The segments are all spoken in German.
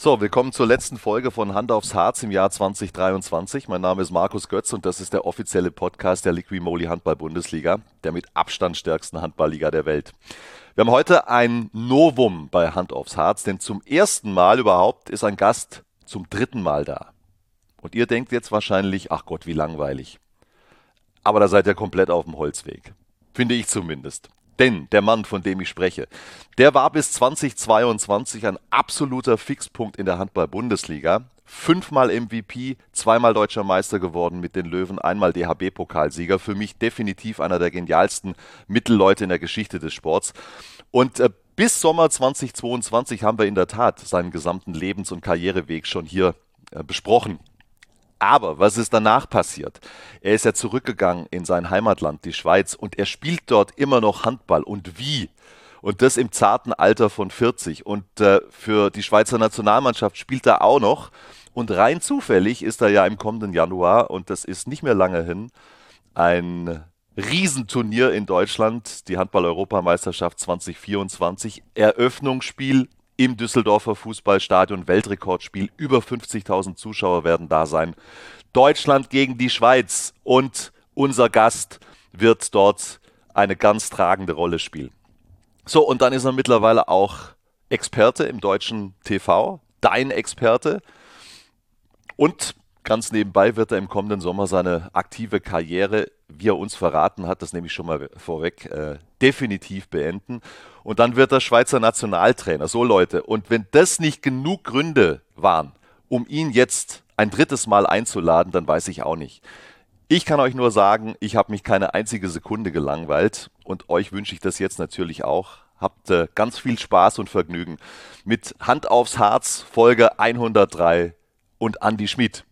So, willkommen zur letzten Folge von Hand aufs Harz im Jahr 2023. Mein Name ist Markus Götz und das ist der offizielle Podcast der Liqui-Moly Handball-Bundesliga, der mit Abstand stärksten Handballliga der Welt. Wir haben heute ein Novum bei Hand aufs Harz, denn zum ersten Mal überhaupt ist ein Gast zum dritten Mal da. Und ihr denkt jetzt wahrscheinlich, ach Gott, wie langweilig. Aber da seid ihr komplett auf dem Holzweg. Finde ich zumindest. Denn der Mann, von dem ich spreche, der war bis 2022 ein absoluter Fixpunkt in der Handball-Bundesliga. 5-mal MVP, 2-mal Deutscher Meister geworden mit den Löwen, 1-mal DHB-Pokalsieger. Für mich definitiv einer der genialsten Mittelleute in der Geschichte des Sports. Und bis Sommer 2022 haben wir in der Tat seinen gesamten Lebens- und Karriereweg schon hier besprochen. Aber was ist danach passiert? Er ist ja zurückgegangen in sein Heimatland, die Schweiz, und er spielt dort immer noch Handball. Und wie? Und das im zarten Alter von 40. Und für die Schweizer Nationalmannschaft spielt er auch noch. Und rein zufällig ist er ja im kommenden Januar, und das ist nicht mehr lange hin, ein Riesenturnier in Deutschland, die Handball-Europameisterschaft 2024, Eröffnungsspiel im Düsseldorfer Fußballstadion, Weltrekordspiel, über 50.000 Zuschauer werden da sein. Deutschland gegen die Schweiz und unser Gast wird dort eine ganz tragende Rolle spielen. So, und dann ist er mittlerweile auch Experte im deutschen TV, dein Experte. Und ganz nebenbei wird er im kommenden Sommer seine aktive Karriere, wie er uns verraten hat, das nehme ich schon mal vorweg, definitiv beenden. Und dann wird er Schweizer Nationaltrainer. So Leute, und wenn das nicht genug Gründe waren, um ihn jetzt ein drittes Mal einzuladen, dann weiß ich auch nicht. Ich kann euch nur sagen, ich habe mich keine einzige Sekunde gelangweilt und euch wünsche ich das jetzt natürlich auch. Habt ganz viel Spaß und Vergnügen mit Hand aufs Harz, Folge 103 und Andi Schmid.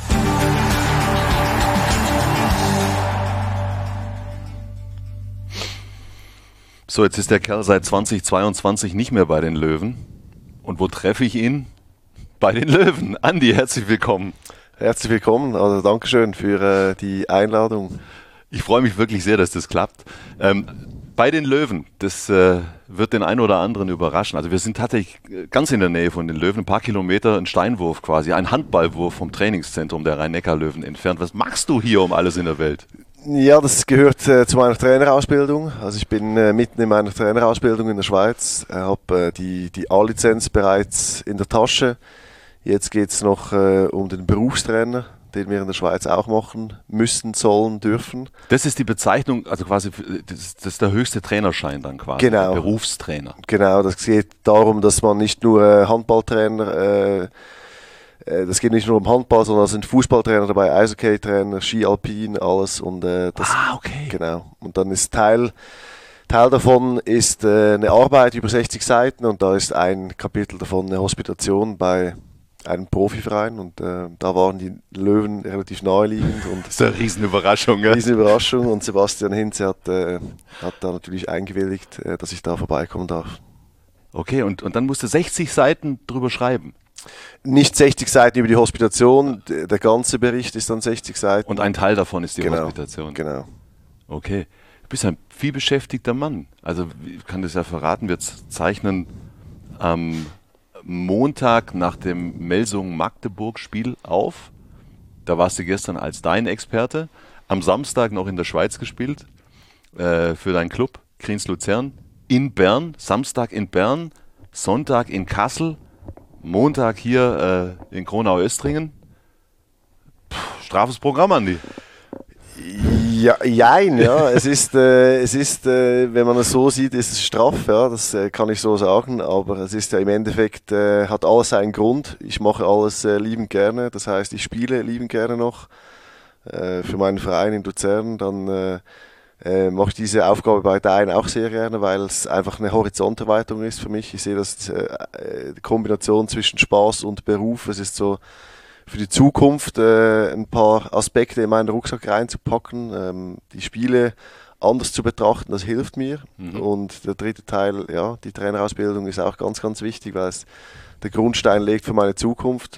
So, jetzt ist der Kerl seit 2022 nicht mehr bei den Löwen. Und wo treffe ich ihn? Bei den Löwen. Andi, herzlich willkommen. Herzlich willkommen, also Dankeschön für die Einladung. Ich freue mich wirklich sehr, dass das klappt. Bei den Löwen, das wird den einen oder anderen überraschen. Also wir sind tatsächlich ganz in der Nähe von den Löwen, ein paar Kilometer, ein Steinwurf quasi, ein Handballwurf vom Trainingszentrum der Rhein-Neckar-Löwen entfernt. Was machst du hier um alles in der Welt? Ja, das gehört zu meiner Trainerausbildung. Also ich bin mitten in meiner Trainerausbildung in der Schweiz, habe die A-Lizenz bereits in der Tasche. Jetzt geht es noch um den Berufstrainer, den wir in der Schweiz auch machen müssen, sollen, dürfen. Das ist die Bezeichnung, also quasi, das ist der höchste Trainerschein dann quasi, genau. Der Berufstrainer. Genau, das geht darum, dass man nicht nur Handballtrainer, das geht nicht nur um Handball, sondern es sind Fußballtrainer dabei, Eishockey-Trainer, Ski Alpin, alles. Und, das, okay. Genau. Und dann ist Teil davon ist eine Arbeit über 60 Seiten und da ist ein Kapitel davon eine Hospitation bei einem Profiverein und da waren die Löwen relativ naheliegend. Und das ist eine Riesenüberraschung. Ja? Riesenüberraschung und Sebastian Hinze hat da natürlich eingewilligt, dass ich da vorbeikommen darf. Okay, und dann musst du 60 Seiten drüber schreiben. Nicht 60 Seiten über die Hospitation, der ganze Bericht ist dann 60 Seiten. Und ein Teil davon ist die Hospitation. Genau. Okay. Du bist ein vielbeschäftigter Mann. Also ich kann das ja verraten, wir zeichnen am Montag nach dem Melsungen-Magdeburg-Spiel auf. Da warst du gestern als dein Experte. Am Samstag noch in der Schweiz gespielt für deinen Club Kriens Luzern in Bern. Samstag in Bern, Sonntag in Kassel, Montag hier in Kronau-Östringen. Strafes Programm, Andi. Ja, jein, ja. Es ist, wenn man es so sieht, ist es straff, ja, das kann ich so sagen, aber es ist ja im Endeffekt, hat alles seinen Grund. Ich mache alles liebend gerne, das heißt, ich spiele liebend gerne noch für meinen Verein in Luzern, dann mache ich diese Aufgabe bei Dein auch sehr gerne, weil es einfach eine Horizonterweiterung ist für mich. Ich sehe das die Kombination zwischen Spaß und Beruf, es ist so für die Zukunft ein paar Aspekte in meinen Rucksack reinzupacken, die Spiele anders zu betrachten, das hilft mir. Und der dritte Teil, ja, die Trainerausbildung ist auch ganz, ganz wichtig, weil es der Grundstein legt für meine Zukunft.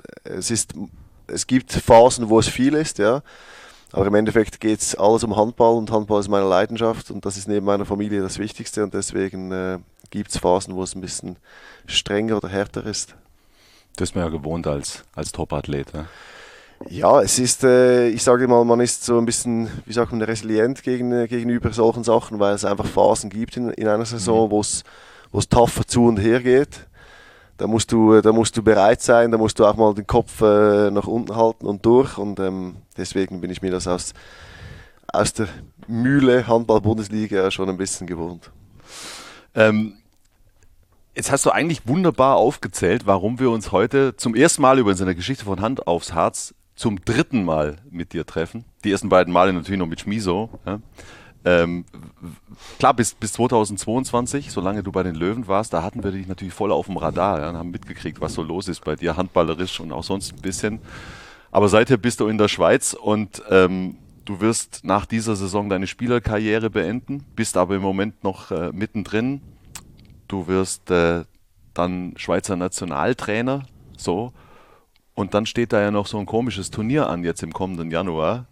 Es gibt Phasen, wo es viel ist, ja, aber im Endeffekt geht es alles um Handball und Handball ist meine Leidenschaft und das ist neben meiner Familie das Wichtigste und deswegen gibt es Phasen, wo es ein bisschen strenger oder härter ist. Das ist man ja gewohnt als Top-Athlet. Ja? Ja, es ist, ich sage mal, man ist so ein bisschen, wie sagt man, resilient gegenüber solchen Sachen, weil es einfach Phasen gibt in einer Saison, wo es tougher zu und her geht. Da musst du bereit sein, da musst du auch mal den Kopf nach unten halten und durch. Und deswegen bin ich mir das aus der Mühle Handball-Bundesliga schon ein bisschen gewohnt. Jetzt hast du eigentlich wunderbar aufgezählt, warum wir uns heute zum ersten Mal über unsere Geschichte von Hand aufs Harz zum dritten Mal mit dir treffen. Die ersten beiden Male natürlich noch mit Schmiso. Ja. Klar, bis 2022, solange du bei den Löwen warst, da hatten wir dich natürlich voll auf dem Radar, ja, und haben mitgekriegt, was so los ist bei dir, handballerisch und auch sonst ein bisschen. Aber seither bist du in der Schweiz und du wirst nach dieser Saison deine Spielerkarriere beenden, bist aber im Moment noch mittendrin. Du wirst dann Schweizer Nationaltrainer, so. Und dann steht da ja noch so ein komisches Turnier an, jetzt im kommenden Januar,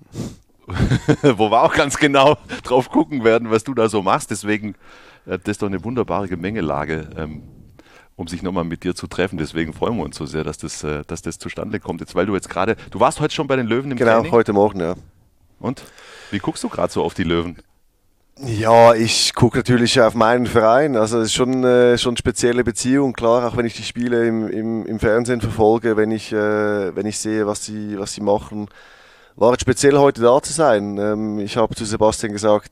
wo wir auch ganz genau drauf gucken werden, was du da so machst. Deswegen, das ist doch eine wunderbare Gemengelage, um sich nochmal mit dir zu treffen. Deswegen freuen wir uns so sehr, dass das zustande kommt. Jetzt, weil du warst heute schon bei den Löwen im Training? Genau, heute Morgen, ja. Und? Wie guckst du gerade so auf die Löwen? Ja, ich gucke natürlich auf meinen Verein. Also es ist schon eine spezielle Beziehung. Klar, auch wenn ich die Spiele im Fernsehen verfolge, wenn ich sehe, was sie machen, war es speziell heute da zu sein. Ich habe zu Sebastian gesagt,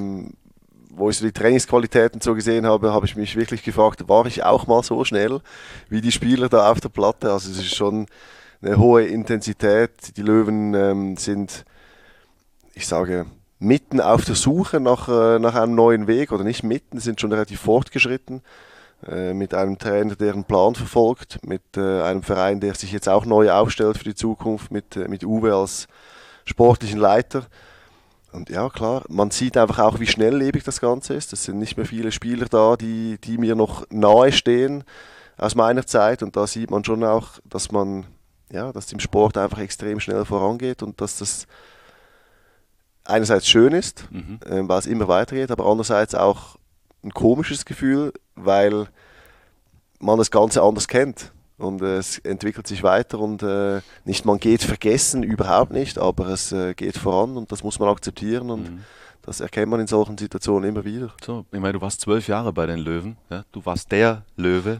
wo ich so die Trainingsqualitäten so gesehen habe, habe ich mich wirklich gefragt, war ich auch mal so schnell wie die Spieler da auf der Platte? Also es ist schon eine hohe Intensität. Die Löwen sind, ich sage, mitten auf der Suche nach einem neuen Weg, oder nicht mitten, sind schon relativ fortgeschritten, mit einem Trainer, der einen Plan verfolgt, mit einem Verein, der sich jetzt auch neu aufstellt für die Zukunft, mit Uwe als sportlichen Leiter. Und ja, klar, man sieht einfach auch, wie schnelllebig das Ganze ist. Es sind nicht mehr viele Spieler da, die mir noch nahe stehen aus meiner Zeit. Und da sieht man schon auch, dass im Sport einfach extrem schnell vorangeht und dass das einerseits schön ist, weil es immer weitergeht, aber andererseits auch ein komisches Gefühl, weil man das Ganze anders kennt und es entwickelt sich weiter und nicht man geht vergessen, überhaupt nicht, aber es geht voran und das muss man akzeptieren und das erkennt man in solchen Situationen immer wieder. So, ich meine, du warst 12 Jahre bei den Löwen, ja? Du warst der Löwe.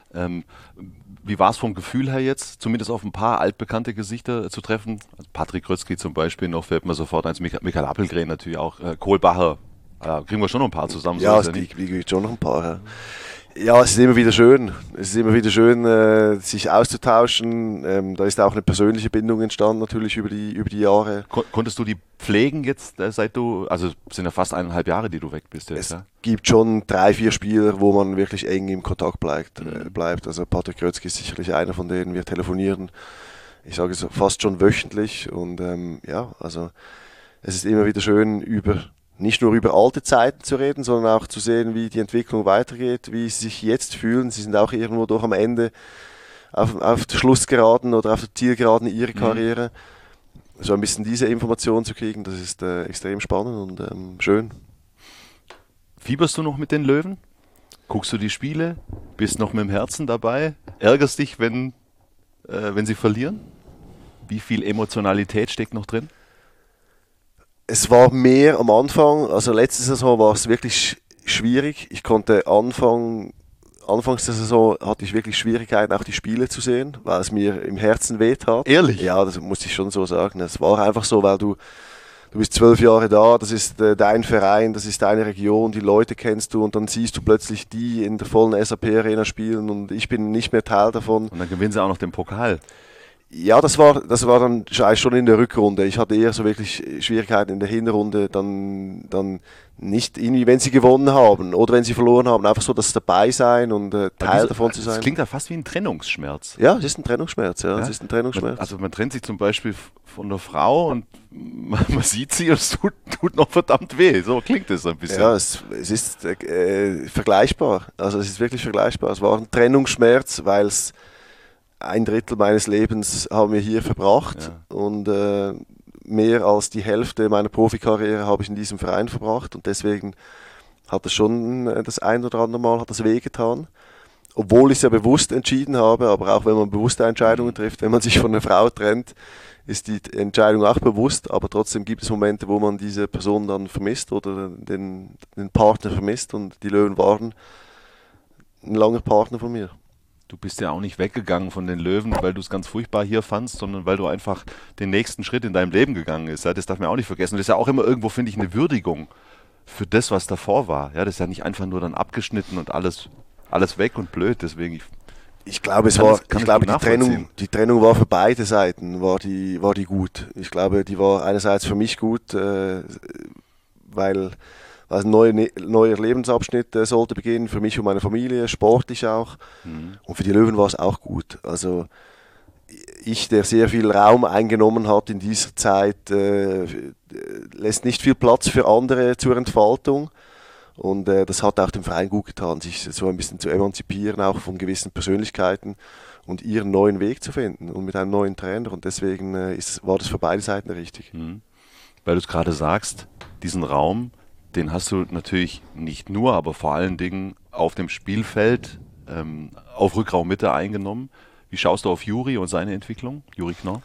Wie war es vom Gefühl her jetzt, zumindest auf ein paar altbekannte Gesichter zu treffen? Also Patrick Grötzky zum Beispiel noch, fällt mir sofort eins, Michael Appelgren natürlich auch, Kohlbacher, kriegen wir schon noch ein paar zusammen. Ja, so es gibt schon noch ein paar. Ja. Ja, es ist immer wieder schön. Es ist immer wieder schön, sich auszutauschen. Da ist auch eine persönliche Bindung entstanden, natürlich über die Jahre. Konntest du die pflegen jetzt, seit du, also es sind ja fast 1,5 Jahre, die du weg bist jetzt, Es gibt schon 3-4 Spieler, wo man wirklich eng im Kontakt bleibt. Also Patrick Grötzky ist sicherlich einer von denen. Wir telefonieren, ich sage es fast schon wöchentlich. Und also es ist immer wieder schön, nicht nur über alte Zeiten zu reden, sondern auch zu sehen, wie die Entwicklung weitergeht, wie sie sich jetzt fühlen. Sie sind auch irgendwo doch am Ende auf der Schlussgeraden oder auf der Zielgeraden ihrer Karriere. So ein bisschen diese Information zu kriegen, das ist extrem spannend und schön. Fieberst du noch mit den Löwen? Guckst du die Spiele? Bist noch mit dem Herzen dabei? Ärgerst dich, wenn sie verlieren? Wie viel Emotionalität steckt noch drin? Es war mehr am Anfang, also letzte Saison war es wirklich schwierig. Ich konnte anfangs der Saison hatte ich wirklich Schwierigkeiten, auch die Spiele zu sehen, weil es mir im Herzen wehtat. Ehrlich? Ja, das muss ich schon so sagen. Es war einfach so, weil du bist 12 Jahre da, das ist dein Verein, das ist deine Region, die Leute kennst du und dann siehst du plötzlich die in der vollen SAP-Arena spielen und ich bin nicht mehr Teil davon. Und dann gewinnen sie auch noch den Pokal. Ja, das war dann schon in der Rückrunde. Ich hatte eher so wirklich Schwierigkeiten in der Hinrunde, dann nicht irgendwie, wenn sie gewonnen haben oder wenn sie verloren haben, einfach so das dabei sein und Teil davon zu sein. Das klingt ja fast wie ein Trennungsschmerz. Ja, es ist ein Trennungsschmerz, ja. Es ist ein Trennungsschmerz. Man trennt sich zum Beispiel von einer Frau und man sieht sie und es tut noch verdammt weh. So klingt es ein bisschen. Ja, es ist vergleichbar. Also es ist wirklich vergleichbar. Es war ein Trennungsschmerz, weil es 1/3 meines Lebens haben wir hier verbracht und mehr als die Hälfte meiner Profikarriere habe ich in diesem Verein verbracht und deswegen hat es schon das ein oder andere Mal hat das wehgetan. obwohl ich es ja bewusst entschieden habe, aber auch wenn man bewusste Entscheidungen trifft, wenn man sich von einer Frau trennt, ist die Entscheidung auch bewusst, aber trotzdem gibt es Momente, wo man diese Person dann vermisst oder den Partner vermisst, und die Löwen waren ein langer Partner von mir. Du bist ja auch nicht weggegangen von den Löwen, weil du es ganz furchtbar hier fandst, sondern weil du einfach den nächsten Schritt in deinem Leben gegangen bist. Ja, das darf man auch nicht vergessen. Das ist ja auch immer irgendwo, finde ich, eine Würdigung für das, was davor war. Ja, das ist ja nicht einfach nur dann abgeschnitten und alles weg und blöd. Deswegen, Ich glaube, die Trennung war für beide Seiten war die gut. Ich glaube, die war einerseits für mich gut, weil ein neuer Lebensabschnitt sollte beginnen, für mich und meine Familie, sportlich auch. Und für die Löwen war es auch gut. Also ich, der sehr viel Raum eingenommen hat in dieser Zeit, lässt nicht viel Platz für andere zur Entfaltung. Und das hat auch dem Verein gut getan, sich so ein bisschen zu emanzipieren, auch von gewissen Persönlichkeiten und ihren neuen Weg zu finden und mit einem neuen Trainer. Und deswegen war das für beide Seiten richtig. Weil du es gerade sagst, diesen Raum, den hast du natürlich nicht nur, aber vor allen Dingen auf dem Spielfeld, auf Rückraummitte eingenommen. Wie schaust du auf Juri und seine Entwicklung, Juri Knorr?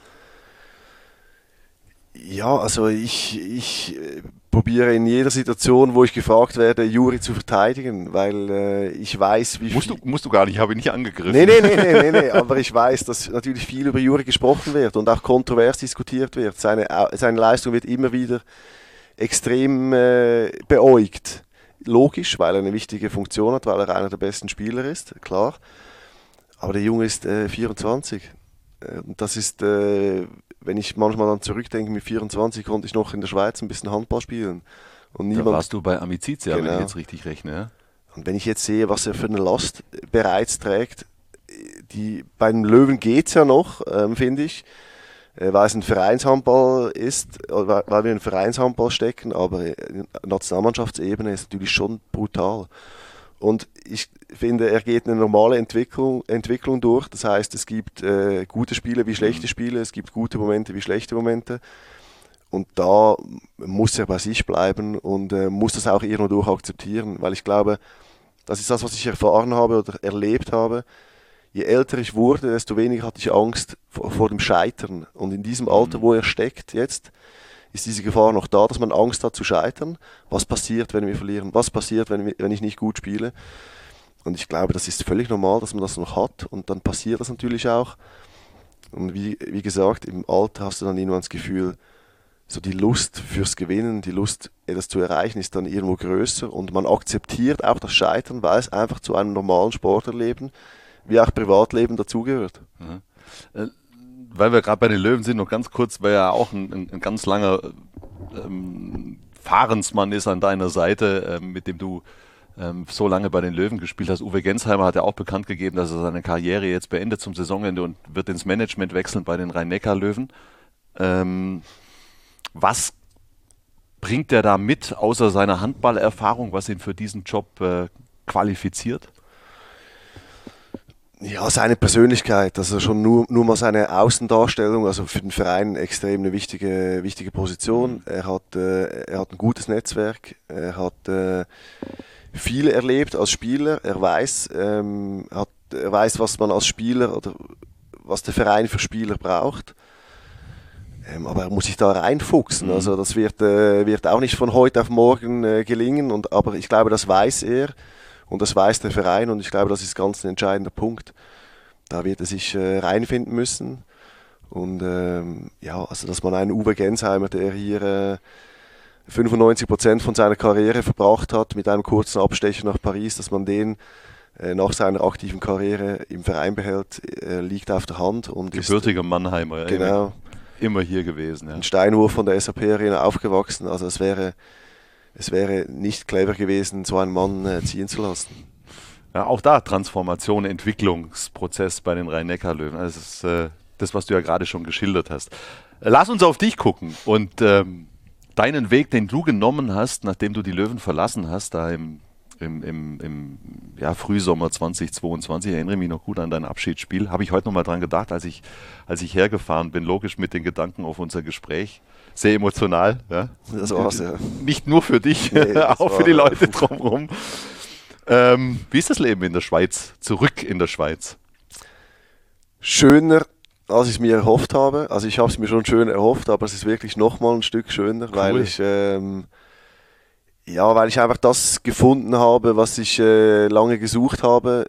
Ja, also ich probiere in jeder Situation, wo ich gefragt werde, Juri zu verteidigen, weil ich weiß, wie viel... Musst du gar nicht, habe ich nicht angegriffen. Nee, aber ich weiß, dass natürlich viel über Juri gesprochen wird und auch kontrovers diskutiert wird. Seine Leistung wird immer wieder extrem beäugt. Logisch, weil er eine wichtige Funktion hat, weil er einer der besten Spieler ist, klar. Aber der Junge ist 24. Und das ist, wenn ich manchmal dann zurückdenke, mit 24 konnte ich noch in der Schweiz ein bisschen Handball spielen. Und da warst du bei Amicizia, genau. Wenn ich jetzt richtig rechne. Ja? Und wenn ich jetzt sehe, was er für eine Last bereits trägt, bei den Löwen geht es ja noch, finde ich. Weil es ein Vereinshandball ist, weil wir in Vereinshandball stecken, aber Nationalmannschaftsebene ist natürlich schon brutal. Und ich finde, er geht eine normale Entwicklung durch. Das heißt, es gibt gute Spiele wie schlechte Spiele, es gibt gute Momente wie schlechte Momente. Und da muss er bei sich bleiben und muss das auch irgendwo durch akzeptieren, weil ich glaube, das ist das, was ich erfahren habe oder erlebt habe. Je älter ich wurde, desto weniger hatte ich Angst vor dem Scheitern. Und in diesem Alter, wo er steckt jetzt, ist diese Gefahr noch da, dass man Angst hat zu scheitern. Was passiert, wenn wir verlieren? Was passiert, wenn ich nicht gut spiele? Und ich glaube, das ist völlig normal, dass man das noch hat. Und dann passiert das natürlich auch. Und wie gesagt, im Alter hast du dann irgendwann das Gefühl, so die Lust fürs Gewinnen, die Lust, etwas zu erreichen, ist dann irgendwo größer. Und man akzeptiert auch das Scheitern, weil es einfach zu einem normalen Sportlerleben wie auch Privatleben dazugehört. Weil wir gerade bei den Löwen sind, noch ganz kurz, weil er auch ein ganz langer Fahrensmann ist an deiner Seite, mit dem du so lange bei den Löwen gespielt hast. Uwe Gensheimer hat ja auch bekannt gegeben, dass er seine Karriere jetzt beendet zum Saisonende und wird ins Management wechseln bei den Rhein-Neckar-Löwen. Was bringt er da mit, außer seiner Handballerfahrung, was ihn für diesen Job qualifiziert? Ja, seine Persönlichkeit, also schon nur mal seine Außendarstellung, also für den Verein extrem eine wichtige Position. Er hat ein gutes Netzwerk, er hat viel erlebt als Spieler, er weiß, was man als Spieler oder was der Verein für Spieler braucht. Aber er muss sich da reinfuchsen, also das wird auch nicht von heute auf morgen gelingen, aber ich glaube, das weiß er. Und das weiß der Verein und ich glaube, das ist ganz ein entscheidender Punkt. Da wird er sich reinfinden müssen. Und also dass man einen Uwe Gensheimer, der hier 95% von seiner Karriere verbracht hat, mit einem kurzen Abstecher nach Paris, dass man den nach seiner aktiven Karriere im Verein behält, liegt auf der Hand. Und gebürtiger Mannheimer, genau, immer hier gewesen. Ja. Ein Steinwurf von der SAP-Arena aufgewachsen. Also es wäre nicht clever gewesen, so einen Mann ziehen zu lassen. Ja, auch da Transformation, Entwicklungsprozess bei den Rhein-Neckar-Löwen. Das ist das, was du ja gerade schon geschildert hast. Lass uns auf dich gucken und deinen Weg, den du genommen hast, nachdem du die Löwen verlassen hast, da im Frühsommer 2022, ich erinnere mich noch gut an dein Abschiedsspiel, habe ich heute noch mal dran gedacht, als ich hergefahren bin, logisch mit den Gedanken auf unser Gespräch. Sehr emotional. Ja? Das war's, ja. Nicht nur für dich, auch für die Leute drumherum. Wie ist das Leben in der Schweiz? Zurück in der Schweiz? Schöner, als ich es mir erhofft habe. Also ich habe es mir schon schön erhofft, aber es ist wirklich nochmal ein Stück schöner, Cool. weil ich einfach das gefunden habe, was ich lange gesucht habe.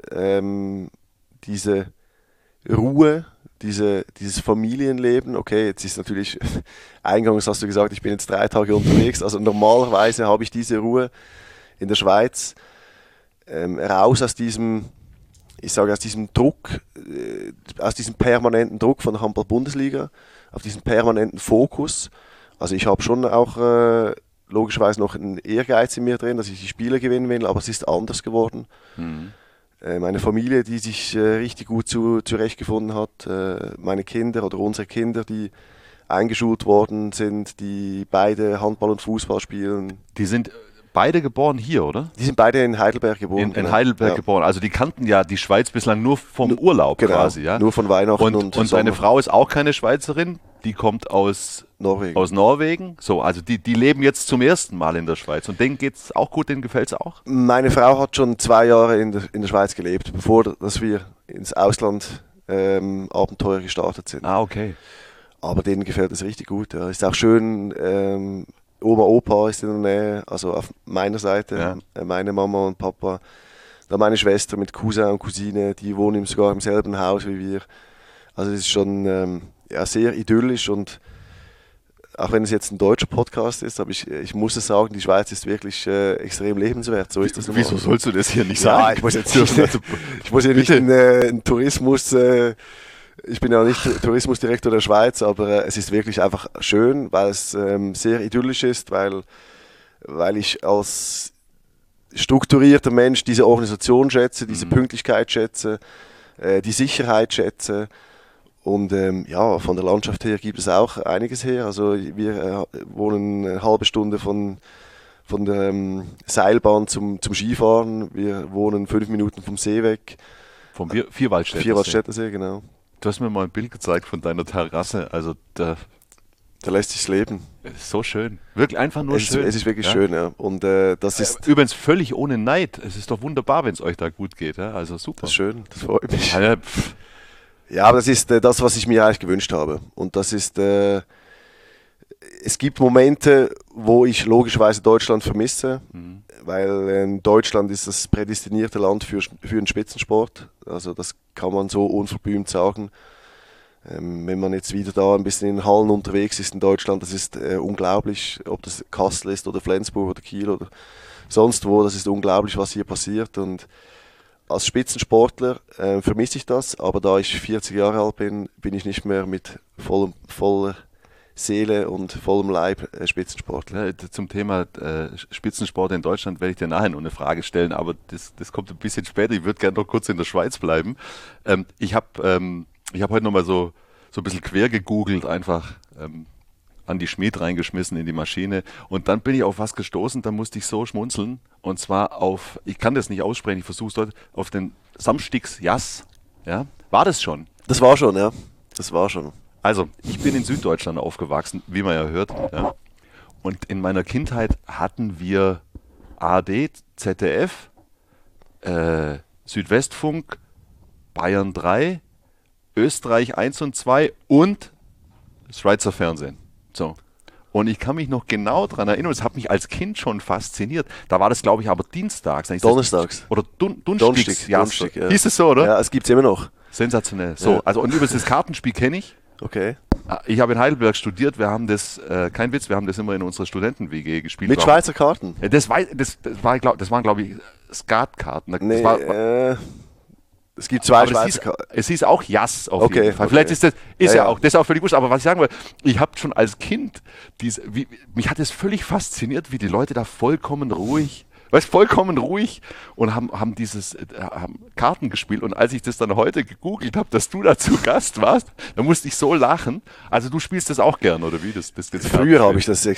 Diese Ruhe, dieses Familienleben. Okay, jetzt ist natürlich, eingangs hast du gesagt, ich bin jetzt 3 Tage unterwegs. Also normalerweise habe ich diese Ruhe in der Schweiz. Raus aus diesem, aus diesem Druck, aus diesem permanenten Druck von der Handball-Bundesliga, auf diesen permanenten Fokus. Also ich habe schon auch logischerweise noch einen Ehrgeiz in mir drin, dass ich die Spiele gewinnen will, aber es ist anders geworden. Meine Familie, die sich richtig gut zurechtgefunden hat, meine Kinder oder unsere Kinder, die eingeschult worden sind, die beide Handball und Fußball spielen. Die sind beide geboren hier, oder? Die sind beide in Heidelberg geboren. In Heidelberg geboren. Also die kannten ja die Schweiz bislang nur vom Urlaub quasi. Ja? Nur von Weihnachten und deine Frau ist auch keine Schweizerin, die kommt aus Norwegen. So, also die leben jetzt zum ersten Mal in der Schweiz. Und denen geht es auch gut, denen gefällt es auch? Meine Frau hat schon 2 Jahre in der Schweiz gelebt, bevor dass wir ins Ausland Abenteuer gestartet sind. Ah, okay. Aber denen gefällt es richtig gut. Ja. Ist auch schön, Oma, Opa ist in der Nähe, also auf meiner Seite, meine Mama und Papa. Dann meine Schwester mit Cousin und Cousine, die wohnen sogar im selben Haus wie wir. Also es ist schon sehr idyllisch und auch wenn es jetzt ein deutscher Podcast ist, aber ich muss es sagen, die Schweiz ist wirklich extrem lebenswert. So ist das Wieso sollst du das hier nicht sagen? Ja, ich muss ja nicht in Tourismus... Ich bin ja nicht Tourismusdirektor der Schweiz, aber es ist wirklich einfach schön, weil es sehr idyllisch ist, weil ich als strukturierter Mensch diese Organisation schätze, diese Pünktlichkeit schätze, die Sicherheit schätze. Und von der Landschaft her gibt es auch einiges her. Also wir wohnen eine halbe Stunde von der Seilbahn zum Skifahren. Wir wohnen 5 Minuten vom See weg. Vom Vierwaldstätter See, genau. Du hast mir mal ein Bild gezeigt von deiner Terrasse. Also da lässt sich's leben. So schön. Wirklich einfach nur schön. Es ist wirklich schön, ja. Und das ist übrigens völlig ohne Neid. Es ist doch wunderbar, wenn es euch da gut geht. Ja? Also super. Das ist schön, das freut mich. Ja, aber das ist das, was ich mir eigentlich gewünscht habe. Und das ist, es gibt Momente, wo ich logischerweise Deutschland vermisse, weil Deutschland ist das prädestinierte Land für den Spitzensport. Also das kann man so unverblümt sagen. Wenn man jetzt wieder da ein bisschen in den Hallen unterwegs ist in Deutschland, das ist unglaublich, ob das Kassel ist oder Flensburg oder Kiel oder sonst wo, das ist unglaublich, was hier passiert. Und als Spitzensportler vermisse ich das, aber da ich 40 Jahre alt bin, bin ich nicht mehr mit voller Seele und vollem Leib Spitzensportler. Ja, zum Thema Spitzensport in Deutschland werde ich dir nachher noch eine Frage stellen, aber das kommt ein bisschen später. Ich würde gerne noch kurz in der Schweiz bleiben. Ich habe heute noch mal so ein bisschen quer gegoogelt, einfach Andi Schmid reingeschmissen in die Maschine und dann bin ich auf was gestoßen, da musste ich so schmunzeln und zwar auf, ich kann das nicht aussprechen, ich versuche es dort, auf den Samstigsjass. Ja? War das schon? Das war schon, ja. Das war schon. Also, ich bin in Süddeutschland aufgewachsen, wie man ja hört. Ja? Und in meiner Kindheit hatten wir ARD, ZDF, Südwestfunk, Bayern 3, Österreich 1 und 2 und Schweizer Fernsehen. So. Und ich kann mich noch genau daran erinnern, das hat mich als Kind schon fasziniert. Da war das, glaube ich, aber dienstags. Donnerstags. Oder Donnerstags. Ja. Hieß es so, oder? Ja, es gibt es immer noch. Sensationell. So, also und übrigens das Kartenspiel kenne ich. Okay. Ich habe in Heidelberg studiert, wir haben das, kein Witz, wir haben das immer in unserer Studenten-WG gespielt. Mit Schweizer Karten? Das waren, glaube ich, Skatkarten. Es gibt 2 Schweizer Karten. Es hieß auch Jass auf jeden Fall. Vielleicht ist das auch, das ist auch völlig wurscht. Aber was ich sagen will, ich habe schon als Kind, mich hat es völlig fasziniert, wie die Leute da vollkommen ruhig und haben Karten gespielt. Und als ich das dann heute gegoogelt habe, dass du da zu Gast warst, da musste ich so lachen. Also du spielst das auch gern, oder wie? Früher habe ich das,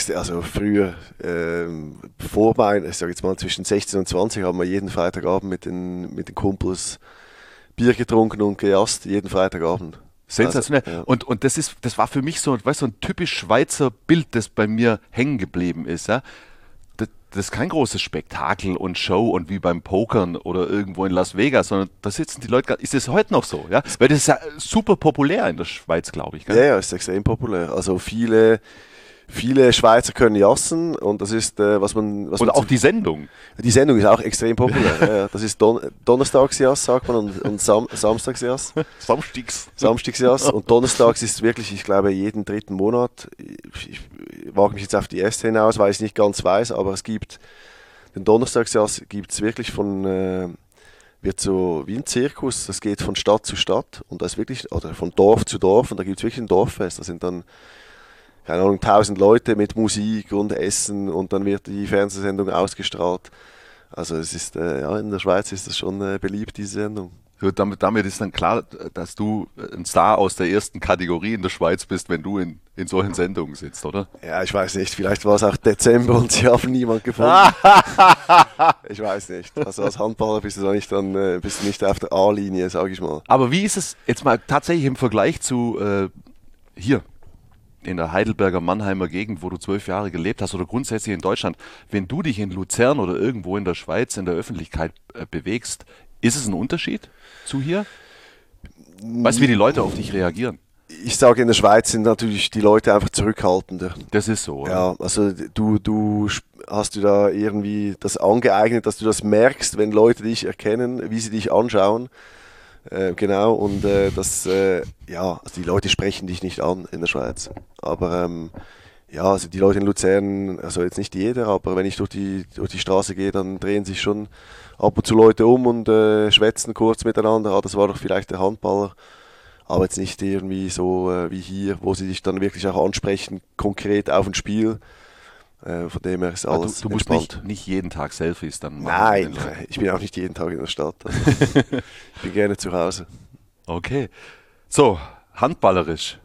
ich sage jetzt mal zwischen 16 und 20, haben wir jeden Freitagabend mit den Kumpels Bier getrunken und gejasst, jeden Freitagabend. Sensationell. Also, ja. Und das war für mich so ein typisch Schweizer Bild, das bei mir hängen geblieben ist. Ja? das ist kein großes Spektakel und Show und wie beim Pokern oder irgendwo in Las Vegas, sondern da sitzen die Leute, ist es heute noch so, ja? Weil das ist ja super populär in der Schweiz, glaube ich. Gell? Ja, ist extrem populär. Also viele Schweizer können jassen und das ist, was man auch die Sendung. Die Sendung ist auch extrem populär. Ja, das ist Donnerstagsjass, sagt man, und Samstagsjass. Samstagsjass. Und Donnerstags ist wirklich, ich glaube, jeden 3. Monat. Ich wage mich jetzt auf die erste hinaus, weil ich es nicht ganz weiß, aber es gibt den Donnerstagsjass gibt es wirklich wird so wie ein Zirkus, das geht von Stadt zu Stadt und das wirklich, oder von Dorf zu Dorf und da gibt es wirklich ein Dorffest. Da sind dann keine Ahnung, 1000 Leute mit Musik und Essen und dann wird die Fernsehsendung ausgestrahlt. Also es ist, in der Schweiz ist das schon beliebt, diese Sendung. Damit ist dann klar, dass du ein Star aus der ersten Kategorie in der Schweiz bist, wenn du in solchen Sendungen sitzt, oder? Ja, ich weiß nicht, vielleicht war es auch Dezember und sie haben niemand gefunden. Ich weiß nicht. Also als Handballer bist du nicht auf der A-Linie, sage ich mal. Aber wie ist es jetzt mal tatsächlich im Vergleich zu hier? In der Heidelberger Mannheimer Gegend, wo du 12 Jahre gelebt hast oder grundsätzlich in Deutschland, wenn du dich in Luzern oder irgendwo in der Schweiz in der Öffentlichkeit bewegst, ist es ein Unterschied zu hier? Weißt du, wie die Leute auf dich reagieren? Ich sage, in der Schweiz sind natürlich die Leute einfach zurückhaltender. Das ist so, oder? Ja, also du hast du da irgendwie das angeeignet, dass du das merkst, wenn Leute dich erkennen, wie sie dich anschauen. Genau, und also die Leute sprechen dich nicht an in der Schweiz. Aber also die Leute in Luzern, also jetzt nicht jeder, aber wenn ich durch die Straße gehe, dann drehen sich schon ab und zu Leute um und schwätzen kurz miteinander. Das war doch vielleicht der Handballer. Aber jetzt nicht irgendwie so wie hier, wo sie dich dann wirklich auch ansprechen, konkret auf ein Spiel. Von dem her ist alles Du musst nicht jeden Tag Selfies dann machen. Nein, ich bin auch nicht jeden Tag in der Stadt. Also ich bin gerne zu Hause. Okay. So, handballerisch.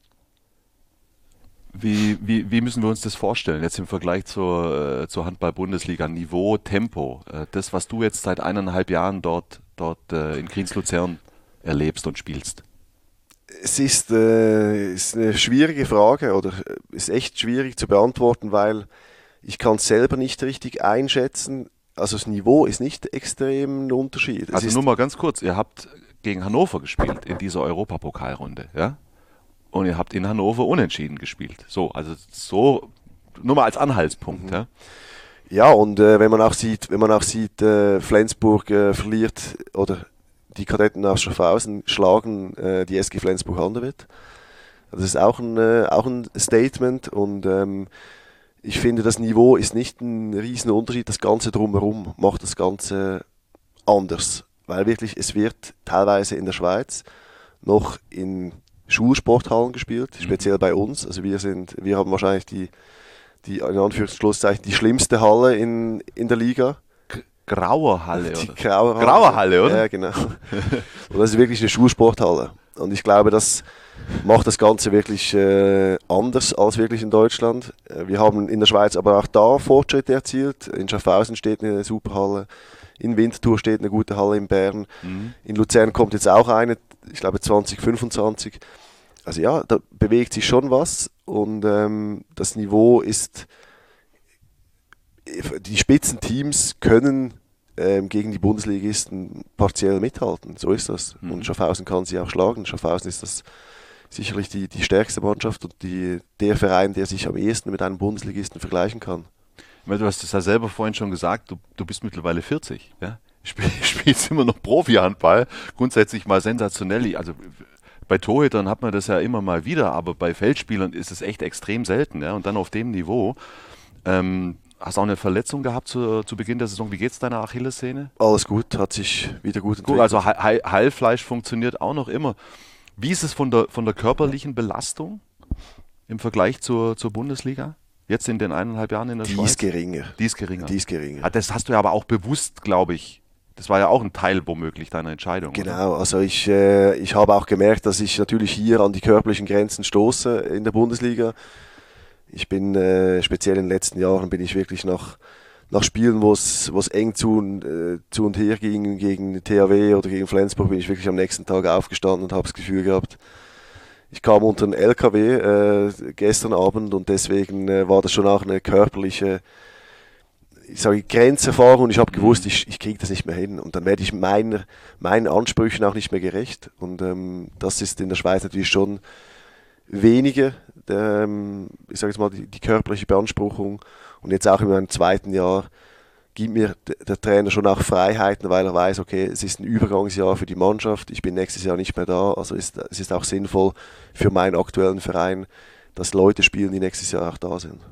Wie müssen wir uns das vorstellen? Jetzt im Vergleich zur Handball-Bundesliga. Niveau, Tempo. Das, was du jetzt seit 1,5 Jahren dort in Kriens-Luzern erlebst und spielst. Es ist eine schwierige Frage oder ist echt schwierig zu beantworten, weil ich kann es selber nicht richtig einschätzen. Also das Niveau ist nicht extrem ein Unterschied. Also nur mal ganz kurz, ihr habt gegen Hannover gespielt in dieser Europapokalrunde, ja? Und ihr habt in Hannover unentschieden gespielt. So nur mal als Anhaltspunkt, ja? Ja, und wenn man auch sieht, Flensburg verliert oder die Kadetten aus Schaffhausen schlagen die SG Flensburg-Handewitt. Das ist auch ein Statement und ich finde, das Niveau ist nicht ein riesen Unterschied. Das Ganze drumherum macht das Ganze anders. Weil wirklich, es wird teilweise in der Schweiz noch in Schulsporthallen gespielt, speziell bei uns. Also wir haben wahrscheinlich die in Anführungszeichen die schlimmste Halle in der Liga. Graue Halle, oder? Graue Halle, oder? Ja, genau. Und das ist wirklich eine Schulsporthalle. Und ich glaube, das macht das Ganze wirklich anders als wirklich in Deutschland. Wir haben in der Schweiz aber auch da Fortschritte erzielt. In Schaffhausen steht eine super Halle. In Winterthur steht eine gute Halle in Bern. Mhm. In Luzern kommt jetzt auch eine, ich glaube 2025. Also ja, da bewegt sich schon was. Und das Niveau ist... Die Spitzenteams können gegen die Bundesligisten partiell mithalten. So ist das. Mhm. Und Schaffhausen kann sie auch schlagen. Schaffhausen ist das sicherlich die stärkste Mannschaft und der Verein, der sich am ehesten mit einem Bundesligisten vergleichen kann. Du hast es ja selber vorhin schon gesagt, du bist mittlerweile 40. Ja? Spielst immer noch Profi-Handball. Grundsätzlich mal sensationell. Also bei Torhütern hat man das ja immer mal wieder, aber bei Feldspielern ist es echt extrem selten. Ja? Und dann auf dem Niveau. Hast auch eine Verletzung gehabt zu Beginn der Saison. Wie geht's deiner Achillessehne? Alles gut, hat sich wieder gut entwickelt. Gut, also Heilfleisch funktioniert auch noch immer. Wie ist es von der körperlichen Belastung im Vergleich zur Bundesliga? Jetzt in den 1,5 Jahren in der Schweiz? Die ist geringer. Das hast du ja aber auch bewusst, glaube ich. Das war ja auch ein Teil womöglich deiner Entscheidung. Genau, oder? Also ich habe auch gemerkt, dass ich natürlich hier an die körperlichen Grenzen stoße in der Bundesliga. Ich bin speziell in den letzten Jahren bin ich wirklich nach Spielen, wo es eng zu und her ging, gegen THW oder gegen Flensburg, bin ich wirklich am nächsten Tag aufgestanden und habe das Gefühl gehabt, ich kam unter einen LKW gestern Abend und deswegen war das schon auch eine körperliche Grenzerfahrung und ich habe gewusst, ich kriege das nicht mehr hin und dann werde ich meinen Ansprüchen auch nicht mehr gerecht und das ist in der Schweiz natürlich schon weniger, ich sage jetzt mal, die körperliche Beanspruchung und jetzt auch in meinem zweiten Jahr gibt mir der Trainer schon auch Freiheiten, weil er weiß, okay, es ist ein Übergangsjahr für die Mannschaft, ich bin nächstes Jahr nicht mehr da, also es ist auch sinnvoll für meinen aktuellen Verein, dass Leute spielen, die nächstes Jahr auch da sind.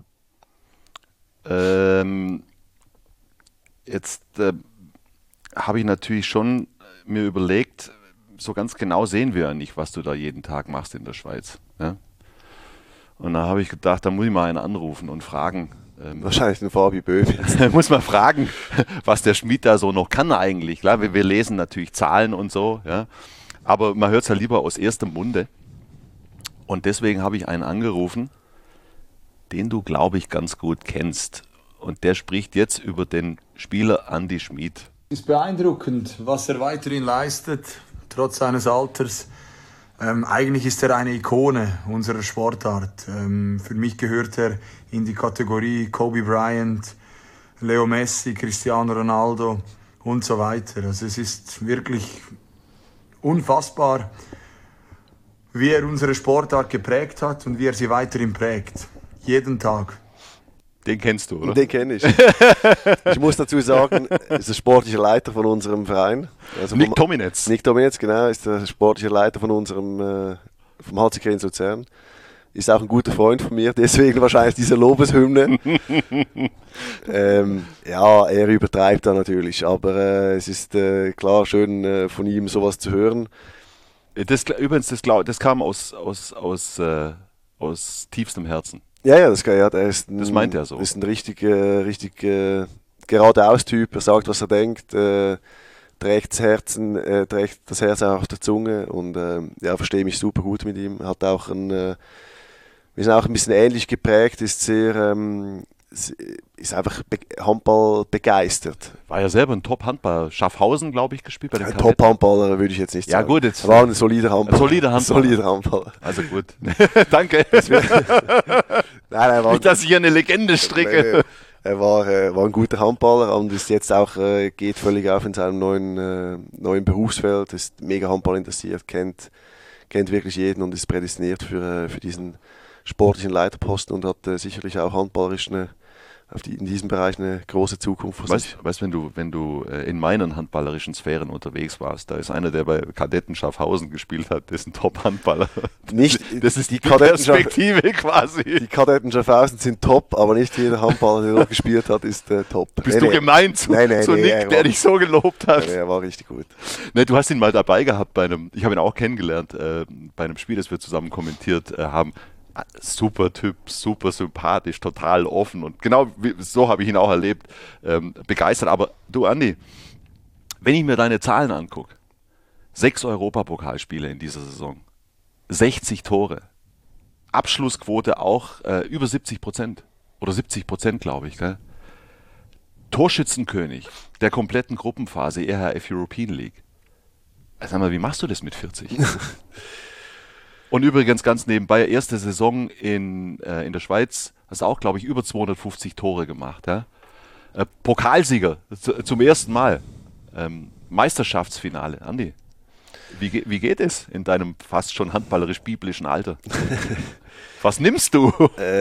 Jetzt habe ich natürlich schon mir überlegt, so ganz genau sehen wir ja nicht, was du da jeden Tag machst in der Schweiz. Ja? Und da habe ich gedacht, da muss ich mal einen anrufen und fragen. Wahrscheinlich den Fabi Böhm jetzt. Muss man fragen, was der Schmied da so noch kann eigentlich. Klar, wir lesen natürlich Zahlen und so, ja? Aber man hört es ja lieber aus erstem Munde. Und deswegen habe ich einen angerufen, den du, glaube ich, ganz gut kennst. Und der spricht jetzt über den Spieler Andi Schmid. Es ist beeindruckend, was er weiterhin leistet, trotz seines Alters. Eigentlich ist er eine Ikone unserer Sportart. Für mich gehört er in die Kategorie Kobe Bryant, Leo Messi, Cristiano Ronaldo und so weiter. Also es ist wirklich unfassbar, wie er unsere Sportart geprägt hat und wie er sie weiterhin prägt. Jeden Tag. Den kennst du, oder? Den kenne ich. Ich muss dazu sagen, ist der sportliche Leiter von unserem Verein. Also Nick Dominetz. Nick Dominetz, genau, ist der sportliche Leiter von unserem vom HC Kriens Luzern. Ist auch ein guter Freund von mir, deswegen wahrscheinlich diese Lobeshymne. Ja, er übertreibt da natürlich, aber es ist klar schön von ihm sowas zu hören. Übrigens, das kam aus tiefstem Herzen. Ja, das ist Das meint er so. Ist ein richtig geradeaus-Typ. Er sagt, was er denkt, trägt das Herz auch auf der Zunge und verstehe mich super gut mit ihm. Hat auch wir sind auch ein bisschen ähnlich geprägt, ist einfach Handball begeistert. War ja selber ein Top-Handballer. Schaffhausen, glaube ich, gespielt bei den Kadetten. Top-Handballer würde ich jetzt nicht sagen. Ja gut, jetzt er war ein solider Handballer. Solider Handballer. Also gut. Danke. Nein, nicht, dass ich hier eine Legende stricke. Er war ein guter Handballer und ist jetzt auch geht völlig auf in seinem neuen Berufsfeld. Ist mega Handball interessiert, kennt wirklich jeden und ist prädestiniert für diesen sportlichen Leiterposten und hat sicherlich auch handballerisch in diesem Bereich eine große Zukunft vor sich. Weißt, wenn du in meinen handballerischen Sphären unterwegs warst, da ist einer, der bei Kadetten Schaffhausen gespielt hat, das ist ein Top-Handballer. Das ist die Perspektive quasi. Die Kadetten Schaffhausen sind top, aber nicht jeder Handballer, der dort gespielt hat, ist top. Bist du gemeint zu Nick, der dich so gelobt hat? Nee, er war richtig gut. Nee, du hast ihn mal dabei gehabt ich habe ihn auch kennengelernt, bei einem Spiel, das wir zusammen kommentiert haben. Super Typ, super sympathisch, total offen und genau so habe ich ihn auch erlebt, begeistert. Aber du Andi, wenn ich mir deine Zahlen angucke, 6 Europapokalspiele in dieser Saison, 60 Tore, Abschlussquote auch über 70% oder 70%, glaube ich, gell? Torschützenkönig der kompletten Gruppenphase EHF European League. Sag mal, wie machst du das mit 40? Und übrigens ganz nebenbei, erste Saison in der Schweiz, hast du auch, glaube ich, über 250 Tore gemacht. Ja? Pokalsieger zum ersten Mal. Meisterschaftsfinale. Andi, wie geht es in deinem fast schon handballerisch-biblischen Alter? Was nimmst du?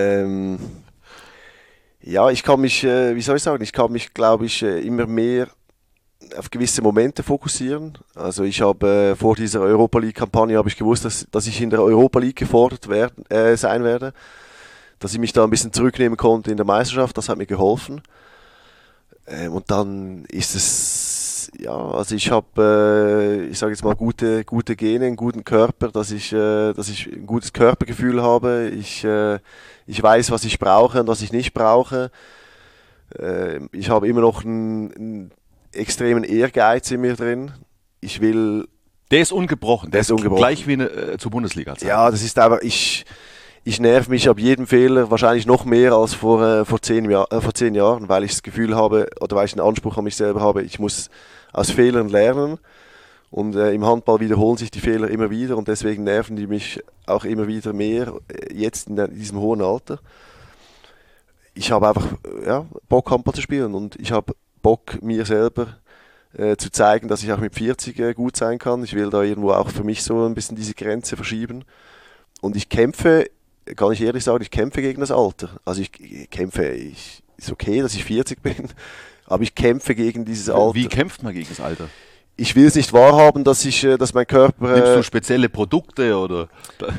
Ja, ich kann mich, glaube ich, immer mehr auf gewisse Momente fokussieren. Also ich habe vor dieser Europa League-Kampagne habe ich gewusst, dass ich in der Europa League gefordert sein werde. Dass ich mich da ein bisschen zurücknehmen konnte in der Meisterschaft, das hat mir geholfen. Und dann ist es, ja, also ich habe, ich sage jetzt mal, gute Gene, einen guten Körper, dass ich ein gutes Körpergefühl habe. Ich weiß, was ich brauche und was ich nicht brauche. Ich habe immer noch einen extremen Ehrgeiz in mir drin. Der ist ungebrochen. Der ist ungebrochen. Gleich wie zur Bundesliga-Zeit. Ja, das ist aber, ich nerv mich ab jedem Fehler wahrscheinlich noch mehr als vor 10 Jahren, weil ich das Gefühl habe, oder weil ich einen Anspruch an mich selber habe, ich muss aus Fehlern lernen. Und im Handball wiederholen sich die Fehler immer wieder und deswegen nerven die mich auch immer wieder mehr, jetzt in diesem hohen Alter. ich habe einfach Bock, Handball zu spielen und ich habe Bock, mir selber zu zeigen, dass ich auch mit 40 gut sein kann. Ich will da irgendwo auch für mich so ein bisschen diese Grenze verschieben. Und ich kämpfe, kann ich ehrlich sagen, ich kämpfe gegen das Alter. Also ich kämpfe, ist okay, dass ich 40 bin, aber ich kämpfe gegen dieses Alter. Wie kämpft man gegen das Alter? Ich will es nicht wahrhaben, dass mein Körper... Nimmst du spezielle Produkte oder?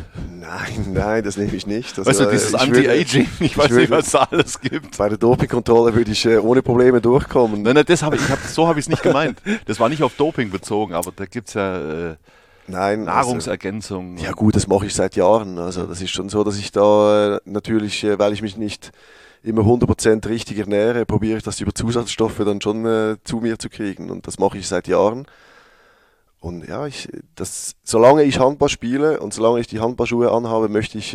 Nein, das nehme ich nicht. Also, weißt du, dieses Anti-Aging, ich weiß nicht, was da alles gibt. Bei der Dopingkontrolle würde ich ohne Probleme durchkommen. Nein, so habe ich es nicht gemeint. Das war nicht auf Doping bezogen, aber da gibt es ja Nahrungsergänzungen. Ja gut, das mache ich seit Jahren. Also das ist schon so, dass ich da natürlich, weil ich mich nicht immer 100% richtig ernähre, probiere ich das über Zusatzstoffe dann schon zu mir zu kriegen. Und das mache ich seit Jahren. Und ja, solange ich Handball spiele und solange ich die Handballschuhe anhabe, möchte ich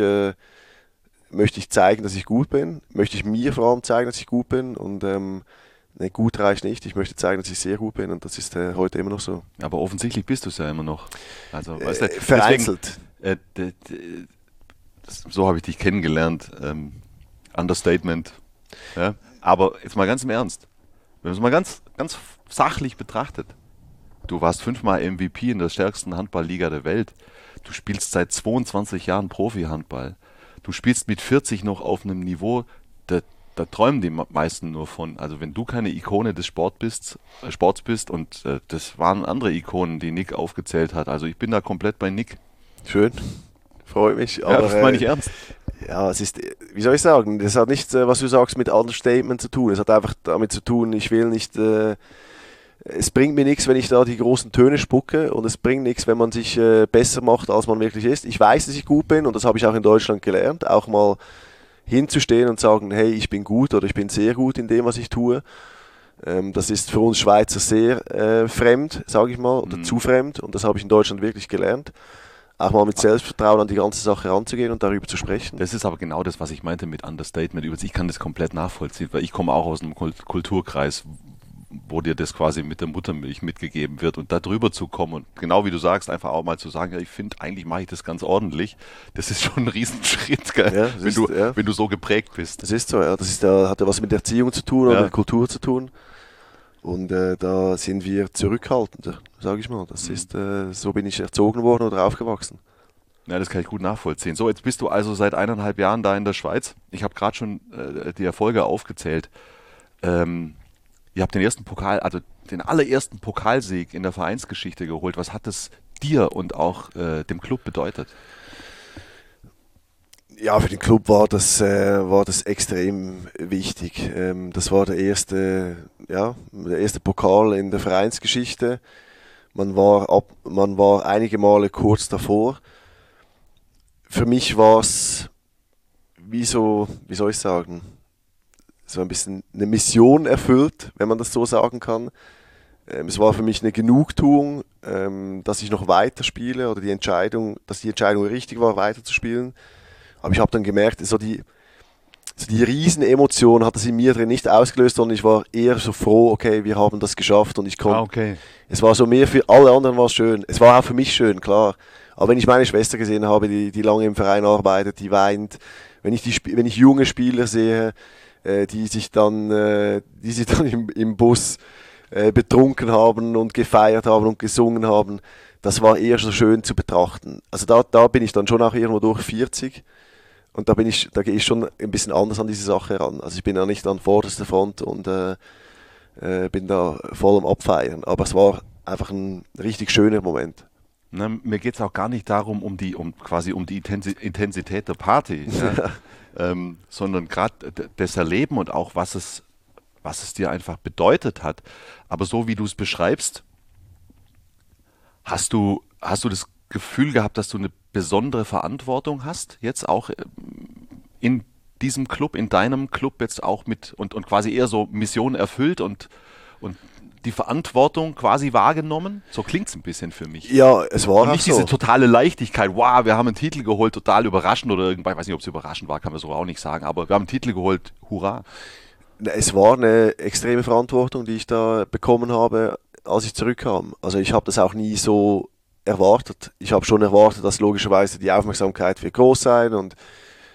zeigen, dass ich gut bin. Möchte ich mir vor allem zeigen, dass ich gut bin. Und gut reicht nicht. Ich möchte zeigen, dass ich sehr gut bin. Und das ist heute immer noch so. Aber offensichtlich bist du es ja immer noch. Also, weißt du, vereinzelt. Deswegen, so habe ich dich kennengelernt. Understatement. Ja? Aber jetzt mal ganz im Ernst. Wenn man es mal ganz, ganz sachlich betrachtet. Du warst 5-mal MVP in der stärksten Handballliga der Welt. Du spielst seit 22 Jahren Profi-Handball. Du spielst mit 40 noch auf einem Niveau, da träumen die meisten nur von. Also wenn du keine Ikone des Sports bist und das waren andere Ikonen, die Nick aufgezählt hat. Also ich bin da komplett bei Nick. Schön. Freut mich. Aber, ja, das meine ich ernst. Ja, es ist, wie soll ich sagen, das hat nichts, was du sagst, mit Understatement zu tun. Es hat einfach damit zu tun, ich will nicht, es bringt mir nichts, wenn ich da die großen Töne spucke und es bringt nichts, wenn man sich besser macht, als man wirklich ist. Ich weiß, dass ich gut bin und das habe ich auch in Deutschland gelernt, auch mal hinzustehen und sagen, hey, ich bin gut oder ich bin sehr gut in dem, was ich tue. Das ist für uns Schweizer sehr fremd, sage ich mal, oder zu fremd und das habe ich in Deutschland wirklich gelernt. Auch mal mit Selbstvertrauen an die ganze Sache ranzugehen und darüber zu sprechen. Das ist aber genau das, was ich meinte mit Understatement. Ich kann das komplett nachvollziehen, weil ich komme auch aus einem Kulturkreis, wo dir das quasi mit der Muttermilch mitgegeben wird und da drüber zu kommen und genau wie du sagst, einfach auch mal zu sagen, ja, ich finde, eigentlich mache ich das ganz ordentlich. Das ist schon ein Riesenschritt, gell? Ja, wenn du so geprägt bist. Das ist so, ja. Hat ja was mit Erziehung zu tun oder mit Kultur zu tun. Und da sind wir zurückhaltender, sage ich mal. Das ist, so bin ich erzogen worden oder aufgewachsen. Ja, das kann ich gut nachvollziehen. So, jetzt bist du also seit 1,5 Jahren da in der Schweiz. Ich habe gerade schon die Erfolge aufgezählt. Ihr habt den allerersten Pokalsieg in der Vereinsgeschichte geholt. Was hat das dir und auch dem Club bedeutet? Ja, für den Club war das extrem wichtig. Das war der erste Pokal in der Vereinsgeschichte. Man war einige Male kurz davor. Für mich war es wie soll ich sagen, so ein bisschen eine Mission erfüllt, wenn man das so sagen kann. Es war für mich eine Genugtuung, dass ich noch weiterspiele oder dass die Entscheidung richtig war, weiterzuspielen. Aber ich habe dann gemerkt, die Riesenemotion hat es in mir drin nicht ausgelöst, sondern ich war eher so froh, okay, wir haben das geschafft und ich konnte. Okay. Es war so mehr für alle anderen war es schön. Es war auch für mich schön, klar. Aber wenn ich meine Schwester gesehen habe, die lange im Verein arbeitet, die weint, wenn ich junge Spieler sehe, die sich dann im Bus betrunken haben und gefeiert haben und gesungen haben, das war eher so schön zu betrachten. Also da bin ich dann schon auch irgendwo durch 40 und da gehe ich schon ein bisschen anders an diese Sache ran. Also ich bin ja nicht an vorderster Front und bin da voll am Abfeiern, aber es war einfach ein richtig schöner Moment. Na, mir geht es auch gar nicht darum, um die Intensität der Party, ja? Sondern gerade das Erleben und auch was es dir einfach bedeutet hat. Aber so wie du es beschreibst, hast du das Gefühl gehabt, dass du eine besondere Verantwortung hast, jetzt auch in diesem Club, in deinem Club jetzt auch mit und quasi eher so Mission erfüllt und die Verantwortung quasi wahrgenommen? So klingt es ein bisschen für mich. Ja, es war und nicht diese totale Leichtigkeit, wow, wir haben einen Titel geholt, total überraschend oder irgendwas, ich weiß nicht, ob es überraschend war, kann man so auch nicht sagen, aber wir haben einen Titel geholt, hurra. Es war eine extreme Verantwortung, die ich da bekommen habe, als ich zurückkam. Also ich habe das auch nie so erwartet. Ich habe schon erwartet, dass logischerweise die Aufmerksamkeit wird groß sein und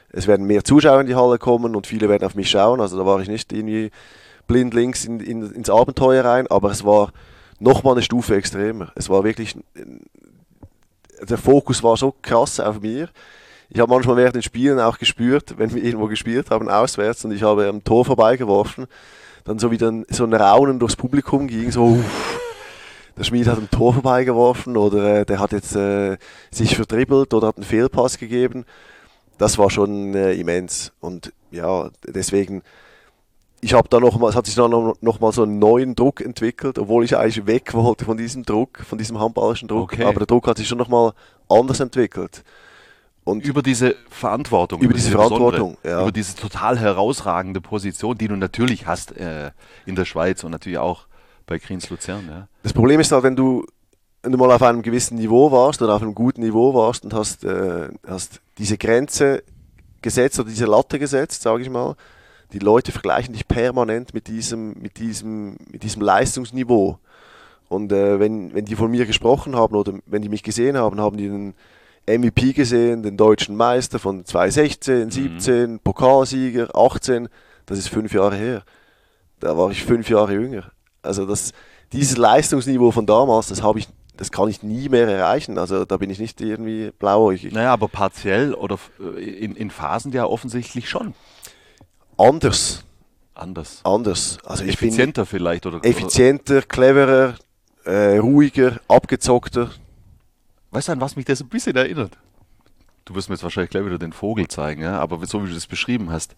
es werden mehr Zuschauer in die Halle kommen und viele werden auf mich schauen. Also da war ich nicht irgendwie blindlings ins Abenteuer rein, aber es war nochmal eine Stufe extremer. Es war wirklich, der Fokus war so krass auf mir. Ich habe manchmal während den Spielen auch gespürt, wenn wir irgendwo gespielt haben, auswärts, und ich habe am Tor vorbeigeworfen, dann so wieder so ein Raunen durchs Publikum ging, so der Schmied hat am Tor vorbeigeworfen oder der hat jetzt sich verdribbelt oder hat einen Fehlpass gegeben. Das war schon immens. Und ja, deswegen, es hat sich dann noch mal so einen neuen Druck entwickelt, obwohl ich eigentlich weg wollte von diesem Druck, von diesem handballerischen Druck. Okay. Aber der Druck hat sich schon noch mal anders entwickelt. Und über diese Verantwortung. Über diese Verantwortung, ja. Über diese total herausragende Position, die du natürlich hast in der Schweiz und natürlich auch bei Kriens Luzern. Ja. Das Problem ist halt, wenn du mal auf einem gewissen Niveau warst oder auf einem guten Niveau warst und hast diese Grenze gesetzt oder diese Latte gesetzt, sage ich mal, die Leute vergleichen dich permanent mit diesem Leistungsniveau. Und wenn die von mir gesprochen haben oder wenn die mich gesehen haben, haben die den MVP gesehen, den deutschen Meister von 2016, 17, Pokalsieger, 18, das ist 5 Jahre her. Da war ich 5 Jahre jünger. Also dieses Leistungsniveau von damals, das kann ich nie mehr erreichen. Also da bin ich nicht irgendwie blauäugig. Naja, aber partiell oder in Phasen ja offensichtlich schon. Anders. Also effizienter vielleicht? Effizienter, cleverer, ruhiger, abgezockter. Weißt du, an was mich das ein bisschen erinnert? Du wirst mir jetzt wahrscheinlich gleich wieder den Vogel zeigen, ja? Aber so wie du das beschrieben hast.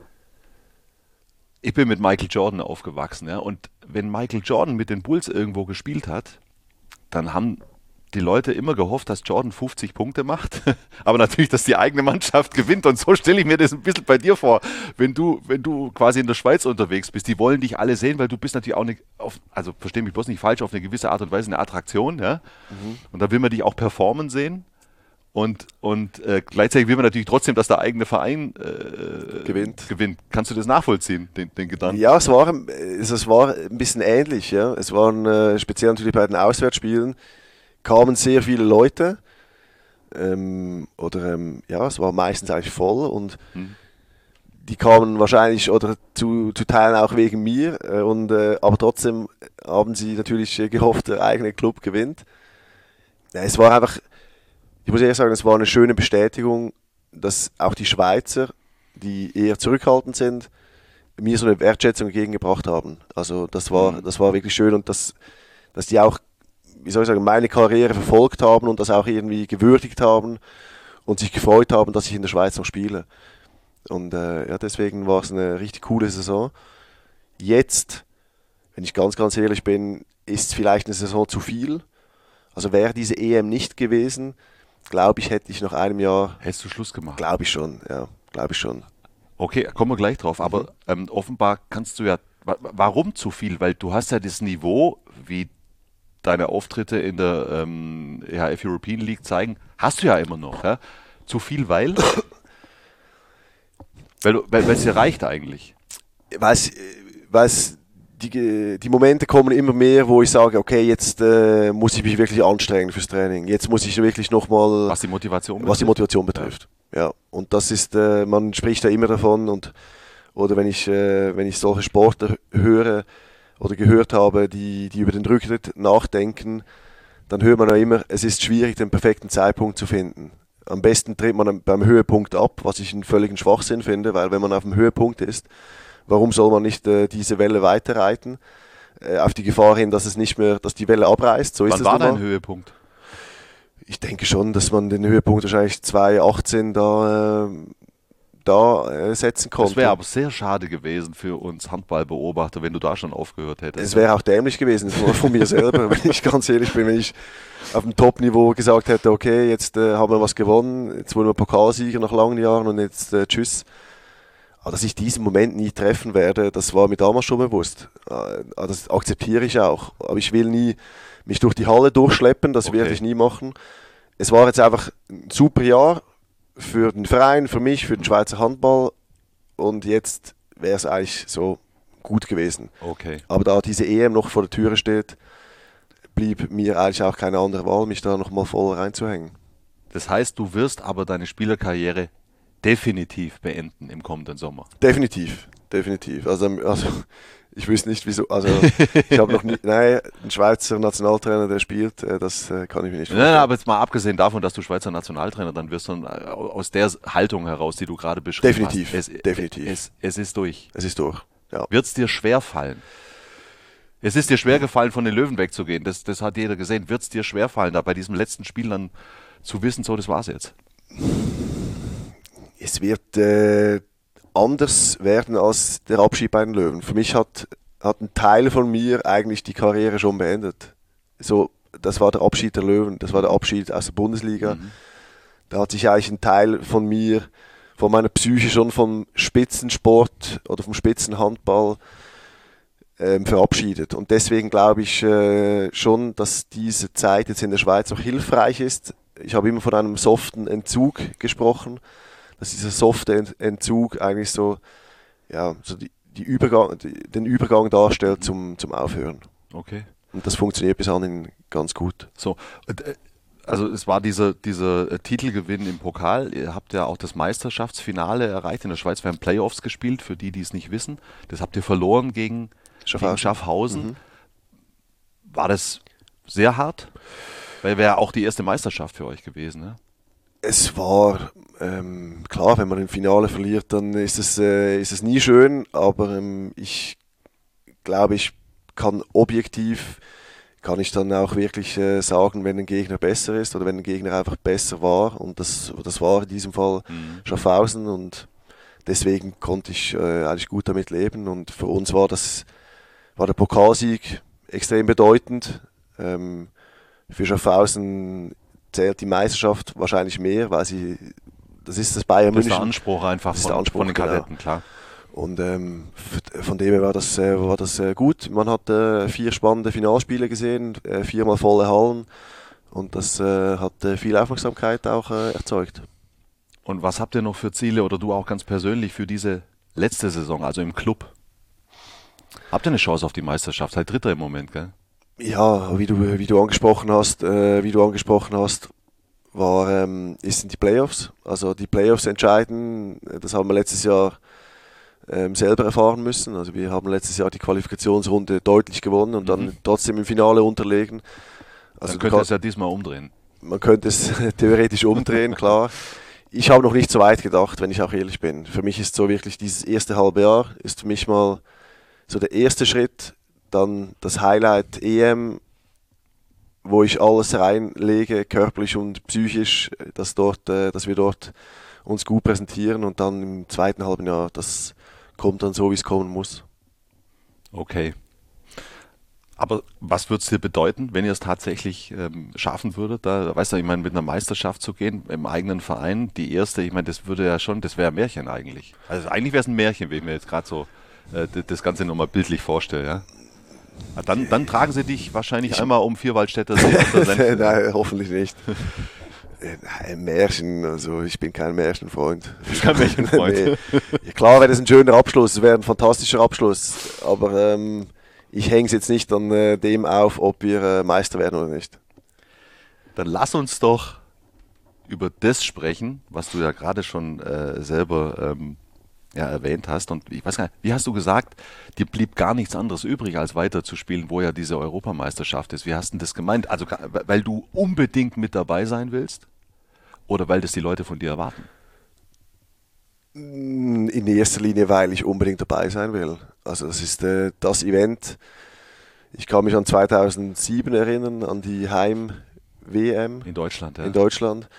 Ich bin mit Michael Jordan aufgewachsen, ja? Und wenn Michael Jordan mit den Bulls irgendwo gespielt hat, dann haben die Leute immer gehofft, dass Jordan 50 Punkte macht, aber natürlich, dass die eigene Mannschaft gewinnt. Und so stelle ich mir das ein bisschen bei dir vor, wenn du quasi in der Schweiz unterwegs bist. Die wollen dich alle sehen, weil du bist natürlich auch also versteh mich bloß nicht falsch, auf eine gewisse Art und Weise eine Attraktion, ja. Und da will man dich auch performen sehen. Und gleichzeitig will man natürlich trotzdem, dass der eigene Verein gewinnt. Kannst du das nachvollziehen, den Gedanken? Ja, es war ein bisschen ähnlich. Ja. Es waren speziell natürlich bei den Auswärtsspielen kamen sehr viele Leute. Es war meistens eigentlich voll und die kamen wahrscheinlich oder zu Teilen auch wegen mir. Aber trotzdem haben sie natürlich gehofft, der eigene Club gewinnt. Ja, es war einfach... Ich muss ehrlich sagen, es war eine schöne Bestätigung, dass auch die Schweizer, die eher zurückhaltend sind, mir so eine Wertschätzung entgegengebracht haben. Also das war wirklich schön und dass die auch, wie soll ich sagen, meine Karriere verfolgt haben und das auch irgendwie gewürdigt haben und sich gefreut haben, dass ich in der Schweiz noch spiele. Und deswegen war es eine richtig coole Saison. Jetzt, wenn ich ganz, ganz ehrlich bin, ist es vielleicht eine Saison zu viel. Also wäre diese EM nicht gewesen, glaube ich, hätte ich nach einem Jahr... Hättest du Schluss gemacht? Glaube ich schon, ja. Glaube ich schon. Okay, kommen wir gleich drauf. Aber offenbar kannst du ja... Warum zu viel? Weil du hast ja das Niveau, wie deine Auftritte in der EHF European League zeigen, hast du ja immer noch. Ja? Zu viel, weil es dir reicht eigentlich. Die Momente kommen immer mehr, wo ich sage, okay, jetzt muss ich mich wirklich anstrengen fürs Training. Jetzt muss ich wirklich nochmal... Was die Motivation betrifft. Ja. Und das ist, man spricht ja immer davon oder wenn ich solche Sportler höre oder gehört habe, die über den Rücktritt nachdenken, dann hört man ja immer, es ist schwierig, den perfekten Zeitpunkt zu finden. Am besten tritt man beim Höhepunkt ab, was ich einen völligen Schwachsinn finde, weil wenn man auf dem Höhepunkt ist, warum soll man nicht diese Welle weiterreiten? Auf die Gefahr hin, dass die Welle abreißt. Wann war dein Höhepunkt? Ich denke schon, dass man den Höhepunkt wahrscheinlich 2018 da setzen konnte. Das wäre aber sehr schade gewesen für uns Handballbeobachter, wenn du da schon aufgehört hättest. Es wäre auch dämlich gewesen von mir selber, wenn ich ganz ehrlich bin, wenn ich auf dem Top-Niveau gesagt hätte, okay, jetzt haben wir was gewonnen, jetzt wurden wir Pokalsieger nach langen Jahren und jetzt tschüss. Aber dass ich diesen Moment nie treffen werde, das war mir damals schon bewusst. Das akzeptiere ich auch. Aber ich will nie mich durch die Halle durchschleppen, das werde ich nie machen. Es war jetzt einfach ein super Jahr für den Verein, für mich, für den Schweizer Handball. Und jetzt wäre es eigentlich so gut gewesen. Okay. Aber da diese EM noch vor der Türe steht, blieb mir eigentlich auch keine andere Wahl, mich da nochmal voll reinzuhängen. Das heißt, du wirst aber deine Spielerkarriere definitiv beenden im kommenden Sommer. Definitiv. Also ich wüsste nicht, wieso. Also ich habe noch nie, nein, ein Schweizer Nationaltrainer, der spielt, das kann ich mir nicht vorstellen. Nein, aber jetzt mal abgesehen davon, dass du Schweizer Nationaltrainer dann wirst, und aus der Haltung heraus, die du gerade beschrieben Definitiv, hast. definitiv. Es ist durch. Es ist durch, ja. Wird es dir schwer fallen? Es ist dir schwer gefallen, von den Löwen wegzugehen. Das hat jeder gesehen. Wird es dir schwer fallen, da bei diesem letzten Spiel dann zu wissen, so, das war's jetzt? Es wird anders werden als der Abschied bei den Löwen. Für mich hat ein Teil von mir eigentlich die Karriere schon beendet. So, das war der Abschied der Löwen, das war der Abschied aus der Bundesliga. Mhm. Da hat sich eigentlich ein Teil von mir, von meiner Psyche schon vom Spitzensport oder vom Spitzenhandball verabschiedet. Und deswegen glaube ich schon, dass diese Zeit jetzt in der Schweiz auch hilfreich ist. Ich habe immer von einem soften Entzug gesprochen, dass dieser softe Entzug eigentlich so, ja, so den Übergang darstellt zum Aufhören. Okay. Und das funktioniert bis anhin ganz gut. So, also es war dieser Titelgewinn im Pokal. Ihr habt ja auch das Meisterschaftsfinale erreicht in der Schweiz. Wir haben Playoffs gespielt, für die es nicht wissen. Das habt ihr verloren gegen Schaffhausen. Mhm. War das sehr hart? Weil wäre auch die erste Meisterschaft für euch gewesen, ne? Es war klar, wenn man im Finale verliert, dann ist es nie schön, aber ich glaube, ich kann dann auch wirklich sagen, wenn ein Gegner besser ist oder wenn ein Gegner einfach besser war, und das war in diesem Fall Schaffhausen, und deswegen konnte ich eigentlich gut damit leben, und für uns war der Pokalsieg extrem bedeutend. Für Schaffhausen zählt die Meisterschaft wahrscheinlich mehr, weil das ist das Bayern München. Das ist der Anspruch einfach von den Kadetten, genau. Klar. Und von dem her war das gut. Man hat 4 spannende Finalspiele gesehen, 4-mal volle Hallen, und das hat viel Aufmerksamkeit auch erzeugt. Und was habt ihr noch für Ziele, oder du auch ganz persönlich, für diese letzte Saison, also im Club? Habt ihr eine Chance auf die Meisterschaft? Seid Dritter im Moment, gell? Ja, wie du angesprochen hast, sind die Playoffs. Also die Playoffs entscheiden. Das haben wir letztes Jahr selber erfahren müssen. Also wir haben letztes Jahr die Qualifikationsrunde deutlich gewonnen und dann trotzdem im Finale unterlegen. Also dann könnte es ja diesmal umdrehen. Man könnte es theoretisch umdrehen, klar. Ich habe noch nicht so weit gedacht, wenn ich auch ehrlich bin. Für mich ist so wirklich dieses erste halbe Jahr ist für mich mal so der erste Schritt. Dann das Highlight EM, wo ich alles reinlege, körperlich und psychisch, dass wir dort uns gut präsentieren, und dann im zweiten halben Jahr, das kommt dann so, wie es kommen muss. Okay. Aber was würde es dir bedeuten, wenn ihr es tatsächlich schaffen würdet, da, weißt du, ich meine, mit einer Meisterschaft zu gehen im eigenen Verein, die erste, ich meine, das wäre ein Märchen eigentlich. Also eigentlich wäre es ein Märchen, wenn ich mir jetzt gerade so das Ganze nochmal bildlich vorstelle, ja. Dann tragen sie dich wahrscheinlich einmal um Vierwaldstätter See. Nein, hoffentlich nicht. Ein Märchen, also ich bin kein Märchenfreund. Kein Märchenfreund. Nee. Klar wäre das ein schöner Abschluss, es wäre ein fantastischer Abschluss, aber ich hänge es jetzt nicht an dem auf, ob wir Meister werden oder nicht. Dann lass uns doch über das sprechen, was du ja gerade schon selber erwähnt hast. Und ich weiß gar nicht, wie hast du gesagt, dir blieb gar nichts anderes übrig, als weiterzuspielen, wo ja diese Europameisterschaft ist. Wie hast du das gemeint? Also, weil du unbedingt mit dabei sein willst? Oder weil das die Leute von dir erwarten? In erster Linie, weil ich unbedingt dabei sein will. Also das ist das Event. Ich kann mich an 2007 erinnern, an die Heim-WM. In Deutschland, ja. In Deutschland.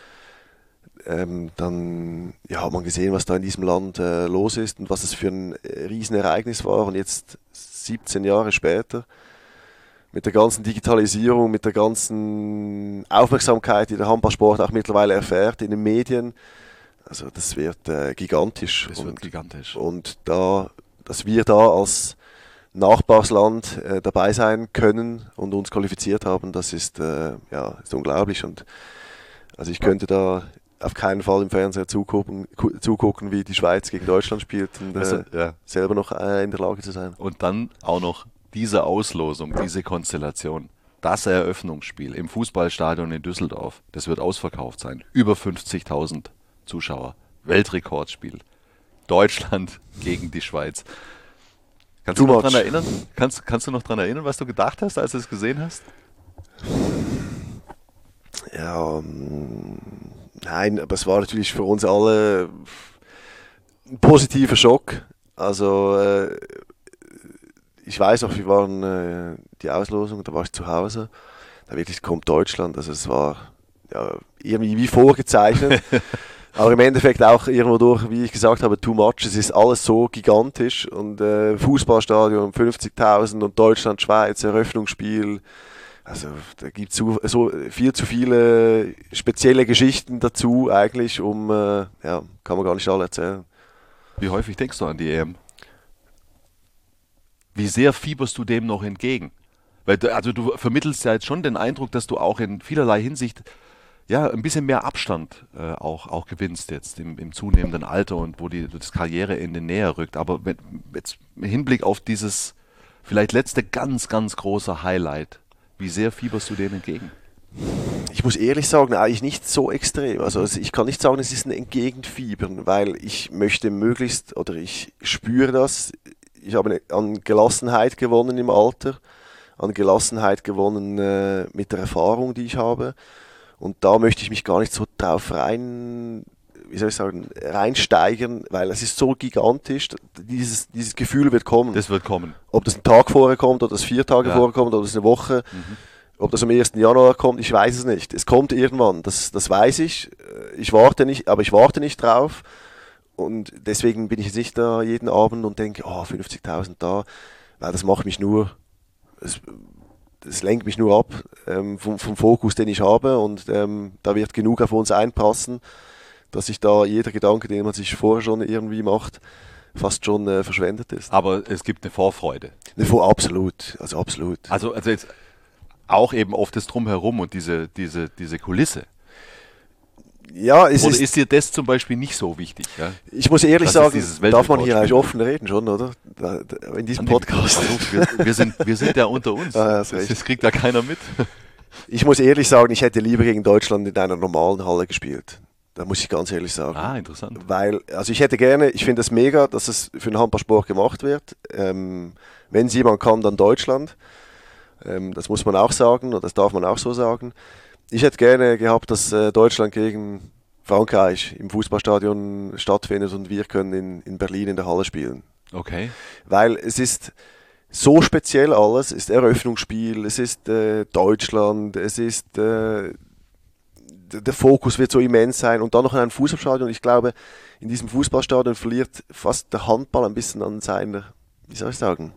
Dann hat man gesehen, was da in diesem Land los ist und was es für ein Riesenereignis war. Und jetzt 17 Jahre später, mit der ganzen Digitalisierung, mit der ganzen Aufmerksamkeit, die der Handballsport auch mittlerweile erfährt in den Medien, also das wird gigantisch. Das wird gigantisch. Und dass wir da als Nachbarsland dabei sein können und uns qualifiziert haben, das ist unglaublich. Und also ich könnte da auf keinen Fall im Fernseher zugucken, wie die Schweiz gegen Deutschland spielt und selber noch in der Lage zu sein. Und dann auch noch diese Auslosung, diese Konstellation, das Eröffnungsspiel im Fußballstadion in Düsseldorf, das wird ausverkauft sein. Über 50.000 Zuschauer. Weltrekordspiel. Deutschland gegen die Schweiz. Kannst du noch dran erinnern? Kannst du noch dran erinnern, was du gedacht hast, als du es gesehen hast? Ja, nein, aber es war natürlich für uns alle ein positiver Schock. Also ich weiß noch, wir waren die Auslosung, da war ich zu Hause. Da wirklich kommt Deutschland, also es war ja, irgendwie wie vorgezeichnet. Aber im Endeffekt auch irgendwo durch, wie ich gesagt habe, too much. Es ist alles so gigantisch und Fußballstadion 50.000 und Deutschland, Schweiz, Eröffnungsspiel. Also da gibt es so viel zu viele spezielle Geschichten dazu eigentlich, kann man gar nicht alle erzählen. Wie häufig denkst du an die EM? Wie sehr fieberst du dem noch entgegen? Weil du vermittelst ja jetzt schon den Eindruck, dass du auch in vielerlei Hinsicht ein bisschen mehr Abstand auch gewinnst jetzt im zunehmenden Alter und wo das Karriereende näher rückt. Aber jetzt im Hinblick auf dieses vielleicht letzte ganz, ganz große Highlight, wie sehr fieberst du dem entgegen? Ich muss ehrlich sagen, eigentlich nicht so extrem. Also ich kann nicht sagen, es ist ein Entgegenfiebern, weil ich möchte möglichst, oder ich spüre das, ich habe an Gelassenheit gewonnen im Alter, an Gelassenheit gewonnen mit der Erfahrung, die ich habe. Und da möchte ich mich gar nicht so drauf reinsteigern, weil es ist so gigantisch, dieses Gefühl wird kommen. Das wird kommen. Ob das einen Tag vorher kommt, oder das 4 Tage vorher kommt, oder das eine Woche, ob das am 1. Januar kommt, ich weiß es nicht. Es kommt irgendwann, das weiß ich. Ich warte nicht drauf. Und deswegen bin ich jetzt nicht da jeden Abend und denke, 50.000 da, weil das macht mich nur... Das lenkt mich nur ab vom Fokus, den ich habe, und da wird genug auf uns einpassen, dass sich da jeder Gedanke, den man sich vorher schon irgendwie macht, fast schon verschwendet ist. Aber es gibt eine Vorfreude. Absolut. Also jetzt auch eben auf das Drumherum und diese Kulisse. Ja, ist dir das zum Beispiel nicht so wichtig? Ja? Ich muss ehrlich sagen, darf man hier eigentlich offen reden schon, oder? In diesem Podcast. Wir sind ja unter uns. Das kriegt da keiner mit. Ich muss ehrlich sagen, ich hätte lieber gegen Deutschland in einer normalen Halle gespielt. Da muss ich ganz ehrlich sagen. Interessant. Weil, also ich finde es mega, dass es für den Handballsport gemacht wird. Wenn es jemand kann, dann Deutschland. Das muss man auch sagen, oder das darf man auch so sagen. Ich hätte gerne gehabt, dass Deutschland gegen Frankreich im Fußballstadion stattfindet und wir können in Berlin in der Halle spielen. Okay. Weil es ist so speziell alles. Es ist Eröffnungsspiel, es ist Deutschland, es ist... der Fokus wird so immens sein und dann noch in einem Fußballstadion. Ich glaube, in diesem Fußballstadion verliert fast der Handball ein bisschen an seiner, wie soll ich sagen?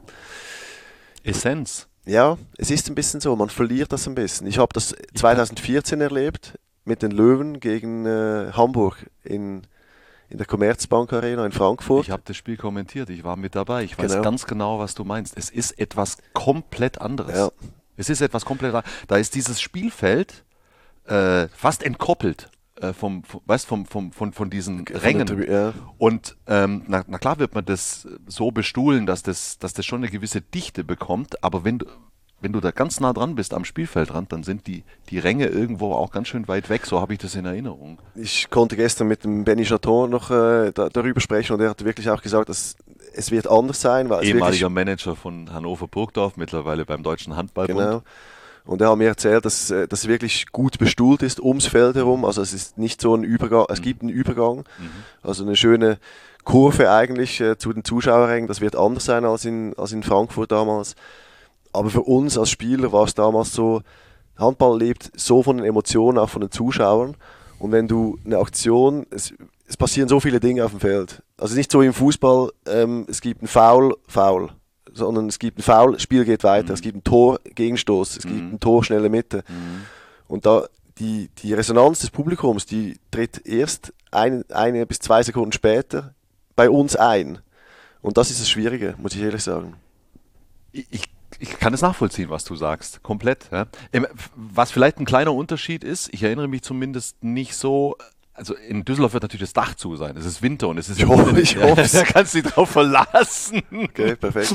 Essenz. Ja, es ist ein bisschen so, man verliert das ein bisschen. Ich habe das 2014 erlebt mit den Löwen gegen Hamburg in der Commerzbank Arena in Frankfurt. Ich habe das Spiel kommentiert, ich war mit dabei. Ich weiß ganz genau, was du meinst. Es ist etwas komplett anderes. Ja. Es ist etwas komplett anderes. Da ist dieses Spielfeld fast entkoppelt von diesen Rängen. Ja. Und na klar wird man das so bestuhlen, dass das schon eine gewisse Dichte bekommt, aber wenn du da ganz nah dran bist am Spielfeldrand, dann sind die Ränge irgendwo auch ganz schön weit weg, so habe ich das in Erinnerung. Ich konnte gestern mit dem Benny Chaton noch darüber sprechen und er hat wirklich auch gesagt, dass es wird anders sein. Weil ehemaliger Manager von Hannover Burgdorf, mittlerweile beim Deutschen Handballbund. Genau. Und er hat mir erzählt, dass es wirklich gut bestuhlt ist ums Feld herum. Also es ist nicht so ein Übergang, es gibt einen Übergang. Also eine schöne Kurve eigentlich zu den Zuschauerrängen. Das wird anders sein als in Frankfurt damals. Aber für uns als Spieler war es damals so, Handball lebt so von den Emotionen, auch von den Zuschauern. Und wenn du eine Aktion, es passieren so viele Dinge auf dem Feld. Also nicht so im Fußball, es gibt einen Foul, sondern es gibt ein Foul, Spiel geht weiter, es gibt ein Tor, Gegenstoß, es gibt ein Tor, schnelle Mitte. Und da die Resonanz des Publikums, die tritt erst eine bis 2 Sekunden später bei uns ein. Und das ist das Schwierige, muss ich ehrlich sagen. Ich kann es nachvollziehen, was du sagst, komplett. Ja. Was vielleicht ein kleiner Unterschied ist, ich erinnere mich zumindest nicht so... Also in Düsseldorf wird natürlich das Dach zu sein. Es ist Winter und es ist... Ich hoffe es. Da kannst du dich drauf verlassen. Okay, perfekt.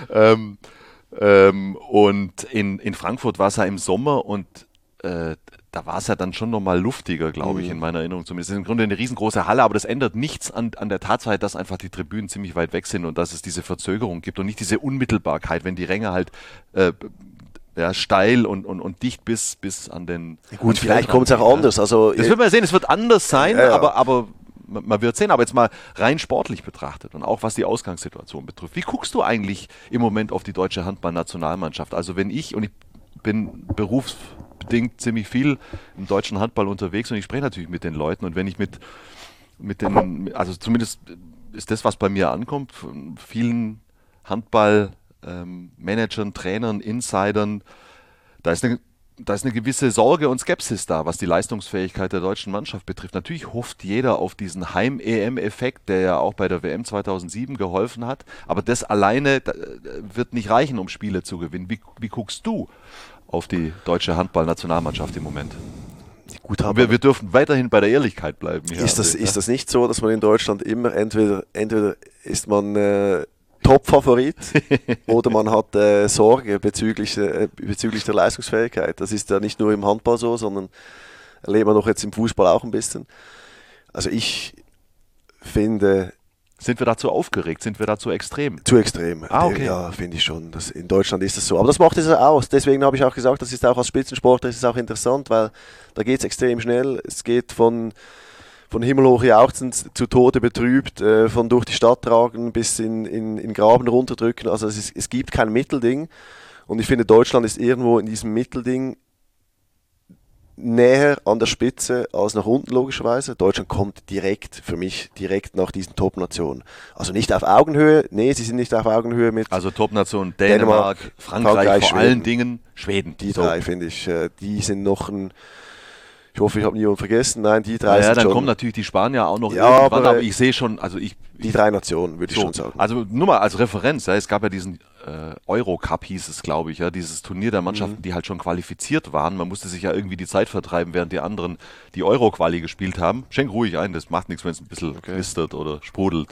Und in Frankfurt war es ja im Sommer und da war es ja dann schon nochmal luftiger, glaube ich, in meiner Erinnerung zumindest. Es ist im Grunde eine riesengroße Halle, aber das ändert nichts an der Tatsache, dass einfach die Tribünen ziemlich weit weg sind und dass es diese Verzögerung gibt und nicht diese Unmittelbarkeit, wenn die Ränge halt steil und dicht bis an den... Gut, vielleicht kommt es auch anders. Also, das wird man sehen, es wird anders sein, aber man wird sehen, aber jetzt mal rein sportlich betrachtet und auch was die Ausgangssituation betrifft. Wie guckst du eigentlich im Moment auf die deutsche Handballnationalmannschaft? Also wenn ich bin berufsbedingt ziemlich viel im deutschen Handball unterwegs und ich spreche natürlich mit den Leuten und wenn ich mit also zumindest ist das, was bei mir ankommt, von vielen Handballmanagern, Trainern, Insidern, da ist eine gewisse Sorge und Skepsis da, was die Leistungsfähigkeit der deutschen Mannschaft betrifft. Natürlich hofft jeder auf diesen Heim-EM-Effekt, der ja auch bei der WM 2007 geholfen hat, aber das alleine wird nicht reichen, um Spiele zu gewinnen. Wie guckst du auf die deutsche Handballnationalmannschaft im Moment? Gut, wir dürfen weiterhin bei der Ehrlichkeit bleiben. Ist das nicht so, dass man in Deutschland immer entweder ist man Top-Favorit oder man hat Sorge bezüglich der Leistungsfähigkeit? Das ist ja nicht nur im Handball so, sondern erlebt man doch jetzt im Fußball auch ein bisschen. Also ich finde... Sind wir da zu aufgeregt? Sind wir da zu extrem? Zu extrem. Okay. Ja, finde ich schon. In Deutschland ist das so. Aber das macht es aus. Deswegen habe ich auch gesagt, das ist auch als Spitzensportler ist es auch interessant, weil da geht es extrem schnell. Es geht von himmelhoch jauchzend zu Tode betrübt, von durch die Stadt tragen bis in Graben runterdrücken. Also es gibt kein Mittelding. Und ich finde, Deutschland ist irgendwo in diesem Mittelding näher an der Spitze als nach unten, logischerweise. Deutschland kommt für mich direkt nach diesen Top-Nationen. Also nicht auf Augenhöhe, sie sind nicht auf Augenhöhe mit... Also Top-Nationen Dänemark, Frankreich, vor allen Dingen Schweden. Die drei, finde ich, die sind noch ich hoffe, ich habe niemanden vergessen. Nein, die drei sind dann schon... kommen natürlich die Spanier auch noch irgendwann, aber ich sehe schon, die drei Nationen, würde ich schon sagen. Also nur mal als Referenz, es gab ja diesen Eurocup, hieß es, glaube ich, dieses Turnier der Mannschaften, die halt schon qualifiziert waren. Man musste sich ja irgendwie die Zeit vertreiben, während die anderen die Euro-Quali gespielt haben. Schenk ruhig ein, das macht nichts, wenn es ein bisschen knistert oder sprudelt.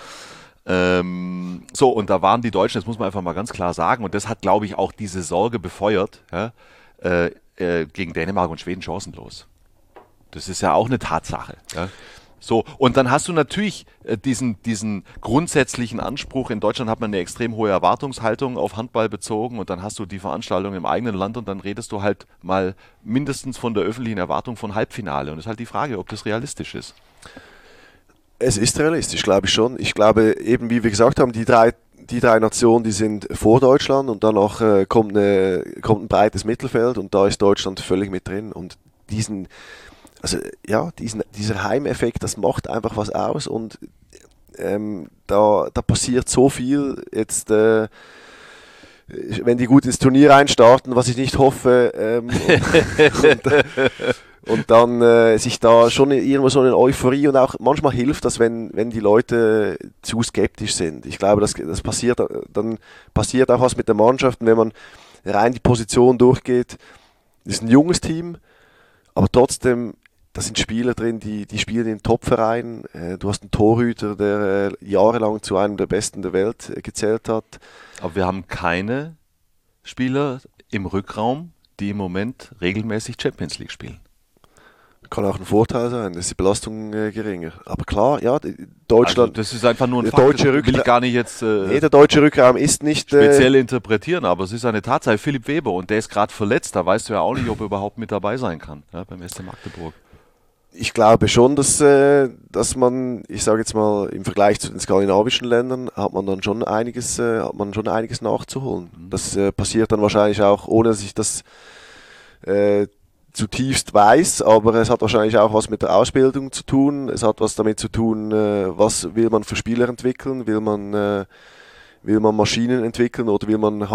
Und da waren die Deutschen, das muss man einfach mal ganz klar sagen, und das hat, glaube ich, auch diese Sorge befeuert, gegen Dänemark und Schweden chancenlos. Das ist ja auch eine Tatsache. Ja? So, und dann hast du natürlich diesen grundsätzlichen Anspruch. In Deutschland hat man eine extrem hohe Erwartungshaltung auf Handball bezogen und dann hast du die Veranstaltung im eigenen Land und dann redest du halt mal mindestens von der öffentlichen Erwartung von Halbfinale. Und es ist halt die Frage, ob das realistisch ist. Es ist realistisch, glaube ich schon. Ich glaube eben, wie wir gesagt haben, die drei Nationen, die sind vor Deutschland und danach kommt ein breites Mittelfeld und da ist Deutschland völlig mit drin. Und dieser Heimeffekt, das macht einfach was aus und da passiert so viel jetzt, wenn die gut ins Turnier einstarten, was ich nicht hoffe, und dann sich da schon irgendwo so eine Euphorie und auch manchmal hilft das, wenn die Leute zu skeptisch sind. Ich glaube, das passiert, dann passiert auch was mit der Mannschaft, wenn man rein die Position durchgeht. Das ist ein junges Team, aber trotzdem, da sind Spieler drin, die spielen in Top-Vereinen. Du hast einen Torhüter, der jahrelang zu einem der Besten der Welt gezählt hat. Aber wir haben keine Spieler im Rückraum, die im Moment regelmäßig Champions League spielen. Kann auch ein Vorteil sein, ist die Belastung geringer. Aber klar, ja, Deutschland... Also das ist einfach nur ein Fakt, das will ich gar nicht jetzt der deutsche Rückraum ist nicht... speziell interpretieren, aber es ist eine Tatsache. Philipp Weber, und der ist gerade verletzt, da weißt du ja auch nicht, ob er überhaupt mit dabei sein kann, beim SC Magdeburg. Ich glaube schon, dass man, ich sage jetzt mal, im Vergleich zu den skandinavischen Ländern hat man dann schon einiges nachzuholen. Das passiert dann wahrscheinlich auch, ohne dass ich das zutiefst weiß, aber es hat wahrscheinlich auch was mit der Ausbildung zu tun. Es hat was damit zu tun, was will man für Spieler entwickeln? Will man Maschinen entwickeln oder will man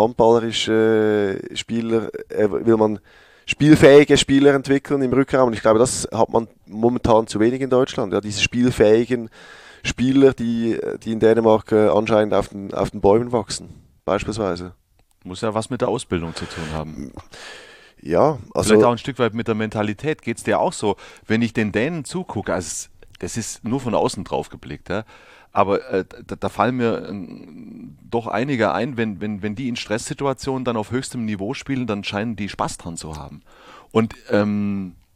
will man spielfähige Spieler entwickeln im Rückraum? Und ich glaube, das hat man momentan zu wenig in Deutschland. Ja, diese spielfähigen Spieler, die in Dänemark anscheinend auf den Bäumen wachsen, beispielsweise. Muss ja was mit der Ausbildung zu tun haben. Ja, also vielleicht auch ein Stück weit mit der Mentalität. Geht es dir auch so? Wenn ich den Dänen zugucke, also das ist nur von außen drauf geblickt, ja? Aber da fallen mir doch einige ein, wenn die in Stresssituationen dann auf höchstem Niveau spielen, dann scheinen die Spaß dran zu haben. Und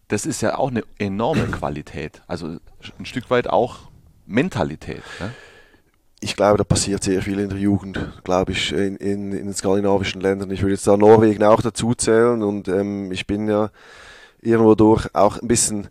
das ist ja auch eine enorme Qualität. Also ein Stück weit auch Mentalität. Ne? Ich glaube, da passiert sehr viel in der Jugend, glaube ich, in den skandinavischen Ländern. Ich würde jetzt da Norwegen auch dazu zählen und ich bin ja irgendwo durch auch ein bisschen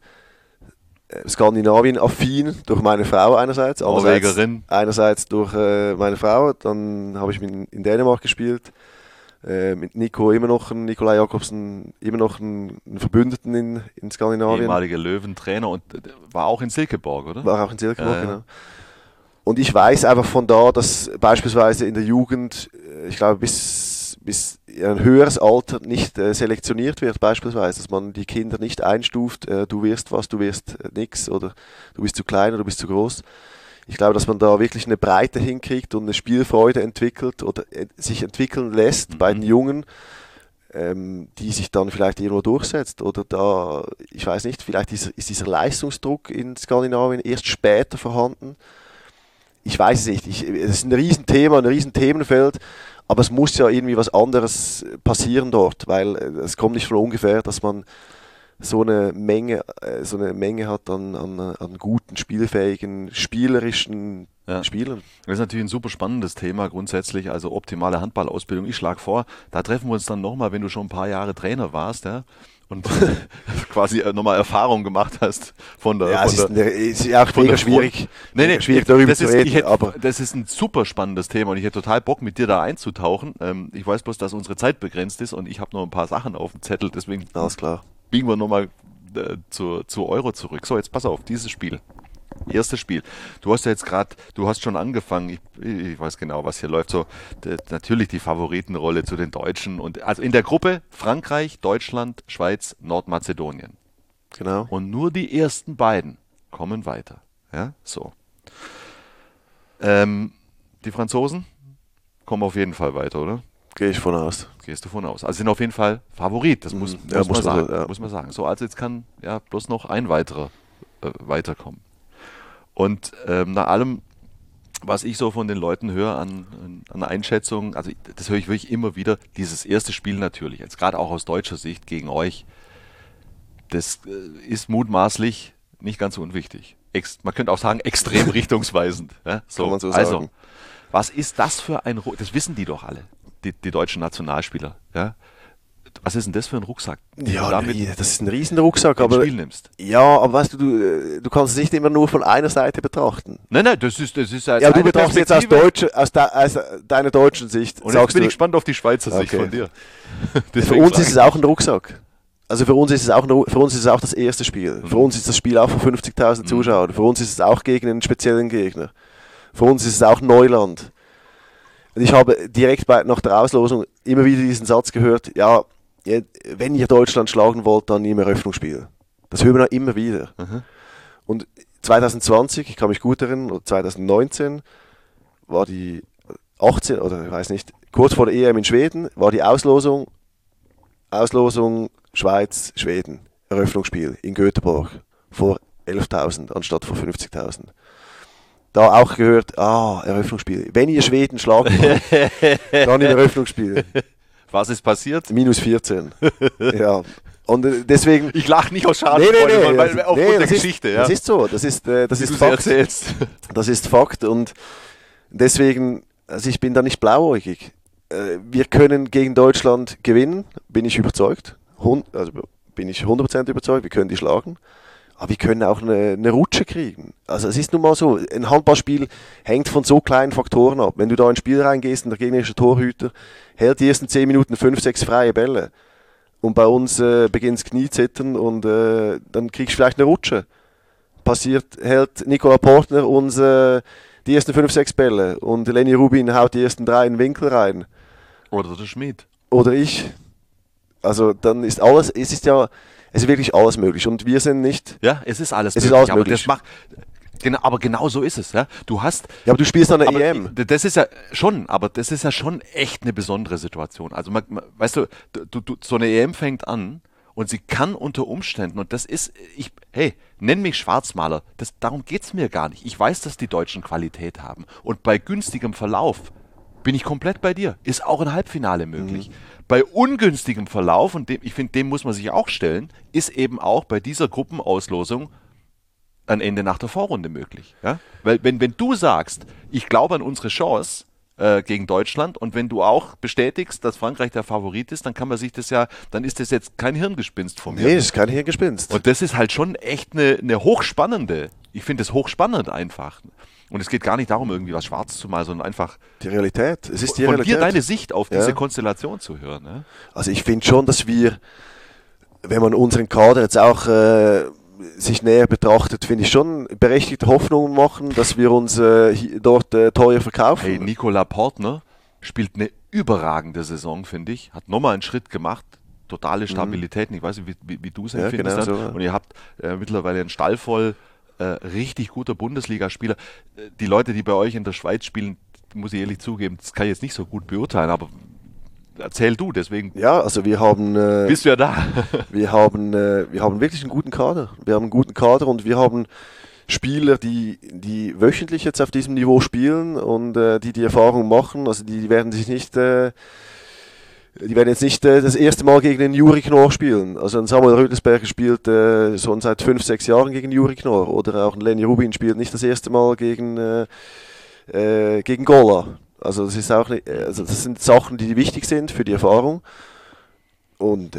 Skandinavien-affin durch meine Frau einerseits. Norwegerin. Einerseits durch meine Frau, dann habe ich in Dänemark gespielt. Mit Nikolai Jakobsen, immer noch einen Verbündeten in Skandinavien. Ehemaliger Löwentrainer und war auch in Silkeborg, oder? War auch in Silkeborg, genau. Und ich weiß einfach von da, dass beispielsweise in der Jugend, ich glaube, bis ein höheres Alter nicht selektioniert wird, beispielsweise, dass man die Kinder nicht einstuft, du wirst was, du wirst nix oder du bist zu klein oder du bist zu groß. Ich glaube, dass man da wirklich eine Breite hinkriegt und eine Spielfreude entwickelt oder sich entwickeln lässt bei den Jungen, die sich dann vielleicht irgendwo durchsetzt. Oder da, ich weiß nicht, vielleicht ist dieser Leistungsdruck in Skandinavien erst später vorhanden. Ich weiß es nicht. Es ist ein Riesenthema, ein Riesenthemenfeld, aber es muss ja irgendwie was anderes passieren dort, weil es kommt nicht von ungefähr, dass man so eine Menge hat an guten, spielfähigen, spielerischen Spielern. Das ist natürlich ein super spannendes Thema grundsätzlich, also optimale Handballausbildung. Ich schlage vor, da treffen wir uns dann nochmal, wenn du schon ein paar Jahre Trainer warst, ja, und quasi nochmal Erfahrung gemacht hast von der... Ja, ist ja auch mega schwierig, schwierig darüber zu reden. Aber das ist ein super spannendes Thema und ich hätte total Bock, mit dir da einzutauchen. Ich weiß bloß, dass unsere Zeit begrenzt ist und ich habe noch ein paar Sachen auf dem Zettel, deswegen alles klar. biegen wir nochmal zu Euro zurück. So, jetzt pass auf, dieses Spiel. Erstes Spiel. Du hast ja jetzt gerade, du hast schon angefangen, ich weiß genau, was hier läuft, so natürlich die Favoritenrolle zu den Deutschen und also in der Gruppe Frankreich, Deutschland, Schweiz, Nordmazedonien. Genau. Und nur die ersten beiden kommen weiter. Ja, so. Die Franzosen kommen auf jeden Fall weiter, oder? Gehe ich von aus. Gehst du von aus. Also sind auf jeden Fall Favorit, das muss man sagen. So, also jetzt kann ja bloß noch ein weiterer weiterkommen. Und nach allem, was ich so von den Leuten höre an Einschätzungen, also das höre ich wirklich immer wieder, dieses erste Spiel natürlich, jetzt gerade auch aus deutscher Sicht gegen euch, das ist mutmaßlich nicht ganz so unwichtig. Man könnte auch sagen, extrem richtungsweisend. Ja? So, kann man so also, sagen. was ist das für ein Rucksack? Das wissen die doch alle, die deutschen Nationalspieler. Ja? Was ist denn das für ein Rucksack? Ja, das ist ein Riesenrucksack, aber aber Spiel nimmst. Ja, aber weißt du kannst es nicht immer nur von einer Seite betrachten. Nein, das ist ja, du betrachtest jetzt aus deiner deutschen Sicht. Und jetzt bin ich gespannt auf die Schweizer Sicht von dir. Für uns ist es auch ein Rucksack. Also für uns ist es auch das erste Spiel. Für uns ist das Spiel auch vor 50.000 Zuschauern. Für uns ist es auch gegen einen speziellen Gegner. Für uns ist es auch Neuland. Und ich habe direkt nach der Auslosung immer wieder diesen Satz gehört, ja, wenn ihr Deutschland schlagen wollt, dann im Eröffnungsspiel. Das hören wir immer wieder. Mhm. Und 2020, ich kann mich gut erinnern, oder 2019 war die 18, oder ich weiß nicht, kurz vor der EM in Schweden, war die Auslosung Schweiz, Schweden, Eröffnungsspiel in Göteborg vor 11.000 anstatt vor 50.000. Da auch gehört, Eröffnungsspiel. Wenn ihr Schweden schlagen wollt, dann im Eröffnungsspiel. Was ist passiert? Minus 14. Ja. Und deswegen. Ich lache nicht aus Schadenfreude, weil aufgrund der Geschichte. Das ist so. Das ist Fakt. Erzählst. Das ist Fakt. Und deswegen, also ich bin da nicht blauäugig. Wir können gegen Deutschland gewinnen, bin ich überzeugt. Bin ich 100% überzeugt, wir können die schlagen. Aber wir können auch eine Rutsche kriegen. Also es ist nun mal so, ein Handballspiel hängt von so kleinen Faktoren ab. Wenn du da ins Spiel reingehst und der gegnerische Torhüter hält die ersten 10 Minuten 5, 6 freie Bälle und bei uns beginnt das Knie zittern und dann kriegst du vielleicht eine Rutsche. Hält Nicola Portner uns die ersten 5, 6 Bälle und Lenny Rubin haut die ersten 3 in den Winkel rein. Oder der Schmied. Oder ich. Also dann ist alles, es ist wirklich alles möglich und wir sind nicht... Ja, es ist alles möglich. Ist alles möglich. Aber genau so ist es. Ja. Aber du spielst an der EM. Das ist ja schon echt eine besondere Situation. Also weißt du, so eine EM fängt an und sie kann unter Umständen, und das ist, nenn mich Schwarzmaler, darum geht es mir gar nicht. Ich weiß, dass die Deutschen Qualität haben und bei günstigem Verlauf Bin ich komplett bei dir. Ist auch ein Halbfinale möglich. Bei ungünstigem Verlauf, und ich finde, dem muss man sich auch stellen, ist eben auch bei dieser Gruppenauslosung ein Ende nach der Vorrunde möglich. Ja? Weil wenn du sagst, ich glaube an unsere Chance gegen Deutschland, und wenn du auch bestätigst, dass Frankreich der Favorit ist, dann kann man sich das ja, dann ist das jetzt kein Hirngespinst von mir. Nee, das ist kein Hirngespinst. Und das ist halt schon echt eine hochspannende, ich finde es hochspannend einfach. Und es geht gar nicht darum, irgendwie was schwarz zu malen, sondern einfach die Realität. Es ist die von Realität. dir deine Sicht auf diese Konstellation zu hören. Ne? Also ich finde schon, dass wir, wenn man unseren Kader jetzt auch sich näher betrachtet, finde ich schon berechtigte Hoffnungen machen, dass wir uns dort teuer verkaufen. Hey, Nicolas Portner spielt eine überragende Saison, finde ich. Hat nochmal einen Schritt gemacht. Totale Stabilität. Ich weiß nicht, wie du es empfindest. Genau so. Und ihr habt mittlerweile einen Stall voll richtig guter Bundesligaspieler. Die Leute, die bei euch in der Schweiz spielen, muss ich ehrlich zugeben, das kann ich jetzt nicht so gut beurteilen, aber erzähl du, deswegen Ja, also wir haben bist du ja da. wir haben wirklich einen guten Kader. Wir haben einen guten Kader und wir haben Spieler, die wöchentlich jetzt auf diesem Niveau spielen und die Erfahrung machen. Also die werden sich nicht jetzt nicht das erste Mal gegen den Juri Knorr spielen. Also ein Samuel Rödelsberger spielt schon seit 5-6 Jahren gegen Juri Knorr. Oder auch ein Lenny Rubin spielt nicht das erste Mal gegen Gola. Also das ist auch nicht, also das sind Sachen, die wichtig sind für die Erfahrung. Und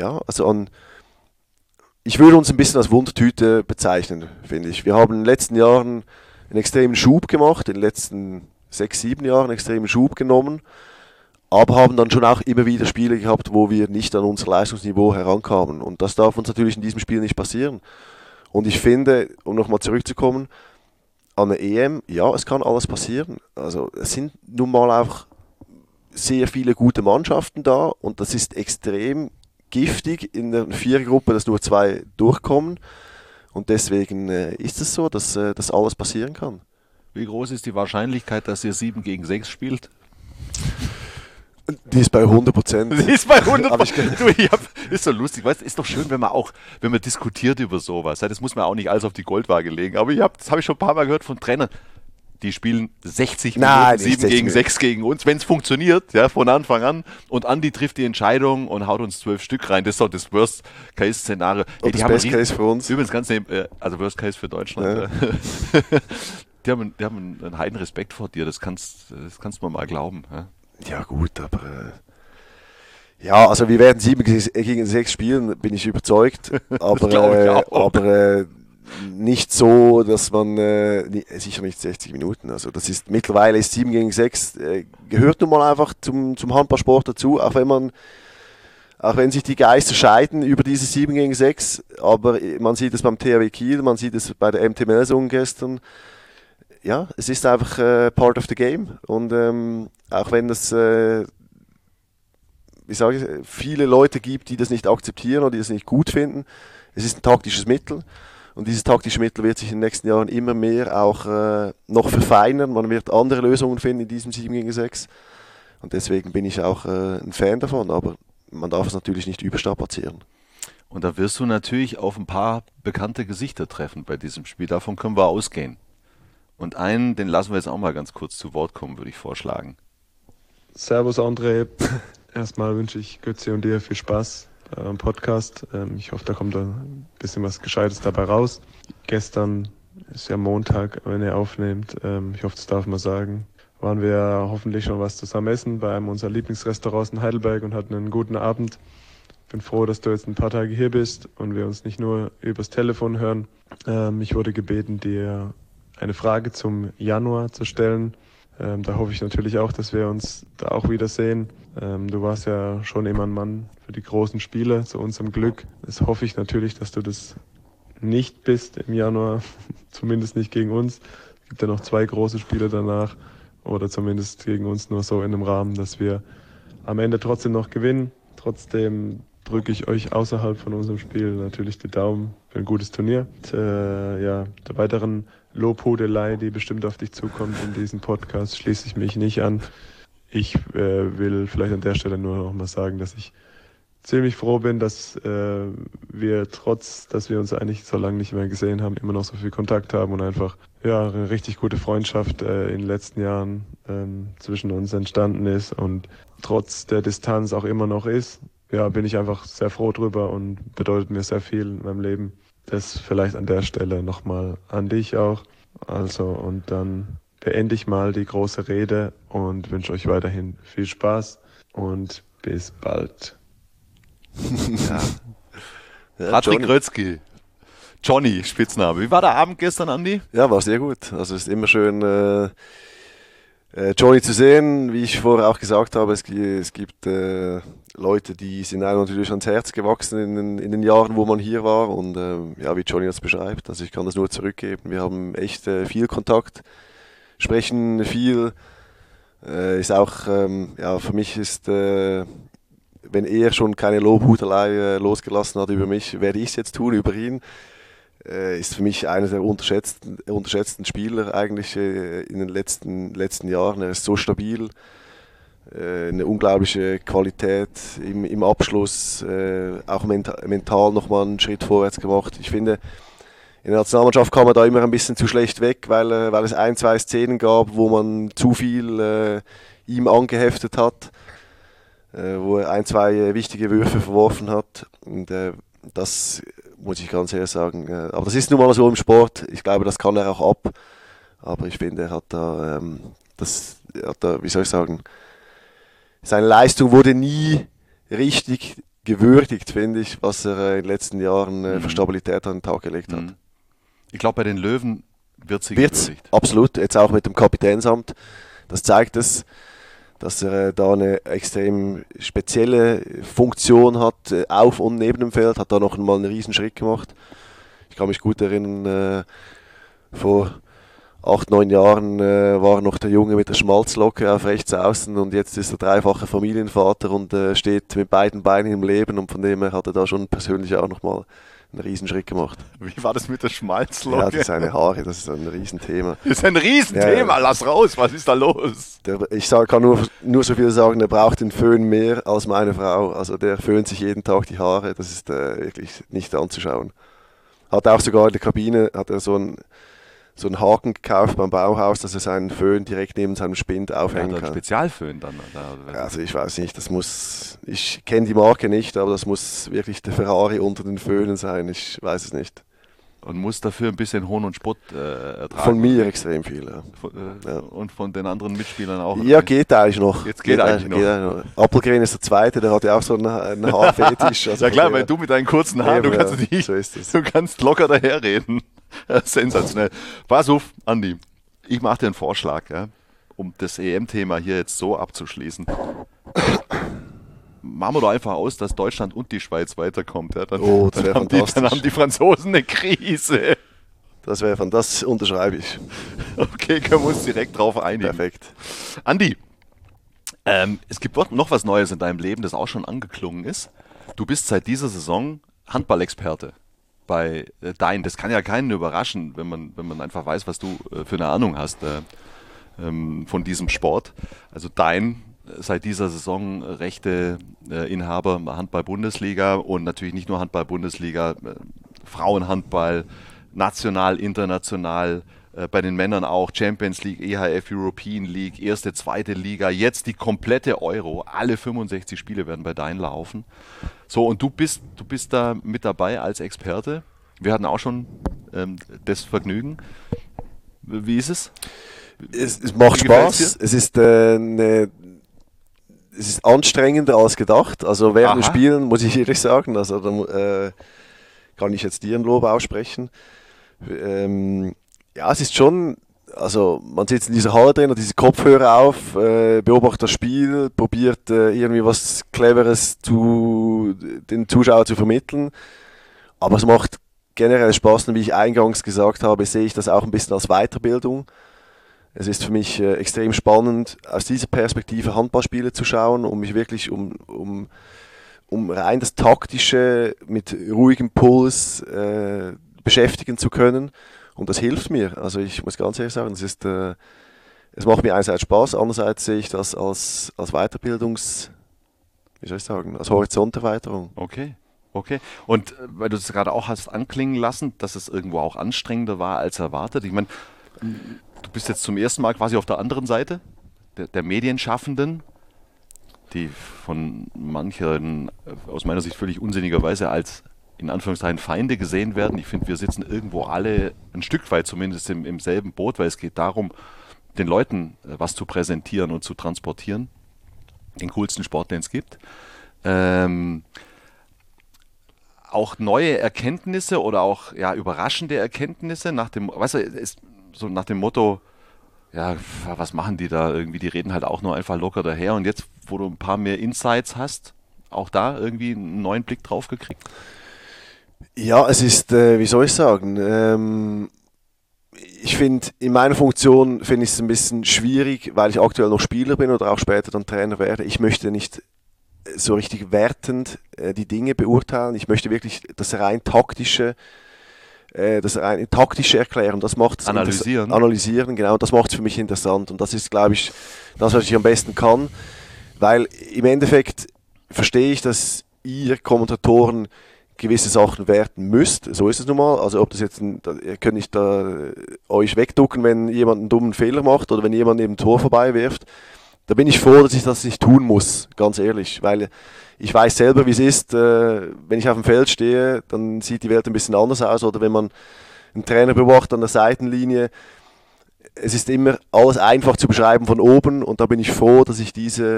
ich würde uns ein bisschen als Wundertüte bezeichnen, finde ich. Wir haben in den letzten Jahren einen extremen Schub gemacht, in den letzten 6-7 Jahren einen extremen Schub genommen, aber haben dann schon auch immer wieder Spiele gehabt, wo wir nicht an unser Leistungsniveau herankamen. Und das darf uns natürlich in diesem Spiel nicht passieren. Und ich finde, um nochmal zurückzukommen, an der EM, ja, es kann alles passieren. Also es sind nun mal auch sehr viele gute Mannschaften da und das ist extrem giftig in der Vierergruppe, dass nur 2 durchkommen. Und deswegen ist es so, dass alles passieren kann. Wie groß ist die Wahrscheinlichkeit, dass ihr 7 gegen 6 spielt? Die ist bei 100%. Die ist bei 100%. Ist so lustig, weißt, ist doch schön, wenn man diskutiert über sowas. Das muss man auch nicht alles auf die Goldwaage legen. Aber das habe ich schon ein paar Mal gehört von Trainern. Die spielen 60 Minuten, 7 gegen 6 gegen uns, wenn es funktioniert, ja, von Anfang an. Und Andi trifft die Entscheidung und haut uns 12 Stück rein. Das ist doch das Worst-Case-Szenario. Und das Best-Case für uns. Übrigens also Worst-Case für Deutschland. Ja. Die haben einen heiden Respekt vor dir, das kannst du mir mal glauben. Ja. Ja gut, aber also wir werden 7 gegen 6 spielen, bin ich überzeugt. Aber nicht so, dass man sicher nicht 60 Minuten. Also das ist mittlerweile 7 gegen 6 gehört nun mal einfach zum Handballsport dazu, auch wenn sich die Geister scheiden über diese 7 gegen 6, aber man sieht es beim THW Kiel, man sieht es bei der MT Melsungen gestern. Ja, es ist einfach part of the game und auch wenn es viele Leute gibt, die das nicht akzeptieren oder die das nicht gut finden, es ist ein taktisches Mittel und dieses taktische Mittel wird sich in den nächsten Jahren immer mehr auch noch verfeinern. Man wird andere Lösungen finden in diesem 7 gegen 6 und deswegen bin ich auch ein Fan davon, aber man darf es natürlich nicht überstrapazieren. Und da wirst du natürlich auf ein paar bekannte Gesichter treffen bei diesem Spiel, davon können wir ausgehen. Und einen, den lassen wir jetzt auch mal ganz kurz zu Wort kommen, würde ich vorschlagen. Servus André, erstmal wünsche ich Götzi und dir viel Spaß am Podcast. Ich hoffe, da kommt ein bisschen was Gescheites dabei raus. Gestern ist ja Montag, wenn ihr aufnehmt, ich hoffe, das darf man sagen, waren wir hoffentlich schon was zusammen essen bei einem unserer Lieblingsrestaurants in Heidelberg und hatten einen guten Abend. Bin froh, dass du jetzt ein paar Tage hier bist und wir uns nicht nur übers Telefon hören. Ich wurde gebeten, dir eine Frage zum Januar zu stellen. Da hoffe ich natürlich auch, dass wir uns da auch wiedersehen. Du warst ja schon immer ein Mann für die großen Spiele, zu unserem Glück. Das hoffe ich natürlich, dass du das nicht bist im Januar, zumindest nicht gegen uns. Es gibt ja noch 2 große Spiele danach oder zumindest gegen uns nur so in einem Rahmen, dass wir am Ende trotzdem noch gewinnen. Trotzdem drücke ich euch außerhalb von unserem Spiel natürlich die Daumen für ein gutes Turnier. Und, der weiteren Lobhudelei, die bestimmt auf dich zukommt in diesem Podcast, schließe ich mich nicht an. Ich will vielleicht an der Stelle nur noch mal sagen, dass ich ziemlich froh bin, dass wir trotz, dass wir uns eigentlich so lange nicht mehr gesehen haben, immer noch so viel Kontakt haben und einfach eine richtig gute Freundschaft in den letzten Jahren zwischen uns entstanden ist und trotz der Distanz auch immer noch ist. Ja, bin ich einfach sehr froh drüber und bedeutet mir sehr viel in meinem Leben. Das vielleicht an der Stelle nochmal an dich auch. Also, und dann beende ich mal die große Rede und wünsche euch weiterhin viel Spaß und bis bald. Ja, Patrick Grötzky. Johnny, Spitzname. Wie war der Abend gestern, Andi? Ja, war sehr gut. Also es ist immer schön, Johnny zu sehen. Wie ich vorher auch gesagt habe, es gibt Leute, die sind einem natürlich ans Herz gewachsen in den Jahren, wo man hier war. Und ja, wie Johnny das beschreibt, also ich kann das nur zurückgeben. Wir haben echt viel Kontakt, sprechen viel. Ist auch, ja, für mich ist... wenn er schon keine Lobhudelei losgelassen hat über mich, werde ich es jetzt tun über ihn. Ist für mich einer der unterschätzten Spieler eigentlich in den letzten Jahren. Er ist so stabil, eine unglaubliche Qualität im Abschluss, auch mental nochmal einen Schritt vorwärts gemacht. Ich finde, in der Nationalmannschaft kam er da immer ein bisschen zu schlecht weg, weil es 1-2 Szenen gab, wo man zu viel ihm angeheftet hat, wo er 1-2 wichtige Würfe verworfen hat. Und das muss ich ganz ehrlich sagen. Aber das ist nun mal so im Sport. Ich glaube, das kann er auch ab. Aber ich finde, er hat da, wie soll ich sagen, seine Leistung wurde nie richtig gewürdigt, finde ich, was er in den letzten Jahren für Stabilität an den Tag gelegt hat. Ich glaube, bei den Löwen wird sie gewürdigt. Absolut, jetzt auch mit dem Kapitänsamt. Das zeigt es, dass er da eine extrem spezielle Funktion hat, auf und neben dem Feld, hat da noch mal einen riesen Schritt gemacht. Ich kann mich gut erinnern, vor 8-9 Jahren war noch der Junge mit der Schmalzlocke auf rechts außen und jetzt ist er dreifacher Familienvater und steht mit beiden Beinen im Leben und von dem her hat er da schon persönlich auch noch mal einen Riesenschritt gemacht. Wie war das mit der Schmalzlocke? Ja, das ist seine Haare, das ist ein Riesenthema. Das ist ein Riesenthema, ja. Lass raus, was ist da los? Ich kann nur so viel sagen, der braucht den Föhn mehr als meine Frau. Also der föhnt sich jeden Tag die Haare, das ist wirklich nicht anzuschauen. Hat auch sogar in der Kabine, hat er so einen Haken gekauft beim Bauhaus, dass er seinen Föhn direkt neben seinem Spind aufhängen kann. Ein Spezialföhn dann? Also ich weiß nicht, ich kenne die Marke nicht, aber das muss wirklich der Ferrari unter den Föhnen sein, ich weiß es nicht. Und muss dafür ein bisschen Hohn und Spott ertragen? Von mir extrem viel, ja. Ja. Und von den anderen Mitspielern auch? Ja, geht eigentlich noch. Jetzt geht eigentlich noch. Appelgren ist der Zweite, der hat ja auch so einen Haarfetisch. Also ja klar, weil du mit deinen kurzen Haaren, eben, du kannst locker daherreden. Sensationell. Pass auf, Andi, ich mache dir einen Vorschlag, ja, um das EM-Thema hier jetzt so abzuschließen. Machen wir doch einfach aus, dass Deutschland und die Schweiz weiterkommt. Ja? Dann haben die Franzosen eine Krise. Das unterschreibe ich. Okay, können wir uns direkt drauf einigen. Perfekt. Andi, es gibt noch was Neues in deinem Leben, das auch schon angeklungen ist. Du bist seit dieser Saison Handballexperte bei Dein. Das kann ja keinen überraschen, wenn man einfach weiß, was du für eine Ahnung hast von diesem Sport. Also Dein seit dieser Saison Rechteinhaber Handball-Bundesliga und natürlich nicht nur Handball-Bundesliga, Frauenhandball, national, international, bei den Männern auch Champions League, EHF European League, erste, zweite Liga, jetzt die komplette Euro, alle 65 Spiele werden bei Dein laufen. So, und du bist da mit dabei als Experte. Wir hatten auch schon das Vergnügen. Wie ist es? Es macht Spaß. Es ist anstrengender als gedacht. Also während dem Spielen muss ich ehrlich sagen, also da kann ich jetzt dir ein Lob aussprechen. Ja, es ist schon, also man sitzt in dieser Halle drin, hat diese Kopfhörer auf, beobachtet das Spiel, probiert irgendwie was Cleveres den Zuschauer zu vermitteln. Aber es macht generell Spaß, und wie ich eingangs gesagt habe, sehe ich das auch ein bisschen als Weiterbildung. Es ist für mich extrem spannend, aus dieser Perspektive Handballspiele zu schauen, um mich wirklich um rein das Taktische mit ruhigem Puls beschäftigen zu können. Und das hilft mir. Also ich muss ganz ehrlich sagen, es macht mir einerseits Spaß, andererseits sehe ich das als wie soll ich sagen, als Horizonterweiterung. Okay. Und weil du es gerade auch hast anklingen lassen, dass es irgendwo auch anstrengender war als erwartet. Ich meine, du bist jetzt zum ersten Mal quasi auf der anderen Seite der Medienschaffenden, die von manchen aus meiner Sicht völlig unsinnigerweise als in Anführungszeichen Feinde gesehen werden. Ich finde, wir sitzen irgendwo alle ein Stück weit zumindest im selben Boot, weil es geht darum, den Leuten was zu präsentieren und zu transportieren. Den coolsten Sport, den es gibt. Auch neue Erkenntnisse oder auch überraschende Erkenntnisse nach dem, weißt du, ist so nach dem Motto, ja, was machen die da irgendwie? Die reden halt auch nur einfach locker daher. Und jetzt, wo du ein paar mehr Insights hast, auch da irgendwie einen neuen Blick drauf gekriegt? Ja, es ist, wie soll ich sagen, ich finde, in meiner Funktion finde ich es ein bisschen schwierig, weil ich aktuell noch Spieler bin oder auch später dann Trainer werde. Ich möchte nicht so richtig wertend die Dinge beurteilen. Ich möchte wirklich das rein taktische erklären. Das macht analysieren, genau. Das macht es für mich interessant. Und das ist, glaube ich, das, was ich am besten kann. Weil im Endeffekt verstehe ich, dass ihr Kommentatoren gewisse Sachen werten müsst. So ist es nun mal. Also ob das jetzt, ihr könnt nicht euch wegducken, wenn jemand einen dummen Fehler macht oder wenn jemand neben dem Tor vorbei wirft. Da bin ich froh, dass ich das nicht tun muss, ganz ehrlich, weil ich weiß selber, wie es ist, wenn ich auf dem Feld stehe, dann sieht die Welt ein bisschen anders aus, oder wenn man einen Trainer beobachtet an der Seitenlinie, es ist immer alles einfach zu beschreiben von oben, und da bin ich froh, dass ich diese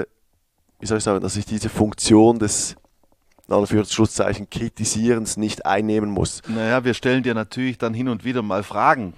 Funktion des, in Anführungszeichen, Kritisierens nicht einnehmen muss. Naja, wir stellen dir natürlich dann hin und wieder mal Fragen,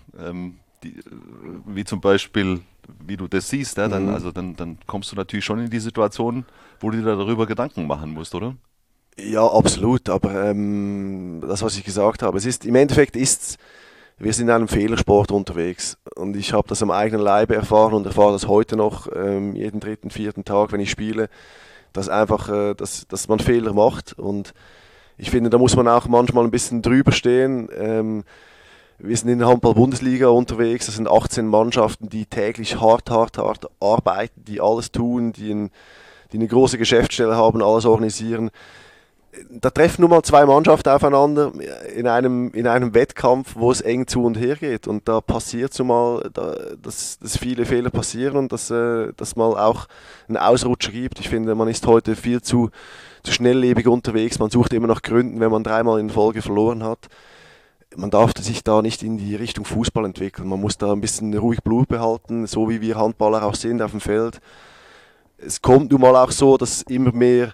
wie zum Beispiel, wie du das siehst, ja? Dann kommst du natürlich schon in die Situation, wo du dir darüber Gedanken machen musst, oder? Ja, absolut, aber das, was ich gesagt habe, im Endeffekt wir sind in einem Fehlersport unterwegs, und ich habe das am eigenen Leibe erfahren und erfahre das heute noch, jeden dritten, vierten Tag, wenn ich spiele, dass einfach, dass man Fehler macht, und ich finde, da muss man auch manchmal ein bisschen drüber stehen. Wir sind in der Handball-Bundesliga unterwegs, das sind 18 Mannschaften, die täglich hart arbeiten, die alles tun, die eine große Geschäftsstelle haben, alles organisieren. Da treffen nun mal zwei Mannschaften aufeinander in einem Wettkampf, wo es eng zu und her geht. Und da passiert es mal, dass viele Fehler passieren und dass mal auch einen Ausrutscher gibt. Ich finde, man ist heute viel zu schnelllebig unterwegs. Man sucht immer nach Gründen, wenn man 3-mal in Folge verloren hat. Man darf sich da nicht in die Richtung Fußball entwickeln. Man muss da ein bisschen ruhig Blut behalten, so wie wir Handballer auch sind auf dem Feld. Es kommt nun mal auch so, dass immer mehr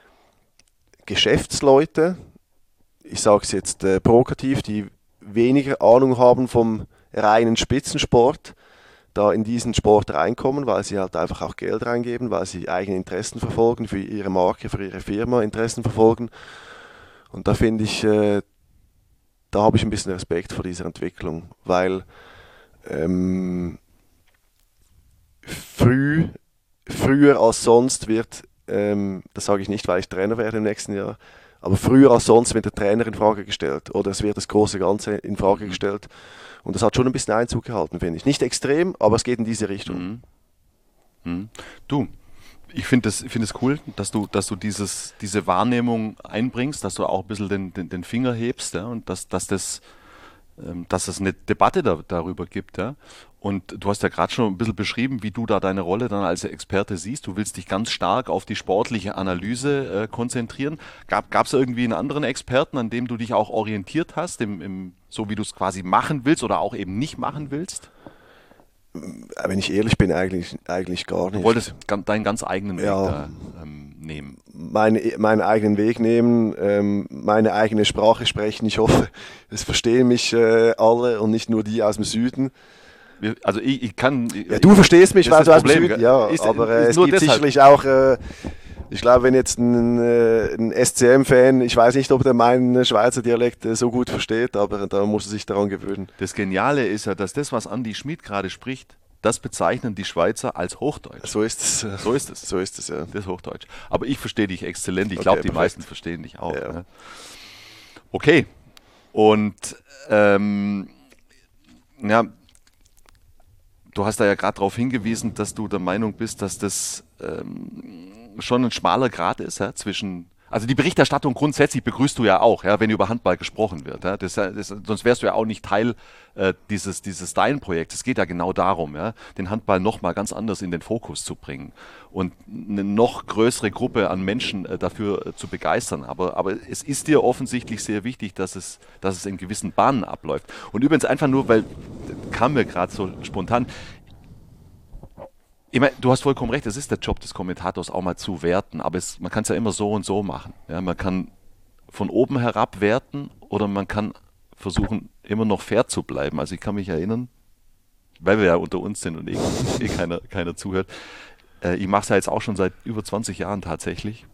Geschäftsleute, ich sage es jetzt provokativ, die weniger Ahnung haben vom reinen Spitzensport, da in diesen Sport reinkommen, weil sie halt einfach auch Geld reingeben, weil sie eigene Interessen verfolgen, für ihre Marke, für ihre Firma Interessen verfolgen. Und da finde ich, da habe ich ein bisschen Respekt vor dieser Entwicklung, weil früher als sonst wird, das sage ich nicht, weil ich Trainer werde im nächsten Jahr, aber früher als sonst wird der Trainer in Frage gestellt, oder es wird das große Ganze in Frage gestellt, und das hat schon ein bisschen Einzug gehalten, finde ich. Nicht extrem, aber es geht in diese Richtung. Du, ich finde es cool, dass du diese Wahrnehmung einbringst, dass du auch ein bisschen den Finger hebst, ja, und dass es eine Debatte darüber gibt. Ja. Und du hast ja gerade schon ein bisschen beschrieben, wie du da deine Rolle dann als Experte siehst. Du willst dich ganz stark auf die sportliche Analyse konzentrieren. Gab es irgendwie einen anderen Experten, an dem du dich auch orientiert hast, so wie du es quasi machen willst oder auch eben nicht machen willst? Wenn ich ehrlich bin, eigentlich gar nicht. Du wolltest deinen ganz eigenen Weg da nehmen. Meinen eigenen Weg nehmen, meine eigene Sprache sprechen. Ich hoffe, es verstehen mich alle und nicht nur die aus dem Süden. Also ich kann... Ja, du verstehst mich, weil du aus dem Problem, Süden... Ja, aber es gibt sicherlich auch... ich glaube, wenn jetzt ein SCM-Fan, ich weiß nicht, ob der meinen Schweizer Dialekt so gut versteht, aber da muss er sich daran gewöhnen. Das Geniale ist ja, dass das, was Andi Schmid gerade spricht, das bezeichnen die Schweizer als Hochdeutsch. So ist es. So ist es. So ist es, ja. Das ist Hochdeutsch. Aber ich verstehe dich exzellent. Ich glaube, die meisten verstehen dich auch. Ja. Ne? Okay. Und du hast da ja gerade darauf hingewiesen, dass du der Meinung bist, dass das schon ein schmaler Grat ist, ja, zwischen, also die Berichterstattung grundsätzlich begrüßt du ja auch, ja, wenn über Handball gesprochen wird. Ja, sonst wärst du ja auch nicht Teil dieses Dein-Projekts. Es geht ja genau darum, ja, den Handball nochmal ganz anders in den Fokus zu bringen und eine noch größere Gruppe an Menschen dafür zu begeistern. Aber es ist dir offensichtlich sehr wichtig, dass es in gewissen Bahnen abläuft. Und übrigens einfach nur, weil, kam mir gerade so spontan, ich meine, du hast vollkommen recht, es ist der Job des Kommentators auch mal zu werten, aber man kann es ja immer so und so machen. Ja, man kann von oben herab werten oder man kann versuchen, immer noch fair zu bleiben. Also ich kann mich erinnern, weil wir ja unter uns sind und keiner zuhört, ich mache es ja jetzt auch schon seit über 20 Jahren tatsächlich.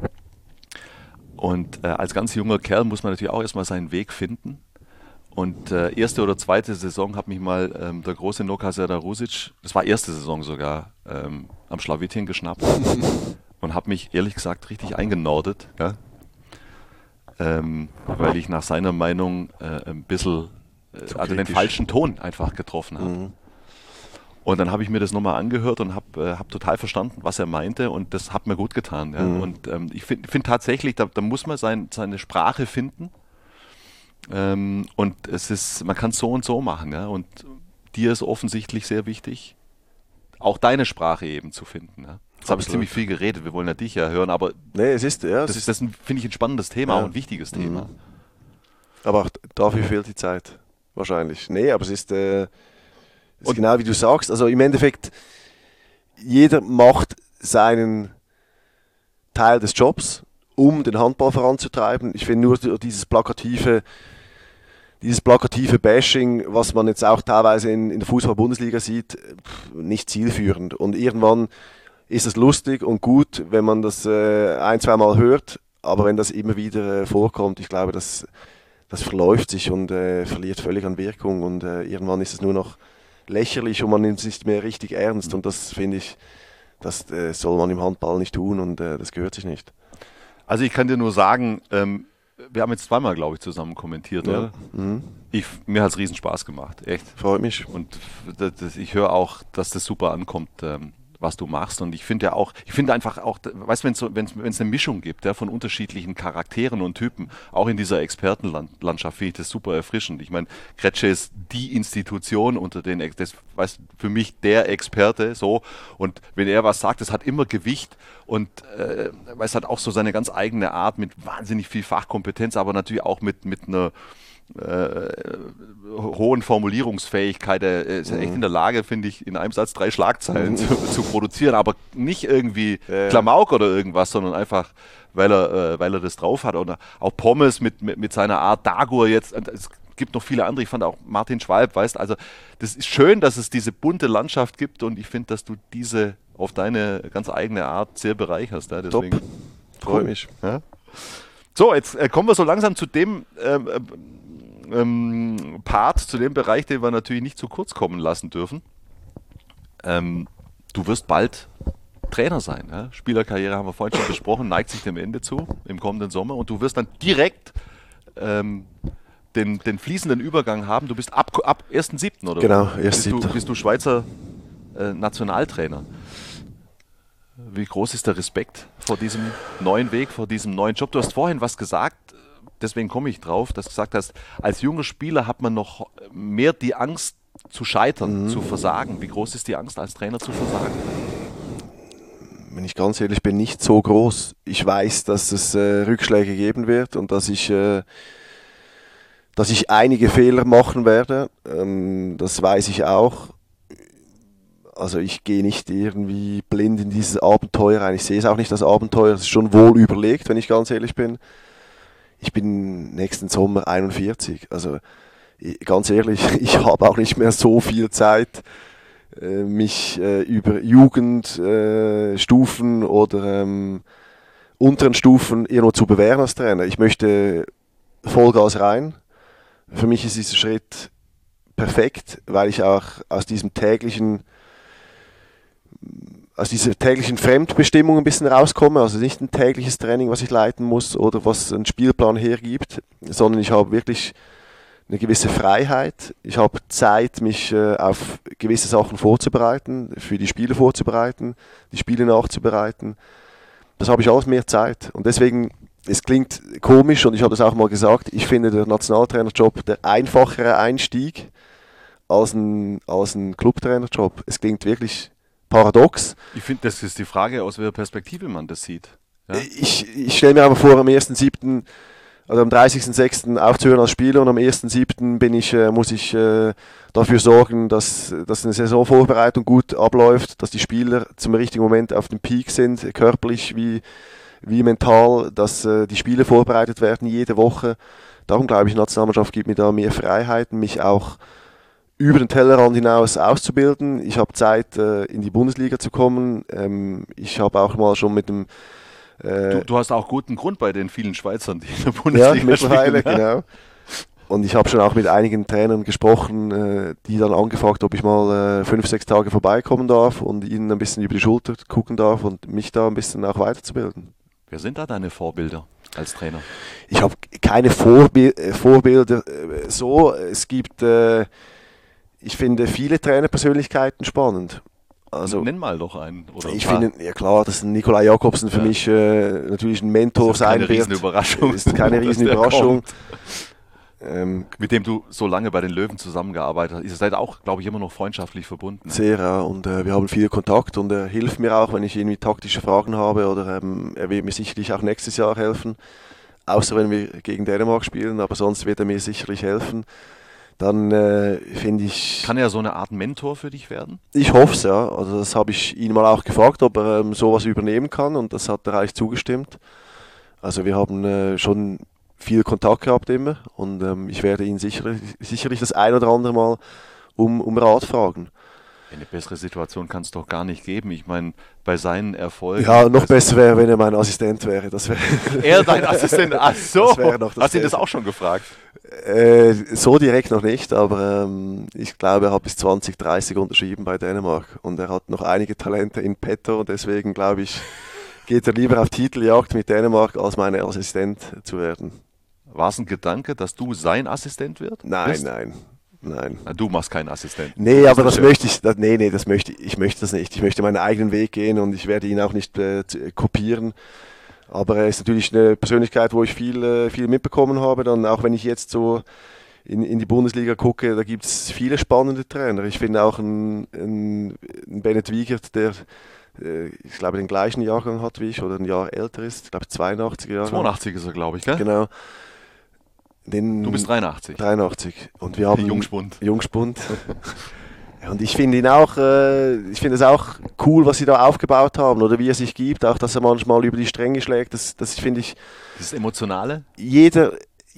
Und als ganz junger Kerl muss man natürlich auch erstmal seinen Weg finden. Und erste oder zweite Saison hat mich mal der große Noka Serdar-Rusic, das war erste Saison sogar, am Schlawittchen geschnappt und habe mich ehrlich gesagt richtig eingenordet, ja? Weil ich nach seiner Meinung ein bisschen den falschen Ton einfach getroffen habe. Mhm. Und dann habe ich mir das nochmal angehört und hab total verstanden, was er meinte und das hat mir gut getan. Ja? Mhm. Und ich find tatsächlich, da muss man seine Sprache finden. Und man kann es so und so machen, ja. Und dir ist offensichtlich sehr wichtig, auch deine Sprache eben zu finden. Ja? Jetzt habe ich ziemlich viel geredet, wir wollen ja dich ja hören, aber das finde ich ein spannendes Thema, auch ein wichtiges Thema. Aber auch dafür fehlt die Zeit, wahrscheinlich. Nee, aber es ist genau wie du sagst, also im Endeffekt, jeder macht seinen Teil des Jobs, um den Handball voranzutreiben. Ich finde nur dieses plakative Bashing, was man jetzt auch teilweise in der Fußball-Bundesliga sieht, nicht zielführend. Und irgendwann ist es lustig und gut, wenn man das ein-, zweimal hört, aber wenn das immer wieder vorkommt, ich glaube, das verläuft sich und verliert völlig an Wirkung und irgendwann ist es nur noch lächerlich und man nimmt es nicht mehr richtig ernst und das finde ich, das soll man im Handball nicht tun und das gehört sich nicht. Also ich kann dir nur sagen, wir haben jetzt zweimal, glaube ich, zusammen kommentiert, oder? Mhm. Mir hat es riesen Spaß gemacht, echt. Freut mich. Und ich höre auch, dass das super ankommt, was du machst. Und ich finde einfach auch, weißt du, wenn es eine Mischung gibt, ja, von unterschiedlichen Charakteren und Typen, auch in dieser Expertenlandschaft, finde ich das super erfrischend. Ich meine, Kretsche ist die Institution unter den, das weißt für mich der Experte, so. Und wenn er was sagt, das hat immer Gewicht und es hat auch so seine ganz eigene Art mit wahnsinnig viel Fachkompetenz, aber natürlich auch mit einer hohen Formulierungsfähigkeit. Er ist echt in der Lage, finde ich, in einem Satz 3 Schlagzeilen zu produzieren, aber nicht irgendwie Klamauk oder irgendwas, sondern einfach, weil er das drauf hat. Oder auch Pommes mit seiner Art Dagur jetzt. Es gibt noch viele andere. Ich fand auch Martin Schwalb, weißt, also das ist schön, dass es diese bunte Landschaft gibt und ich finde, dass du diese auf deine ganz eigene Art sehr bereicherst. Ja, deswegen, top, freue mich. Ja. So, jetzt kommen wir so langsam zu dem Part, zu dem Bereich, den wir natürlich nicht zu kurz kommen lassen dürfen. Du wirst bald Trainer sein. Ja? Spielerkarriere haben wir vorhin schon besprochen, neigt sich dem Ende zu im kommenden Sommer und du wirst dann direkt den fließenden Übergang haben. Du bist ab 1.7. oder? Genau, 1.7. Bist du Schweizer Nationaltrainer. Wie groß ist der Respekt vor diesem neuen Weg, vor diesem neuen Job? Du hast vorhin was gesagt, deswegen komme ich drauf, dass du gesagt hast, als junger Spieler hat man noch mehr die Angst zu scheitern, zu versagen. Wie groß ist die Angst, als Trainer zu versagen? Wenn ich ganz ehrlich bin, nicht so groß. Ich weiß, dass es Rückschläge geben wird und dass ich einige Fehler machen werde. Das weiß ich auch. Also ich gehe nicht irgendwie blind in dieses Abenteuer rein. Ich sehe es auch nicht als Abenteuer. Es ist schon wohl überlegt, wenn ich ganz ehrlich bin. Ich bin nächsten Sommer 41. Also ganz ehrlich, ich habe auch nicht mehr so viel Zeit, mich über Jugendstufen oder unteren Stufen irgendwo zu bewähren als Trainer. Ich möchte Vollgas rein. Für mich ist dieser Schritt perfekt, weil ich auch aus dieser täglichen Fremdbestimmung ein bisschen rauskomme. Also nicht ein tägliches Training, was ich leiten muss oder was ein Spielplan hergibt, sondern ich habe wirklich eine gewisse Freiheit. Ich habe Zeit, mich auf gewisse Sachen vorzubereiten, für die Spiele vorzubereiten, die Spiele nachzubereiten. das habe ich alles mehr Zeit. Und deswegen, es klingt komisch und ich habe das auch mal gesagt, ich finde der Nationaltrainerjob der einfachere Einstieg als ein Clubtrainerjob. Es klingt wirklich paradox. Ich finde, das ist die Frage, aus welcher Perspektive man das sieht. Ja? Ich stelle mir aber vor, am 1.7., also am 30.06. aufzuhören als Spieler und am 1.7. muss ich dafür sorgen, dass eine Saisonvorbereitung gut abläuft, dass die Spieler zum richtigen Moment auf dem Peak sind, körperlich wie mental, dass die Spiele vorbereitet werden jede Woche. Darum glaube ich, die Nationalmannschaft gibt mir da mehr Freiheiten, mich auch über den Tellerrand hinaus auszubilden. Ich habe Zeit, in die Bundesliga zu kommen. Ich habe auch mal schon mit dem Du hast auch guten Grund bei den vielen Schweizern, die in der Bundesliga mittlerweile, spielen. Genau. Und ich habe schon auch mit einigen Trainern gesprochen, die dann angefragt, ob ich mal 5-6 Tage vorbeikommen darf und ihnen ein bisschen über die Schulter gucken darf und mich da ein bisschen auch weiterzubilden. Wer sind da deine Vorbilder als Trainer? Ich habe keine Vorbilder so. Es gibt, ich finde viele Trainerpersönlichkeiten spannend. Also, nenn mal doch einen. Oder ich finde, ja klar, dass Nikolai Jakobsen für mich natürlich ein Mentor sein wird. Das ist keine Riesenüberraschung. Ist keine Riesenüberraschung. Mit dem du so lange bei den Löwen zusammengearbeitet hast. Ihr seid auch, glaube ich, immer noch freundschaftlich verbunden. Sehr, ja. Und wir haben viel Kontakt und er hilft mir auch, wenn ich irgendwie taktische Fragen habe oder er wird mir sicherlich auch nächstes Jahr helfen. Außer wenn wir gegen Dänemark spielen, aber sonst wird er mir sicherlich helfen. Dann finde ich... Kann er so eine Art Mentor für dich werden? Ich hoffe es, ja. Also das habe ich ihn mal auch gefragt, ob er sowas übernehmen kann und das hat er eigentlich zugestimmt. Also wir haben schon viel Kontakt gehabt immer und ich werde ihn sicherlich das ein oder andere Mal um Rat fragen. Eine bessere Situation kann es doch gar nicht geben. Ich meine, bei seinen Erfolgen... Ja, noch besser wäre, wenn er mein Assistent wäre. Das wäre er dein Assistent? Ach so, das wäre noch das hast du ihn das auch schon gefragt? So direkt noch nicht, aber ich glaube, er hat bis 2030 unterschrieben bei Dänemark und er hat noch einige Talente in petto und deswegen glaube ich, geht er lieber auf Titeljagd mit Dänemark, als mein Assistent zu werden. War es ein Gedanke, dass du sein Assistent wirst? Nein. Na, du machst keinen Assistenten. Nee, aber das möchte ich. Ich möchte das nicht. Ich möchte meinen eigenen Weg gehen und ich werde ihn auch nicht kopieren. Aber er ist natürlich eine Persönlichkeit, wo ich viel mitbekommen habe. Dann auch wenn ich jetzt so in die Bundesliga gucke, da gibt es viele spannende Trainer. Ich finde auch ein Bennett Wiegert, der ich glaube den gleichen Jahrgang hat wie ich oder ein Jahr älter ist. Ich glaube 82er Jahre. 82 ist er, glaube ich, gell? Genau. Du bist 83. 83. Und wir haben Jungspund. Und ich finde ihn auch, ich finde es auch cool, was sie da aufgebaut haben oder wie er sich gibt, auch dass er manchmal über die Stränge schlägt. Das finde ich. Das Emotionale? Jeder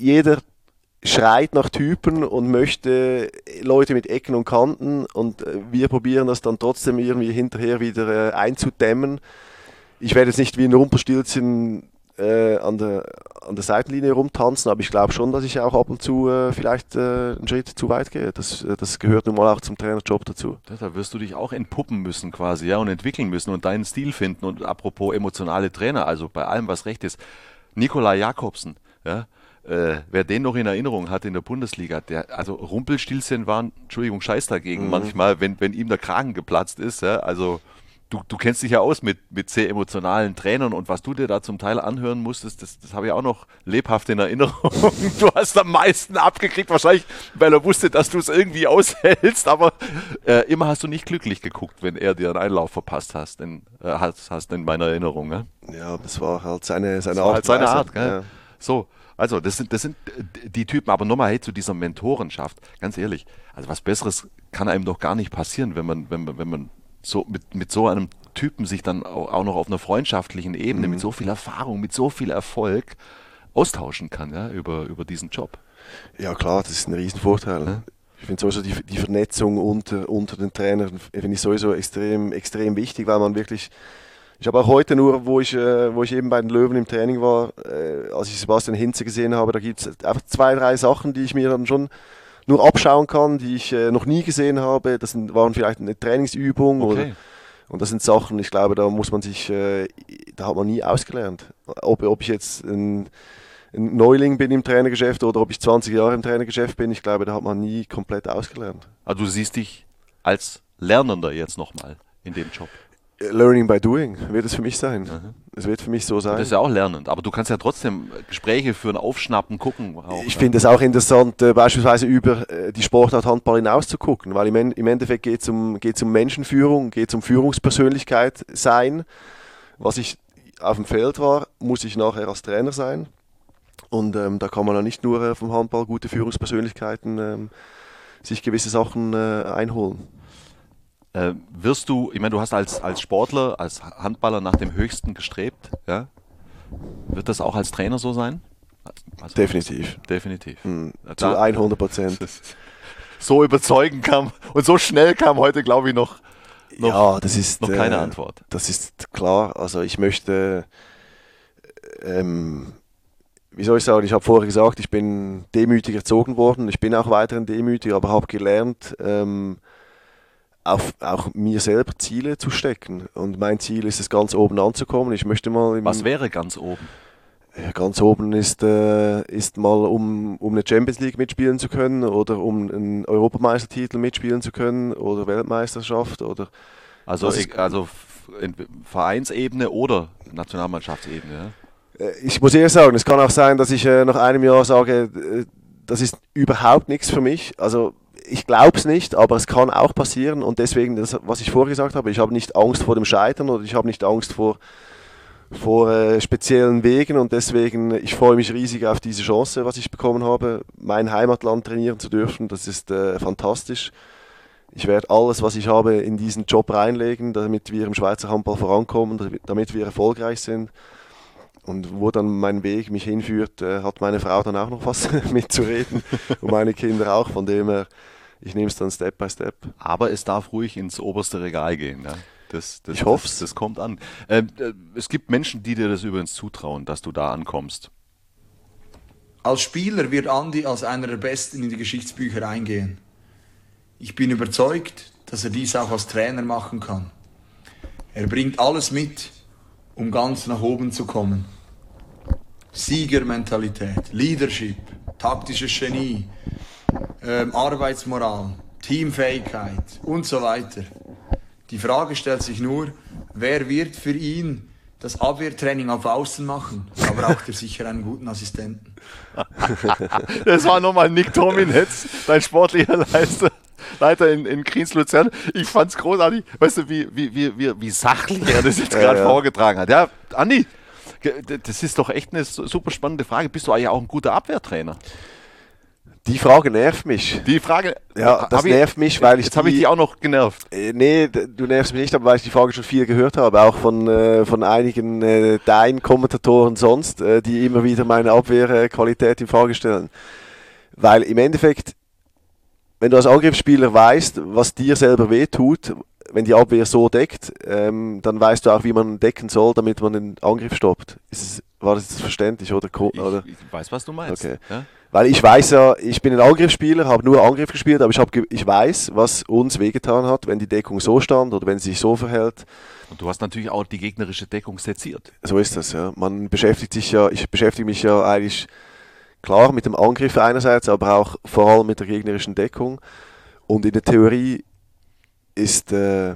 schreit nach Typen und möchte Leute mit Ecken und Kanten und wir probieren das dann trotzdem irgendwie hinterher wieder einzudämmen. Ich werde jetzt nicht wie ein Rumpelstilzchen an der Seitenlinie rumtanzen, aber ich glaube schon, dass ich auch ab und zu vielleicht einen Schritt zu weit gehe. Das gehört nun mal auch zum Trainerjob dazu. Da wirst du dich auch entpuppen müssen quasi, ja, und entwickeln müssen und deinen Stil finden. Und apropos emotionale Trainer, also bei allem, was recht ist, Nikolai Jakobsen, ja, wer den noch in Erinnerung hat in der Bundesliga, also Rumpelstilzchen waren, Entschuldigung, Scheiß dagegen manchmal, wenn ihm der Kragen geplatzt ist, ja, also Du kennst dich ja aus mit sehr emotionalen Trainern und was du dir da zum Teil anhören musstest, das habe ich auch noch lebhaft in Erinnerung. Du hast am meisten abgekriegt, wahrscheinlich, weil er wusste, dass du es irgendwie aushältst, aber immer hast du nicht glücklich geguckt, wenn er dir einen Einlauf verpasst hast, hast in meiner Erinnerung. Ne? Ja, das war halt seine das Art. War halt seine Art, gell? Ja. So, also das sind die Typen, aber nochmal hey, zu dieser Mentorenschaft, ganz ehrlich, also was Besseres kann einem doch gar nicht passieren, wenn man so mit so einem Typen sich dann auch noch auf einer freundschaftlichen Ebene, mit so viel Erfahrung, mit so viel Erfolg austauschen kann, ja, über diesen Job. Ja klar, das ist ein Riesenvorteil. Ja. Ich finde sowieso die Vernetzung unter den Trainern finde ich sowieso extrem wichtig, weil man wirklich, ich habe auch heute nur, wo ich eben bei den Löwen im Training war, als ich Sebastian Hinze gesehen habe, da gibt es einfach 2, 3 Sachen, die ich mir dann schon nur abschauen kann, die ich noch nie gesehen habe. Das waren vielleicht eine Trainingsübung okay. Und das sind Sachen, ich glaube, da muss man sich, da hat man nie ausgelernt. Ob ich jetzt ein Neuling bin im Trainergeschäft oder ob ich 20 Jahre im Trainergeschäft bin, ich glaube, da hat man nie komplett ausgelernt. Also du siehst dich als Lernender jetzt nochmal in dem Job? Learning by doing wird es für mich sein. Es wird für mich so sein. Das ist ja auch lernend, aber du kannst ja trotzdem Gespräche führen, aufschnappen, gucken. Auch, ich finde es auch interessant, beispielsweise über die Sportart Handball hinaus zu gucken, weil im Endeffekt geht es um Menschenführung, geht es um Führungspersönlichkeit sein. Was ich auf dem Feld war, muss ich nachher als Trainer sein. Und da kann man ja nicht nur vom Handball gute Führungspersönlichkeiten sich gewisse Sachen einholen. Wirst du, ich meine, du hast als Sportler, als Handballer nach dem Höchsten gestrebt, ja? Wird das auch als Trainer so sein? Also, Definitiv. Definitiv. Zu 100%. So überzeugend kam und so schnell kam heute, glaube ich, noch das ist noch keine Antwort. Das ist klar. Also ich möchte, wie soll ich sagen, ich habe vorher gesagt, ich bin demütig erzogen worden. Ich bin auch weiterhin demütig, aber habe gelernt, auch mir selber Ziele zu stecken. Und mein Ziel ist es, ganz oben anzukommen. Ich möchte mal... Was wäre ganz oben? Ja, ganz oben ist mal, um eine Champions League mitspielen zu können oder um einen Europameistertitel mitspielen zu können oder Weltmeisterschaft oder... Also in Vereinsebene oder Nationalmannschaftsebene, ja? Ich muss ehrlich sagen, es kann auch sein, dass ich nach einem Jahr sage, das ist überhaupt nichts für mich. Also ich glaube es nicht, aber es kann auch passieren und deswegen, das, was ich vorher gesagt habe, ich habe nicht Angst vor dem Scheitern oder ich habe nicht Angst vor speziellen Wegen und deswegen, ich freue mich riesig auf diese Chance, was ich bekommen habe, mein Heimatland trainieren zu dürfen. Das ist fantastisch. Ich werde alles, was ich habe, in diesen Job reinlegen, damit wir im Schweizer Handball vorankommen, damit wir erfolgreich sind. Und wo dann mein Weg mich hinführt, hat meine Frau dann auch noch was mitzureden und meine Kinder auch. Von dem her, ich nehme es dann Step by Step. Aber es darf ruhig ins oberste Regal gehen. Ja? Ich hoffe es. Das kommt an. Es gibt Menschen, die dir das übrigens zutrauen, dass du da ankommst. Als Spieler wird Andi als einer der Besten in die Geschichtsbücher eingehen. Ich bin überzeugt, dass er dies auch als Trainer machen kann. Er bringt alles mit, um ganz nach oben zu kommen. Siegermentalität, Leadership, taktisches Genie, Arbeitsmoral, Teamfähigkeit und so weiter. Die Frage stellt sich nur, wer wird für ihn das Abwehrtraining auf Außen machen? Da braucht er sicher einen guten Assistenten. Das war nochmal Nick Tominetz, dein sportlicher Leiter in Kriens-Luzern. Ich fand's großartig. Weißt du, wie sachlich er das jetzt gerade vorgetragen hat. Ja, Andi, das ist doch echt eine super spannende Frage. Bist du eigentlich auch ein guter Abwehrtrainer? Die Frage nervt mich. Die Frage, ja, das nervt mich, weil ich jetzt habe ich die auch noch genervt. Nee, du nervst mich nicht, aber weil ich die Frage schon viel gehört habe, auch von einigen deinen Kommentatoren sonst, die immer wieder meine Abwehrqualität in Frage stellen. Weil im Endeffekt, wenn du als Angriffsspieler weißt, was dir selber wehtut, wenn die Abwehr so deckt, dann weißt du auch, wie man decken soll, damit man den Angriff stoppt. War das jetzt verständlich? Oder? Ich weiß, was du meinst. Okay. Ja? Weil ich weiß ja, ich bin ein Angriffsspieler, habe nur Angriff gespielt, aber ich weiß, was uns wehgetan hat, wenn die Deckung so stand oder wenn sie sich so verhält. Und du hast natürlich auch die gegnerische Deckung seziert. So ist das, ja. Ich beschäftige mich ja eigentlich klar mit dem Angriff einerseits, aber auch vor allem mit der gegnerischen Deckung. Und in der Theorie ist, also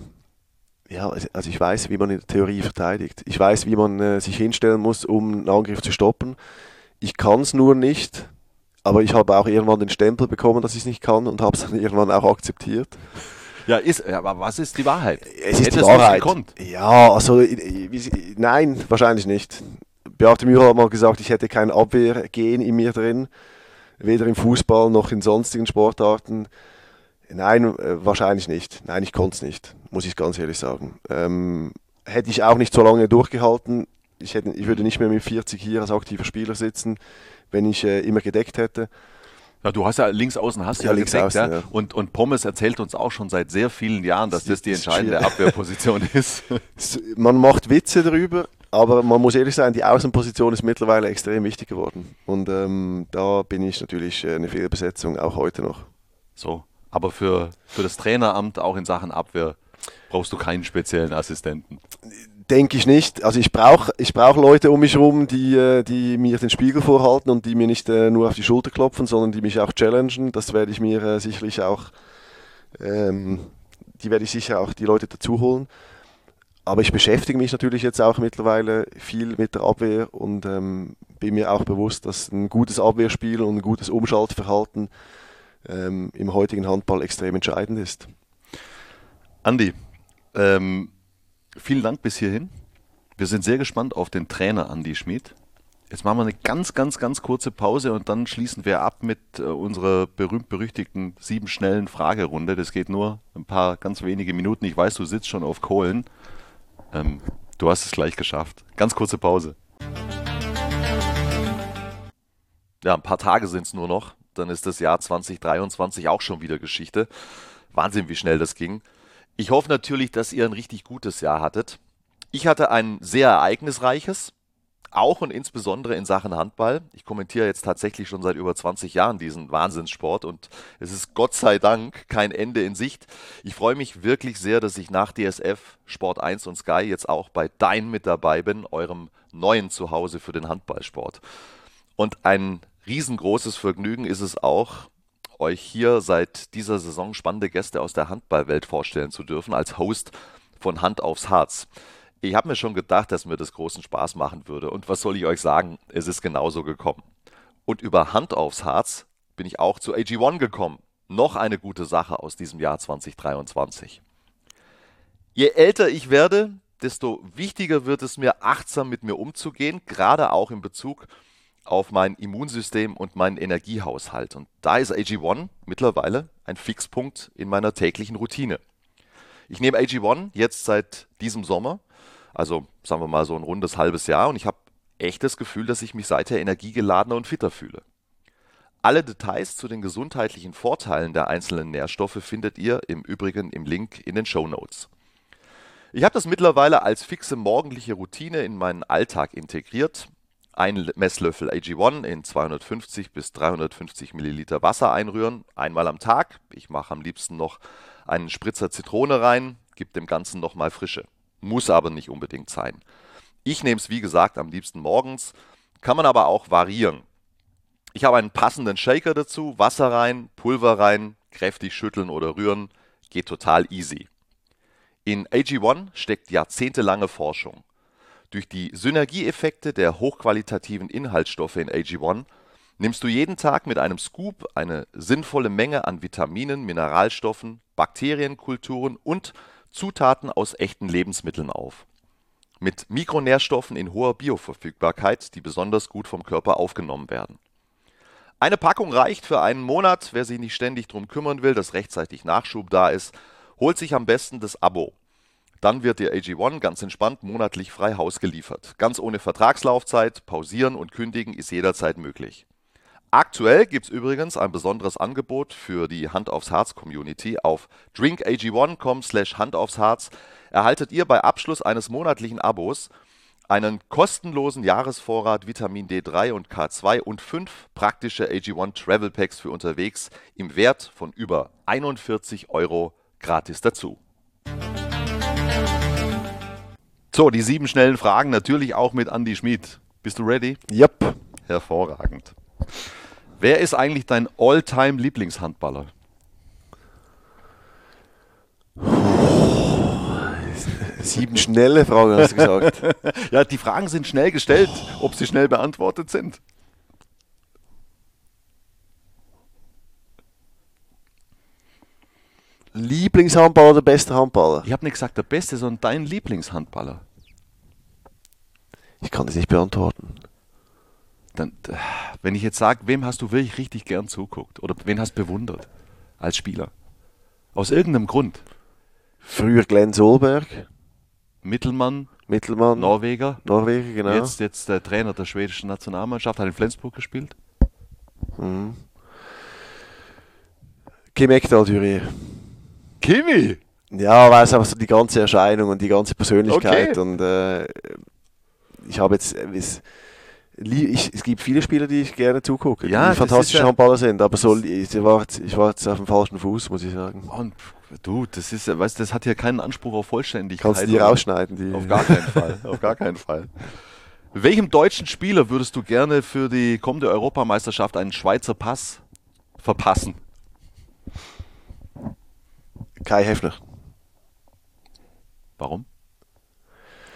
ich weiß, wie man in der Theorie verteidigt. Ich weiß, wie man sich hinstellen muss, um einen Angriff zu stoppen. Ich kann es nur nicht. Aber ich habe auch irgendwann den Stempel bekommen, dass ich es nicht kann und habe es dann irgendwann auch akzeptiert. Ja, aber was ist die Wahrheit? Es ist die Wahrheit. Ja, also nein, wahrscheinlich nicht. Beate Müller hat mal gesagt, ich hätte kein Abwehrgen in mir drin, weder im Fußball noch in sonstigen Sportarten. Nein, wahrscheinlich nicht. Nein, ich konnte es nicht, muss ich ganz ehrlich sagen. Hätte ich auch nicht so lange durchgehalten. Ich würde nicht mehr mit 40 hier als aktiver Spieler sitzen, wenn ich immer gedeckt hätte. Ja, du hast ja links außen links gedeckt, außen, ja. Und Pommes erzählt uns auch schon seit sehr vielen Jahren, dass das die entscheidende Abwehrposition ist. Man macht Witze darüber, aber man muss ehrlich sein, die Außenposition ist mittlerweile extrem wichtig geworden. Und da bin ich natürlich eine Fehlbesetzung, auch heute noch. So, aber für das Traineramt, auch in Sachen Abwehr, brauchst du keinen speziellen Assistenten. Denke ich nicht. Also ich brauche Leute um mich herum, die mir den Spiegel vorhalten und die mir nicht nur auf die Schulter klopfen, sondern die mich auch challengen. Das werde ich mir sicherlich auch, die werde ich sicher auch die Leute dazu holen. Aber ich beschäftige mich natürlich jetzt auch mittlerweile viel mit der Abwehr und bin mir auch bewusst, dass ein gutes Abwehrspiel und ein gutes Umschaltverhalten im heutigen Handball extrem entscheidend ist. Andi, vielen Dank bis hierhin. Wir sind sehr gespannt auf den Trainer Andi Schmid. Jetzt machen wir eine ganz, ganz, ganz kurze Pause und dann schließen wir ab mit unserer berühmt-berüchtigten 7 schnellen Fragerunde. Das geht nur ein paar ganz wenige Minuten. Ich weiß, du sitzt schon auf Kohlen. Du hast es gleich geschafft. Ganz kurze Pause. Ja, ein paar Tage sind es nur noch. Dann ist das Jahr 2023 auch schon wieder Geschichte. Wahnsinn, wie schnell das ging. Ich hoffe natürlich, dass ihr ein richtig gutes Jahr hattet. Ich hatte ein sehr ereignisreiches, auch und insbesondere in Sachen Handball. Ich kommentiere jetzt tatsächlich schon seit über 20 Jahren diesen Wahnsinnssport und es ist Gott sei Dank kein Ende in Sicht. Ich freue mich wirklich sehr, dass ich nach DSF, Sport 1 und Sky jetzt auch bei Dein mit dabei bin, eurem neuen Zuhause für den Handballsport. Und ein riesengroßes Vergnügen ist es auch, euch hier seit dieser Saison spannende Gäste aus der Handballwelt vorstellen zu dürfen, als Host von Hand aufs Harz. Ich habe mir schon gedacht, dass mir das großen Spaß machen würde. Und was soll ich euch sagen? Es ist genauso gekommen. Und über Hand aufs Harz bin ich auch zu AG1 gekommen. Noch eine gute Sache aus diesem Jahr 2023. Je älter ich werde, desto wichtiger wird es mir, achtsam mit mir umzugehen, gerade auch in Bezug auf mein Immunsystem und meinen Energiehaushalt. Und da ist AG1 mittlerweile ein Fixpunkt in meiner täglichen Routine. Ich nehme AG1 jetzt seit diesem Sommer, also sagen wir mal so ein rundes halbes Jahr, und ich habe echt das Gefühl, dass ich mich seither energiegeladener und fitter fühle. Alle Details zu den gesundheitlichen Vorteilen der einzelnen Nährstoffe findet ihr im Übrigen im Link in den Shownotes. Ich habe das mittlerweile als fixe morgendliche Routine in meinen Alltag integriert. Ein Messlöffel AG1 in 250 bis 350 Milliliter Wasser einrühren, einmal am Tag. Ich mache am liebsten noch einen Spritzer Zitrone rein, gebe dem Ganzen nochmal Frische. Muss aber nicht unbedingt sein. Ich nehme es wie gesagt am liebsten morgens, kann man aber auch variieren. Ich habe einen passenden Shaker dazu, Wasser rein, Pulver rein, kräftig schütteln oder rühren, geht total easy. In AG1 steckt jahrzehntelange Forschung. Durch die Synergieeffekte der hochqualitativen Inhaltsstoffe in AG1 nimmst du jeden Tag mit einem Scoop eine sinnvolle Menge an Vitaminen, Mineralstoffen, Bakterienkulturen und Zutaten aus echten Lebensmitteln auf. Mit Mikronährstoffen in hoher Bioverfügbarkeit, die besonders gut vom Körper aufgenommen werden. Eine Packung reicht für einen Monat. Wer sich nicht ständig darum kümmern will, dass rechtzeitig Nachschub da ist, holt sich am besten das Abo. Dann wird dir AG1 ganz entspannt monatlich frei Haus geliefert. Ganz ohne Vertragslaufzeit, pausieren und kündigen ist jederzeit möglich. Aktuell gibt es übrigens ein besonderes Angebot für die Hand aufs Harz Community. Auf drinkag1.com/Hand aufs Harz erhaltet ihr bei Abschluss eines monatlichen Abos einen kostenlosen Jahresvorrat Vitamin D3 und K2 und 5 praktische AG1 Travel Packs für unterwegs im Wert von über 41 € gratis dazu. So, die 7 schnellen Fragen natürlich auch mit Andi Schmid. Bist du ready? Yep. Hervorragend. Wer ist eigentlich dein All-Time-Lieblingshandballer? Sieben schnelle Fragen, hast du gesagt. Ja, die Fragen sind schnell gestellt, ob sie schnell beantwortet sind. Lieblingshandballer oder bester Handballer? Ich habe nicht gesagt der Beste, sondern dein Lieblingshandballer. Ich kann das nicht beantworten. Dann, wenn ich jetzt sage, wem hast du wirklich richtig gern zuguckt oder wen hast bewundert als Spieler? Aus irgendeinem Grund. Früher Glenn Solberg. Mittelmann, Norweger, genau. Jetzt der Trainer der schwedischen Nationalmannschaft, hat in Flensburg gespielt. Mhm. Kim Ekdahl-Dürer. Kimi! Ja, weil es einfach so die ganze Erscheinung und die ganze Persönlichkeit. Okay. Und ich habe jetzt... es gibt viele Spieler, die ich gerne zugucke, Ja, die fantastische ja, Handballer sind, aber so, ich war jetzt auf dem falschen Fuß, muss ich sagen. Und du, das ist, weißt, das hat hier keinen Anspruch auf Vollständigkeit. Kannst du die rausschneiden? Die Auf gar keinen Fall. Auf gar keinen Fall. Welchem deutschen Spieler würdest du gerne für die kommende Europameisterschaft einen Schweizer Pass verpassen? Kai Heffner. Warum?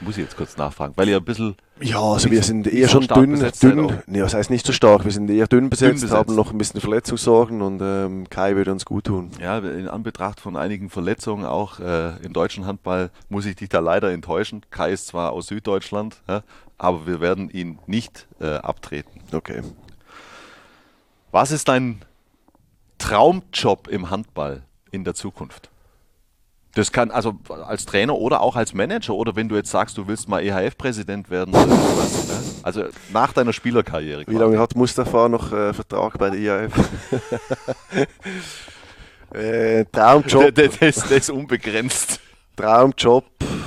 Muss ich jetzt kurz nachfragen, weil ihr ein bisschen... Ja, also wir sind eher so schon stark dünn. besetzt seid auch. Nee, das heißt nicht so stark. Wir sind eher dünn besetzt, besetzt. haben noch ein bisschen Verletzungssorgen und Kai würde uns gut tun. Ja, in Anbetracht von einigen Verletzungen auch im deutschen Handball muss ich dich da leider enttäuschen. Kai ist zwar aus Süddeutschland, ja, aber wir werden ihn nicht abtreten. Okay. Was ist dein Traumjob im Handball in der Zukunft? Das kann also als Trainer oder auch als Manager oder wenn du jetzt sagst, du willst mal EHF-Präsident werden oder sowas. Ne? Also nach deiner Spielerkarriere. Wie lange hat Mustafa noch Vertrag bei der IAF? Traumjob. Der ist unbegrenzt. Traumjob.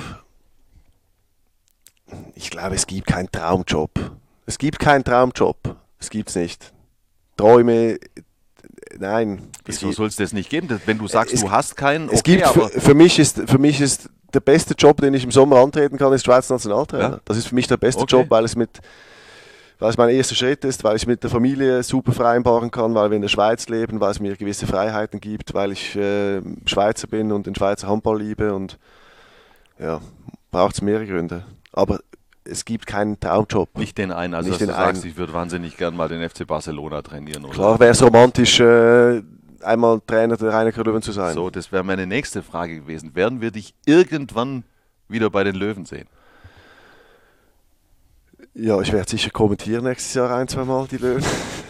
Ich glaube, es gibt keinen Traumjob. Es gibt keinen Traumjob. Es gibt's nicht. Träume, nein. Wieso soll es das nicht geben? Wenn du sagst, du hast keinen, okay, es gibt für mich ist der beste Job, den ich im Sommer antreten kann, ist Schweizer Nationaltrainer. Ja? Das ist für mich der beste Okay. Job, weil es mein erster Schritt ist, weil ich mit der Familie super vereinbaren kann, weil wir in der Schweiz leben, weil es mir gewisse Freiheiten gibt, weil ich Schweizer bin und den Schweizer Handball liebe und ja, braucht es mehrere Gründe. Aber es gibt keinen Traumjob. nicht den einen, also Nicht dass du den sagst, einen. ich würde wahnsinnig gern mal den FC Barcelona trainieren. Oder? Klar wäre es romantisch, einmal Trainer der Rhein-Neckar Löwen zu sein. So, das wäre meine nächste Frage gewesen. Werden wir dich irgendwann wieder bei den Löwen sehen? Ja, ich werde sicher kommentieren nächstes Jahr 1-2 Mal die Löwen.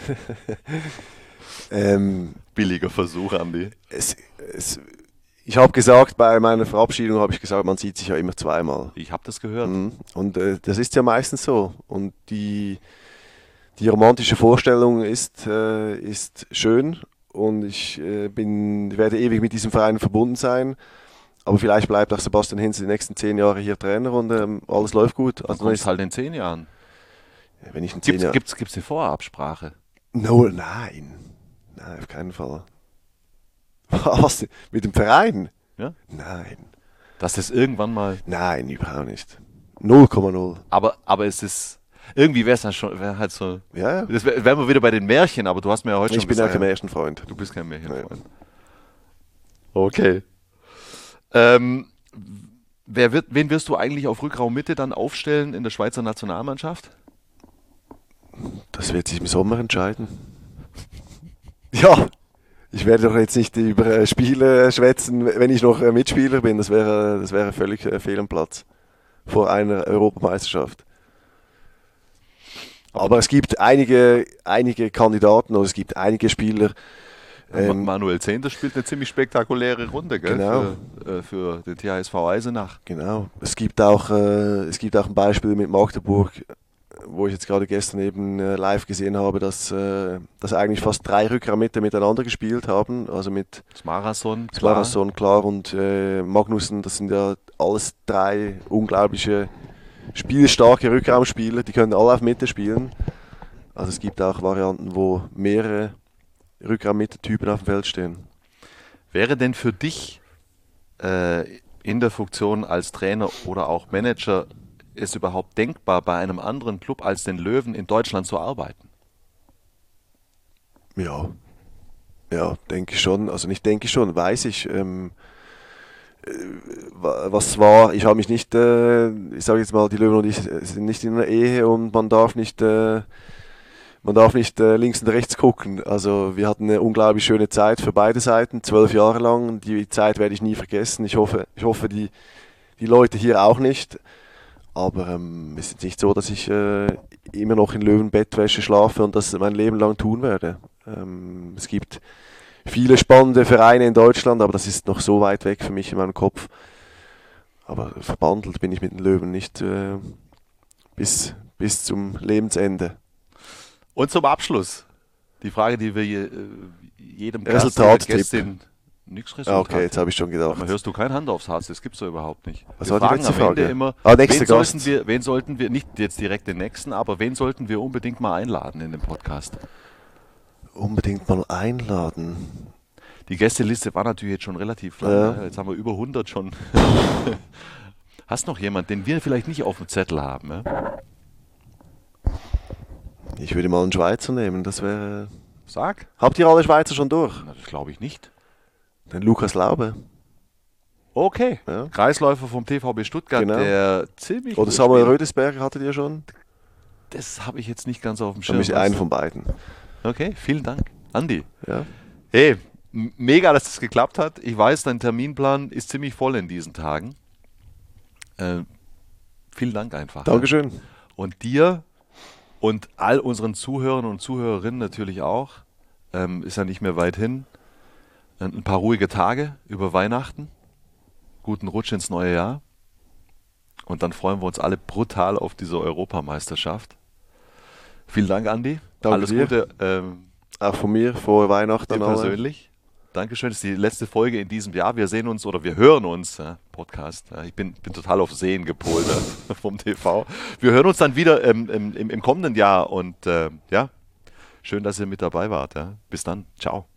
Billiger Versuch, Andi. Ich habe gesagt, bei meiner Verabschiedung habe ich gesagt, man sieht sich ja immer zweimal. Ich habe das gehört. Mhm. Und das ist ja meistens so. Und die romantische Vorstellung ist schön und ich werde ewig mit diesem Verein verbunden sein. Aber vielleicht bleibt auch Sebastian Hinz die nächsten 10 Jahre hier Trainer und alles läuft gut. Dann Also kommt halt in 10 Jahren. wenn ich in 10 Jahren... Gibt's eine Vorabsprache? Nein, auf keinen Fall. Was? Mit dem Verein? Ja? Nein. Dass das irgendwann mal... Nein, überhaupt nicht. 0,0. Aber es ist... Irgendwie wäre es dann schon... Wär halt so... Ja, Das wären wir wieder bei den Märchen, aber du hast mir ja heute ich schon bin ja gesagt... kein Märchenfreund. Du bist kein Märchenfreund. Nein. Okay. Wen wirst du eigentlich auf Rückraummitte dann aufstellen in der Schweizer Nationalmannschaft? Das wird sich im Sommer entscheiden. Ja, ich werde doch jetzt nicht über Spiele schwätzen, wenn ich noch Mitspieler bin. Das wäre völlig fehl am Platz vor einer Europameisterschaft. Aber es gibt einige Kandidaten oder es gibt einige Spieler. Manuel Zehnder spielt eine ziemlich spektakuläre Runde, gell? Genau. Für den THSV Eisenach. Genau. Es gibt auch ein Beispiel mit Magdeburg, wo ich jetzt gerade gestern eben live gesehen habe, dass eigentlich fast 3 Rückraummitte miteinander gespielt haben. Also mit Smarason, Smarason, klar, und Magnussen, das sind ja alles 3 unglaubliche spielstarke Rückraumspieler, die können alle auf Mitte spielen. Also es gibt auch Varianten, wo mehrere Rückraummitte-Typen auf dem Feld stehen. Wäre denn für dich in der Funktion als Trainer oder auch Manager es überhaupt denkbar, bei einem anderen Club als den Löwen in Deutschland zu arbeiten? Ja, denke ich schon. Also nicht denke ich schon, weiß ich. Was war, ich habe mich nicht, ich sage jetzt mal, die Löwen und ich sind nicht in einer Ehe und man darf nicht links und rechts gucken. Also wir hatten eine unglaublich schöne Zeit für beide Seiten, 12 Jahre lang. Die Zeit werde ich nie vergessen. Ich hoffe die Leute hier auch nicht. Aber es ist nicht so, dass ich immer noch in Löwenbettwäsche schlafe und das mein Leben lang tun werde. Es gibt viele spannende Vereine in Deutschland, aber das ist noch so weit weg für mich in meinem Kopf. Aber verbandelt bin ich mit den Löwen nicht bis zum Lebensende. Und zum Abschluss die Frage, die wir jedem Resultattipp. Gästin... Nix Resultat. Okay, jetzt habe ich schon gedacht. Aber hörst du kein Hand aufs Herz, das gibt's doch überhaupt nicht. Was Wir war die fragen letzte am Ende Frage? immer, Nächster Gast. wen sollten wir, nicht jetzt direkt den nächsten, aber wen sollten wir unbedingt mal einladen in den Podcast? Unbedingt mal einladen. Die Gästeliste war natürlich jetzt schon relativ lang. Ja. Ne? Jetzt haben wir über 100 schon. Hast noch jemand, den wir vielleicht nicht auf dem Zettel haben? Ne? Ich würde mal einen Schweizer nehmen, das wäre... Sag. Habt ihr alle Schweizer schon durch? Na, das glaube ich nicht. Den Lukas Laube. Okay, Ja. Kreisläufer vom TVB Stuttgart, Genau. der ziemlich Oder gut Samuel spielt. Rödesberger hattet ihr schon? Das habe ich jetzt nicht ganz auf dem Dann Schirm. ist einen von beiden. Okay, vielen Dank. Andi. Ja. Hey, mega, dass das geklappt hat. Ich weiß, dein Terminplan ist ziemlich voll in diesen Tagen. Vielen Dank einfach. Dankeschön. Und dir und all unseren Zuhörern und Zuhörerinnen natürlich auch. Ist ja nicht mehr weit hin. Ein paar ruhige Tage über Weihnachten. Guten Rutsch ins neue Jahr. Und dann freuen wir uns alle brutal auf diese Europameisterschaft. Vielen Dank, Andi. Danke Alles dir. Gute Auch von mir, frohe Weihnachten dir an alle. persönlich. Dankeschön. Das ist die letzte Folge in diesem Jahr. Wir sehen uns oder wir hören uns, Podcast. Ich bin total auf Sehen gepolt vom TV. Wir hören uns dann wieder im kommenden Jahr und schön, dass ihr mit dabei wart. Ja. Bis dann. Ciao.